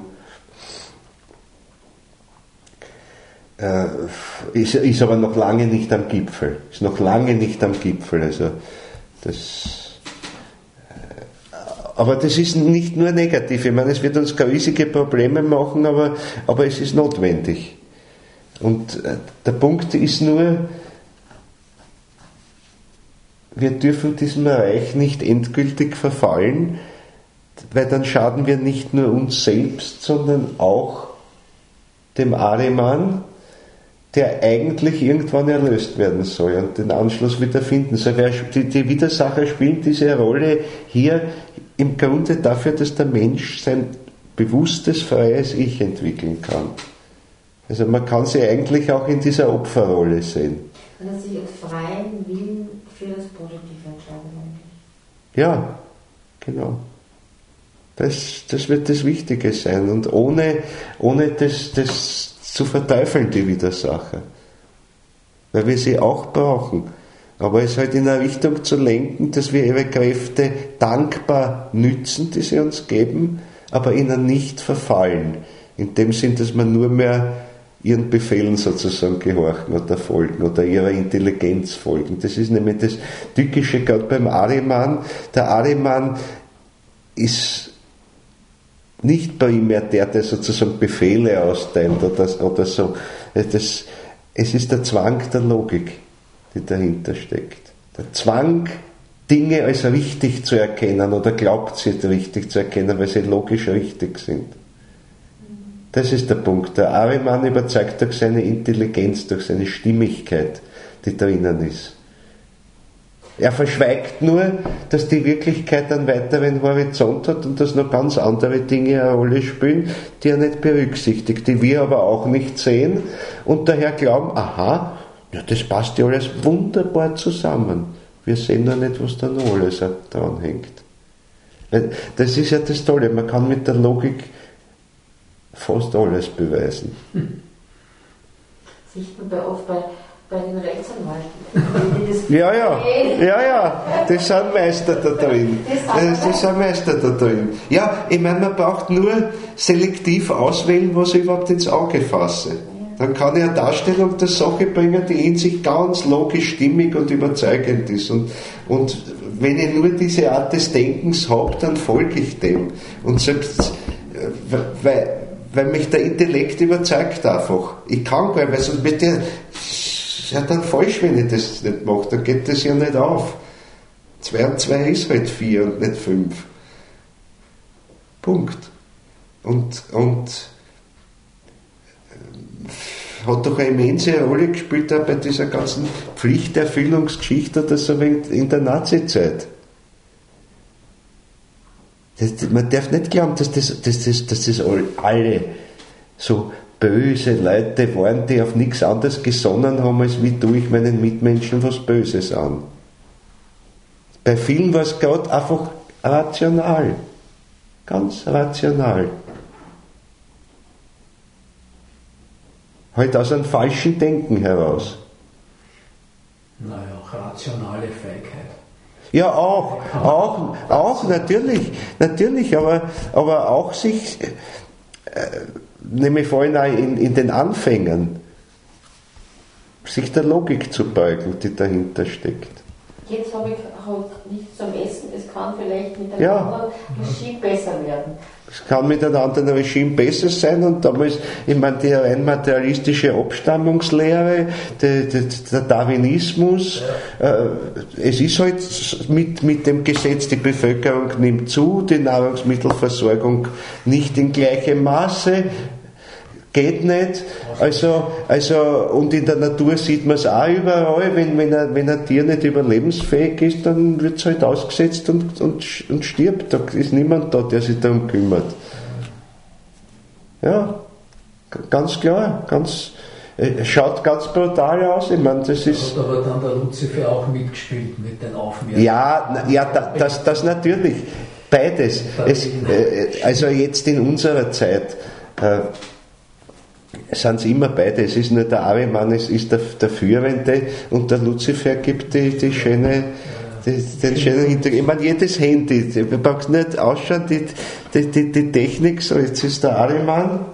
Äh, ist, ist aber noch lange nicht am Gipfel. Ist noch lange nicht am Gipfel. Also das, äh, aber das ist nicht nur negativ. Ich meine, es wird uns riesige Probleme machen, aber, aber es ist notwendig. Und der Punkt ist nur, wir dürfen diesem Reich nicht endgültig verfallen, weil dann schaden wir nicht nur uns selbst, sondern auch dem Ahriman, der eigentlich irgendwann erlöst werden soll und den Anschluss wieder finden soll. Die, die Widersacher spielen diese Rolle hier im Grunde dafür, dass der Mensch sein bewusstes, freies Ich entwickeln kann. Also man kann sie eigentlich auch in dieser Opferrolle sehen. Wenn er sich aus freien Willen für das Positive entscheiden. Ja, genau. Das, das wird das Wichtige sein. Und ohne, ohne das, das zu verteufeln, die Widersacher. Weil wir sie auch brauchen. Aber es halt in eine Richtung zu lenken, dass wir ihre Kräfte dankbar nützen, die sie uns geben, aber ihnen nicht verfallen. In dem Sinn, dass man nur mehr ihren Befehlen sozusagen gehorchen oder folgen oder ihrer Intelligenz folgen. Das ist nämlich das Tückische gerade beim Ahriman. Der Ahriman ist nicht primär der, der sozusagen Befehle austeilt oder, oder so. Das, es ist der Zwang der Logik, die dahinter steckt. Der Zwang, Dinge als richtig zu erkennen oder glaubt sie richtig zu erkennen, weil sie logisch richtig sind. Das ist der Punkt. Der Ahriman überzeugt durch seine Intelligenz, durch seine Stimmigkeit, die drinnen ist. Er verschweigt nur, dass die Wirklichkeit einen weiteren Horizont hat und dass noch ganz andere Dinge eine Rolle spielen, die er nicht berücksichtigt, die wir aber auch nicht sehen und daher glauben, aha, ja, das passt ja alles wunderbar zusammen. Wir sehen nur nicht, was da noch alles dran hängt. Das ist ja das Tolle, man kann mit der Logik fast alles beweisen. Hm. Sieht man bei, oft bei, bei den Rechtsanwälten. ja, ja, ja, ja, das sind Meister da drin. Das sind Meister da drin. Ja, ich meine, man braucht nur selektiv auswählen, was ich überhaupt ins Auge fasse. Dann kann ich eine Darstellung der Sache bringen, die in sich ganz logisch, stimmig und überzeugend ist. Und, und wenn ich nur diese Art des Denkens habe, dann folge ich dem. Und selbst, weil, weil mich der Intellekt überzeugt einfach. Ich kann gar nicht, weil sonst wird der, ist ja dann falsch, wenn ich das nicht mache, dann geht das ja nicht auf. Zwei und zwei ist halt vier und nicht fünf. Punkt. Und, und hat doch eine immense Rolle gespielt auch bei dieser ganzen Pflichterfüllungsgeschichte oder so in der Nazizeit. Das, man darf nicht glauben, dass das, dass das, dass das alle so böse Leute waren, die auf nichts anderes gesonnen haben, als wie tue ich meinen Mitmenschen was Böses an. Bei vielen war es gerade einfach rational. Ganz rational. Halt aus einem falschen Denken heraus. Naja, auch rationale Feigheit. Ja, auch, auch, auch, natürlich, natürlich, aber, aber auch sich, äh, nämlich vor allem auch in, in den Anfängen, sich der Logik zu beugen, die dahinter steckt. Jetzt habe ich halt nichts zum Essen, es kann vielleicht mit einem ja. anderen Regime besser werden. Es kann mit einem anderen Regime besser sein und damals, ich meine, die rein materialistische Abstammungslehre, der, der, der Darwinismus, ja. äh, es ist halt mit, mit dem Gesetz, die Bevölkerung nimmt zu, die Nahrungsmittelversorgung nicht in gleichem Maße, geht nicht, also, also, und in der Natur sieht man es auch überall, wenn, wenn, ein, wenn ein Tier nicht überlebensfähig ist, dann wird es halt ausgesetzt und, und, und stirbt, da ist niemand da, der sich darum kümmert. Ja, ganz klar, ganz, es schaut ganz brutal aus, ich meine, das ist... Hat aber dann der Luzifer auch mitgespielt mit den Aufmerksamkeiten. Ja, ja, das, das natürlich, beides, es, äh, also jetzt in unserer Zeit, äh, sind es immer beide, es ist nur der Ahriman, es ist der, der Führende und der Luzifer gibt die, die schöne, die, den schönen Hintergrund. Ich meine, jedes Handy, du brauchst nicht ausschauen, die, die, die, die Technik, so jetzt ist der Ahriman.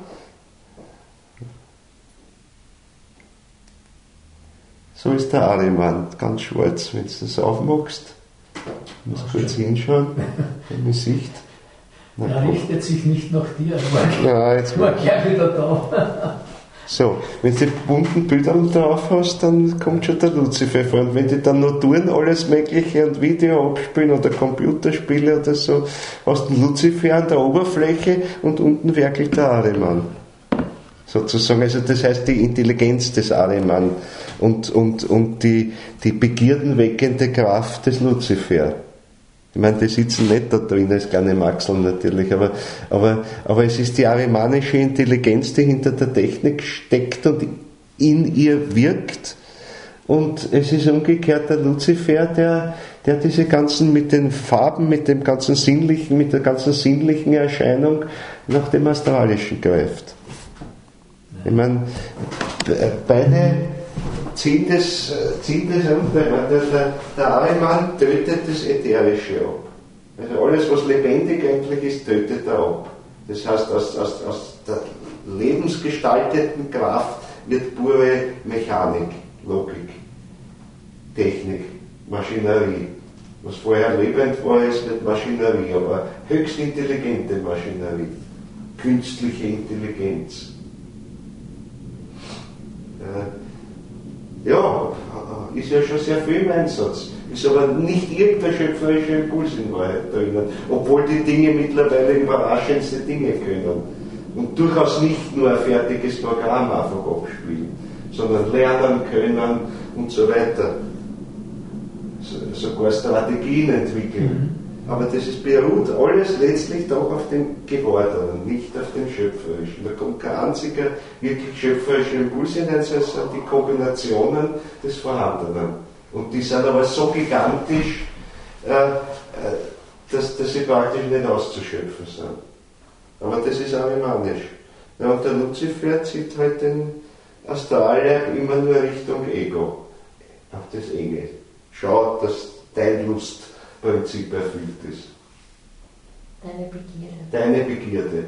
So ist der Ahriman, ganz schwarz, wenn du das aufmachst. Ich muss kurz hinschauen. wenn man sieht. Na, er richtet sich nicht nach dir, er war, ja, jetzt war gleich wieder da. So, wenn du die bunten Bilder drauf hast, dann kommt schon der Lucifer vor. Und wenn die dann noch tun, alles Mögliche und Video abspielen oder Computerspiele oder so, hast du den Lucifer an der Oberfläche und unten werkelt der Ahriman. Sozusagen, also das heißt die Intelligenz des Ahriman und, und, und die, die begierdenweckende Kraft des Lucifer. Ich meine, die sitzen nicht da drin als kleine Maxeln natürlich, aber, aber, aber es ist die arimanische Intelligenz, die hinter der Technik steckt und in ihr wirkt. Und es ist umgekehrt der Lucifer, der, der diese ganzen, mit den Farben, mit dem ganzen sinnlichen, mit der ganzen sinnlichen Erscheinung nach dem Astralischen greift. Ich meine, beide ziehen das, ziehen das um. Der, der, der Ahriman tötet das Ätherische ab. Also alles, was lebendig eigentlich ist, tötet er ab. Das heißt, aus, aus, aus der lebensgestalteten Kraft wird pure Mechanik, Logik, Technik, Maschinerie. Was vorher lebend war, ist nicht Maschinerie, aber höchst intelligente Maschinerie, künstliche Intelligenz. Ja, ist ja schon sehr viel im Einsatz. Ist aber nicht irgendein schöpferischer Impuls in Wahrheit drinnen, obwohl die Dinge mittlerweile überraschendste Dinge können. Und durchaus nicht nur ein fertiges Programm einfach abspielen, sondern lernen können und so weiter. So, sogar Strategien entwickeln. Aber das ist, beruht alles letztlich doch auf dem Gewordenen, nicht auf dem Schöpferischen. Da kommt kein einziger wirklich schöpferischer Impuls hinein, sondern es sind die Kombinationen des Vorhandenen. Und die sind aber so gigantisch, äh, dass, dass sie praktisch nicht auszuschöpfen sind. Aber das ist arimanisch. Ja, und der Lucifer zieht halt den Astralleib immer nur Richtung Ego, auf das Enge. Schaut, dass dein Lustprinzip erfüllt ist. Deine Begierde. Deine Begierde.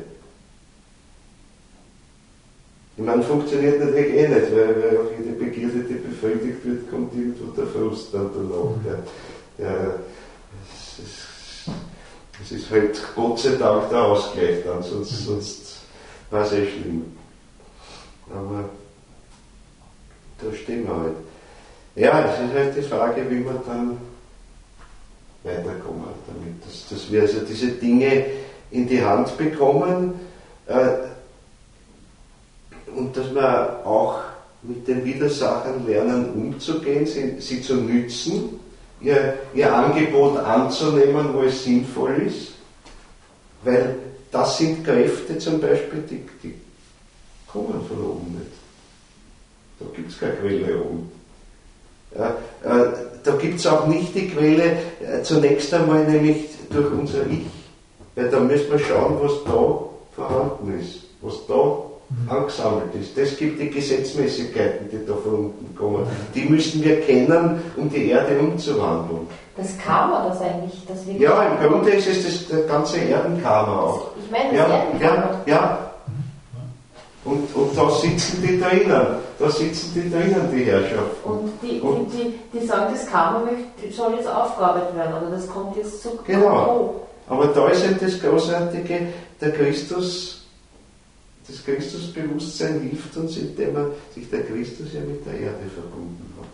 Ich meine, funktioniert natürlich eh nicht, weil, weil auch jede Begierde, die befriedigt wird, kommt irgendwo der Frust dann danach. Der, der, es, ist, es ist halt Gott sei Dank der Ausgleich dann, sonst, sonst war es eh schlimm. Aber da stehen wir halt. Ja, es ist halt die Frage, wie man dann weiterkommen damit. Dass, dass wir also diese Dinge in die Hand bekommen, äh, und dass wir auch mit den Widersachern lernen umzugehen, sie, sie zu nützen, ihr, ihr Angebot anzunehmen, wo es sinnvoll ist, weil das sind Kräfte zum Beispiel, die, die kommen von oben nicht. Da gibt es keine Quelle oben. Ja, äh, da gibt es auch nicht die Quelle, äh, zunächst einmal nämlich durch unser Ich, weil da müssen wir schauen, was da vorhanden ist, was da angesammelt ist. Das gibt die Gesetzmäßigkeiten, die da von unten kommen. Die müssen wir kennen, um die Erde umzuwandeln. Das Karma, das eigentlich, das wir Ja, im Grunde ist es das, der ganze Erdenkarma auch. Ich meine, das ja, Erdenkarma. Ja, ja. Und, und da sitzen die drinnen, da sitzen die drinnen, die Herrschaft. Und die, und die, die, die sagen, das Karma soll jetzt aufgearbeitet werden, oder das kommt jetzt zu Genau. hoch. Aber da ist halt das Großartige, der Christus, das Christusbewusstsein hilft uns, indem er sich der Christus ja mit der Erde verbunden hat.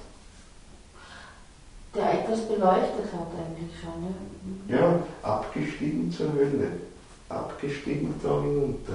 Der etwas beleuchtet hat eigentlich schon, ne? Ja, abgestiegen zur Hölle, abgestiegen da hinunter.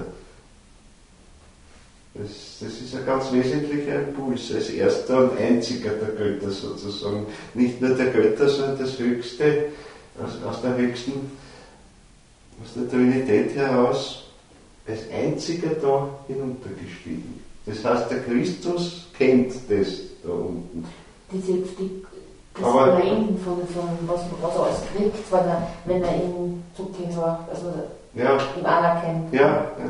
Das, das ist ein ganz wesentlicher Impuls, als erster und einziger der Götter sozusagen. Nicht nur der Götter, sondern das Höchste, aus, aus der höchsten, aus der Trinität heraus, als einziger da hinuntergestiegen. Das heißt, der Christus kennt das da unten. Diese, die, das Aber, Brain von, von was, was er alles kriegt, wenn er, wenn er ihm zugehört, also ja, ihm anerkennt. Ja, ja.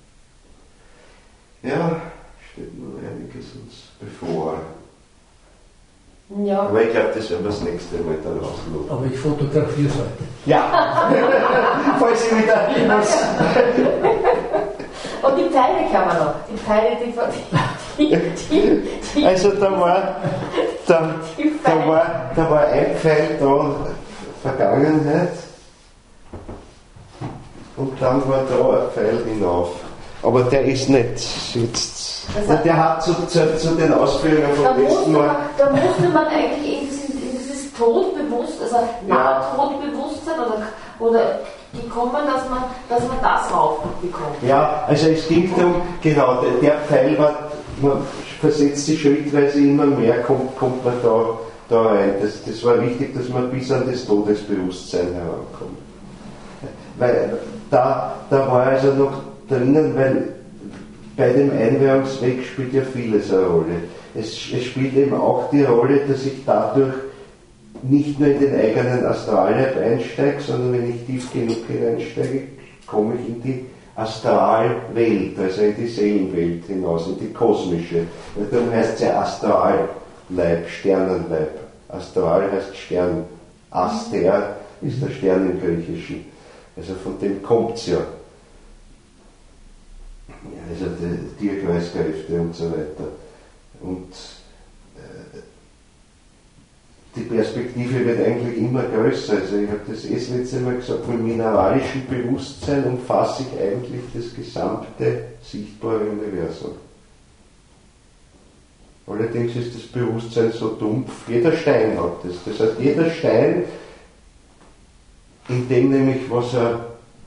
Ja, steht nur einiges uns bevor. Ja. Aber ich glaube, das werden wir das nächste Mal dann ausloten. Aber ich fotografiere es heute. Ja, falls ich wieder muss. Und die Pfeile kann man noch. Die Pfeile, die, die, die, die Also da war, da, da, war, da war ein Pfeil da, Vergangenheit, und dann war da ein Pfeil hinauf. Aber der ist nicht jetzt. Also der hat zu, zu, zu den Ausführungen vom letzten Mal. Da musste man eigentlich in dieses, in dieses Todbewusstsein, also Nahtodbewusstsein oder, oder gekommen, dass man, dass man das raufbekommt. Ja, also es ging darum, genau, der, der Pfeil war, man versetzt sich schrittweise immer mehr, kommt, kommt man da, da rein. Das, das war wichtig, dass man bis an das Todesbewusstsein herankommt. Weil da, da war also noch drinnen, weil bei dem Einweihungsweg spielt ja vieles eine Rolle. Es, es spielt eben auch die Rolle, dass ich dadurch nicht nur in den eigenen Astralleib einsteige, sondern wenn ich tief genug hineinsteige, komme ich in die Astralwelt, also in die Seelenwelt hinaus, in die kosmische. Und darum heißt es ja Astralleib, Sternenleib. Astral heißt Stern. Aster ist der Stern im Griechischen. Also von dem kommt es ja. Also die Tierkreiskräfte und so weiter. Und äh, die Perspektive wird eigentlich immer größer. Also ich habe das eh das letzte Mal gesagt, mit mineralischem Bewusstsein umfasse ich eigentlich das gesamte sichtbare Universum. Allerdings ist das Bewusstsein so dumpf, jeder Stein hat das. Das heißt, jeder Stein, in dem nämlich was er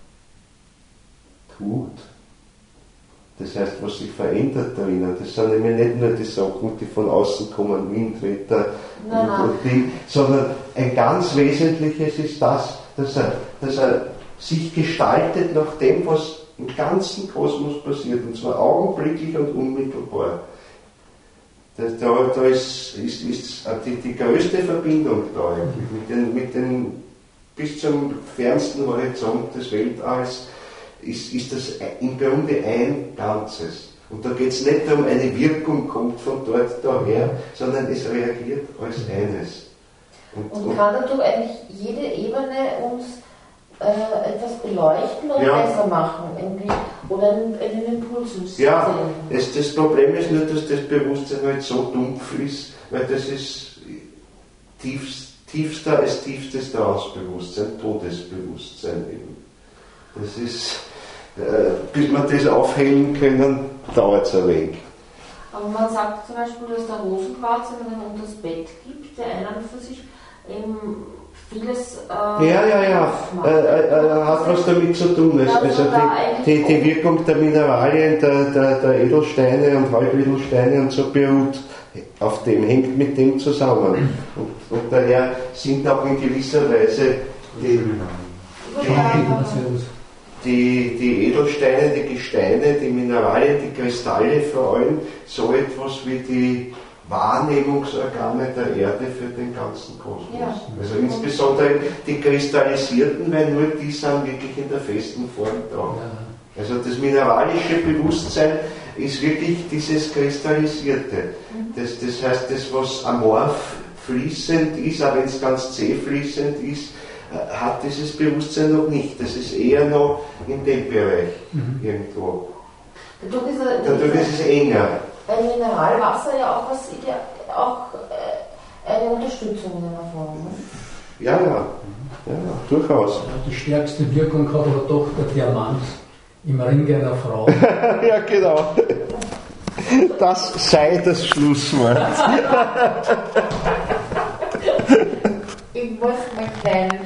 tut, das heißt, was sich verändert drinnen, das sind nämlich nicht nur die Sachen, die von außen kommen, Wind, Wetter nein, und, und Ding, sondern ein ganz Wesentliches ist das, dass er, dass er sich gestaltet nach dem, was im ganzen Kosmos passiert, und zwar augenblicklich und unmittelbar. Da, da, da ist, ist, ist die, die größte Verbindung da eigentlich, mit den, mit den bis zum fernsten Horizont des Weltalls. Ist, ist das im Grunde ein Ganzes. Und da geht es nicht darum, eine Wirkung kommt von dort daher, sondern es reagiert als eines. Und, und kann dadurch eigentlich jede Ebene uns äh, etwas beleuchten oder ja. besser machen? Irgendwie, oder einen, einen Impuls uns ja, es, das Problem ist nur, dass das Bewusstsein halt so dumpf ist, weil das ist tiefst, tiefster als tiefstes Trance-Bewusstsein, Todesbewusstsein eben. Das ist, äh, bis wir das aufhellen können, dauert es ein wenig. Aber man sagt zum Beispiel, dass der Rosenquarz, wenn man unter das Bett gibt, der einen für sich eben vieles. Äh, ja, ja, ja, äh, äh, hat was damit zu tun. Also, also die, die, die Wirkung der Mineralien, der, der, der Edelsteine und Halbedelsteine und so beruht auf dem, hängt mit dem zusammen. Und, und daher sind auch in gewisser Weise die. die Die, die Edelsteine, die Gesteine, die Mineralien, die Kristalle vor allem, so etwas wie die Wahrnehmungsorgane der Erde für den ganzen Kosmos. Ja. Also insbesondere die kristallisierten, weil nur die sind wirklich in der festen Form da. Also das mineralische Bewusstsein ist wirklich dieses Kristallisierte. Das, das heißt, das was amorph fließend ist, auch wenn es ganz zäh fließend ist, hat dieses Bewusstsein noch nicht. Das ist eher noch in dem Bereich mhm. irgendwo. Dadurch ist, er, Dadurch ist es enger. Weil Mineralwasser ja auch, was, auch äh, eine Unterstützung in einer Form. Ne? Ja, ja, ja, durchaus. Die stärkste Wirkung hat aber doch der Diamant im Ring einer Frau. Ja, genau. Das sei das Schlusswort. Ich muss mal kleinen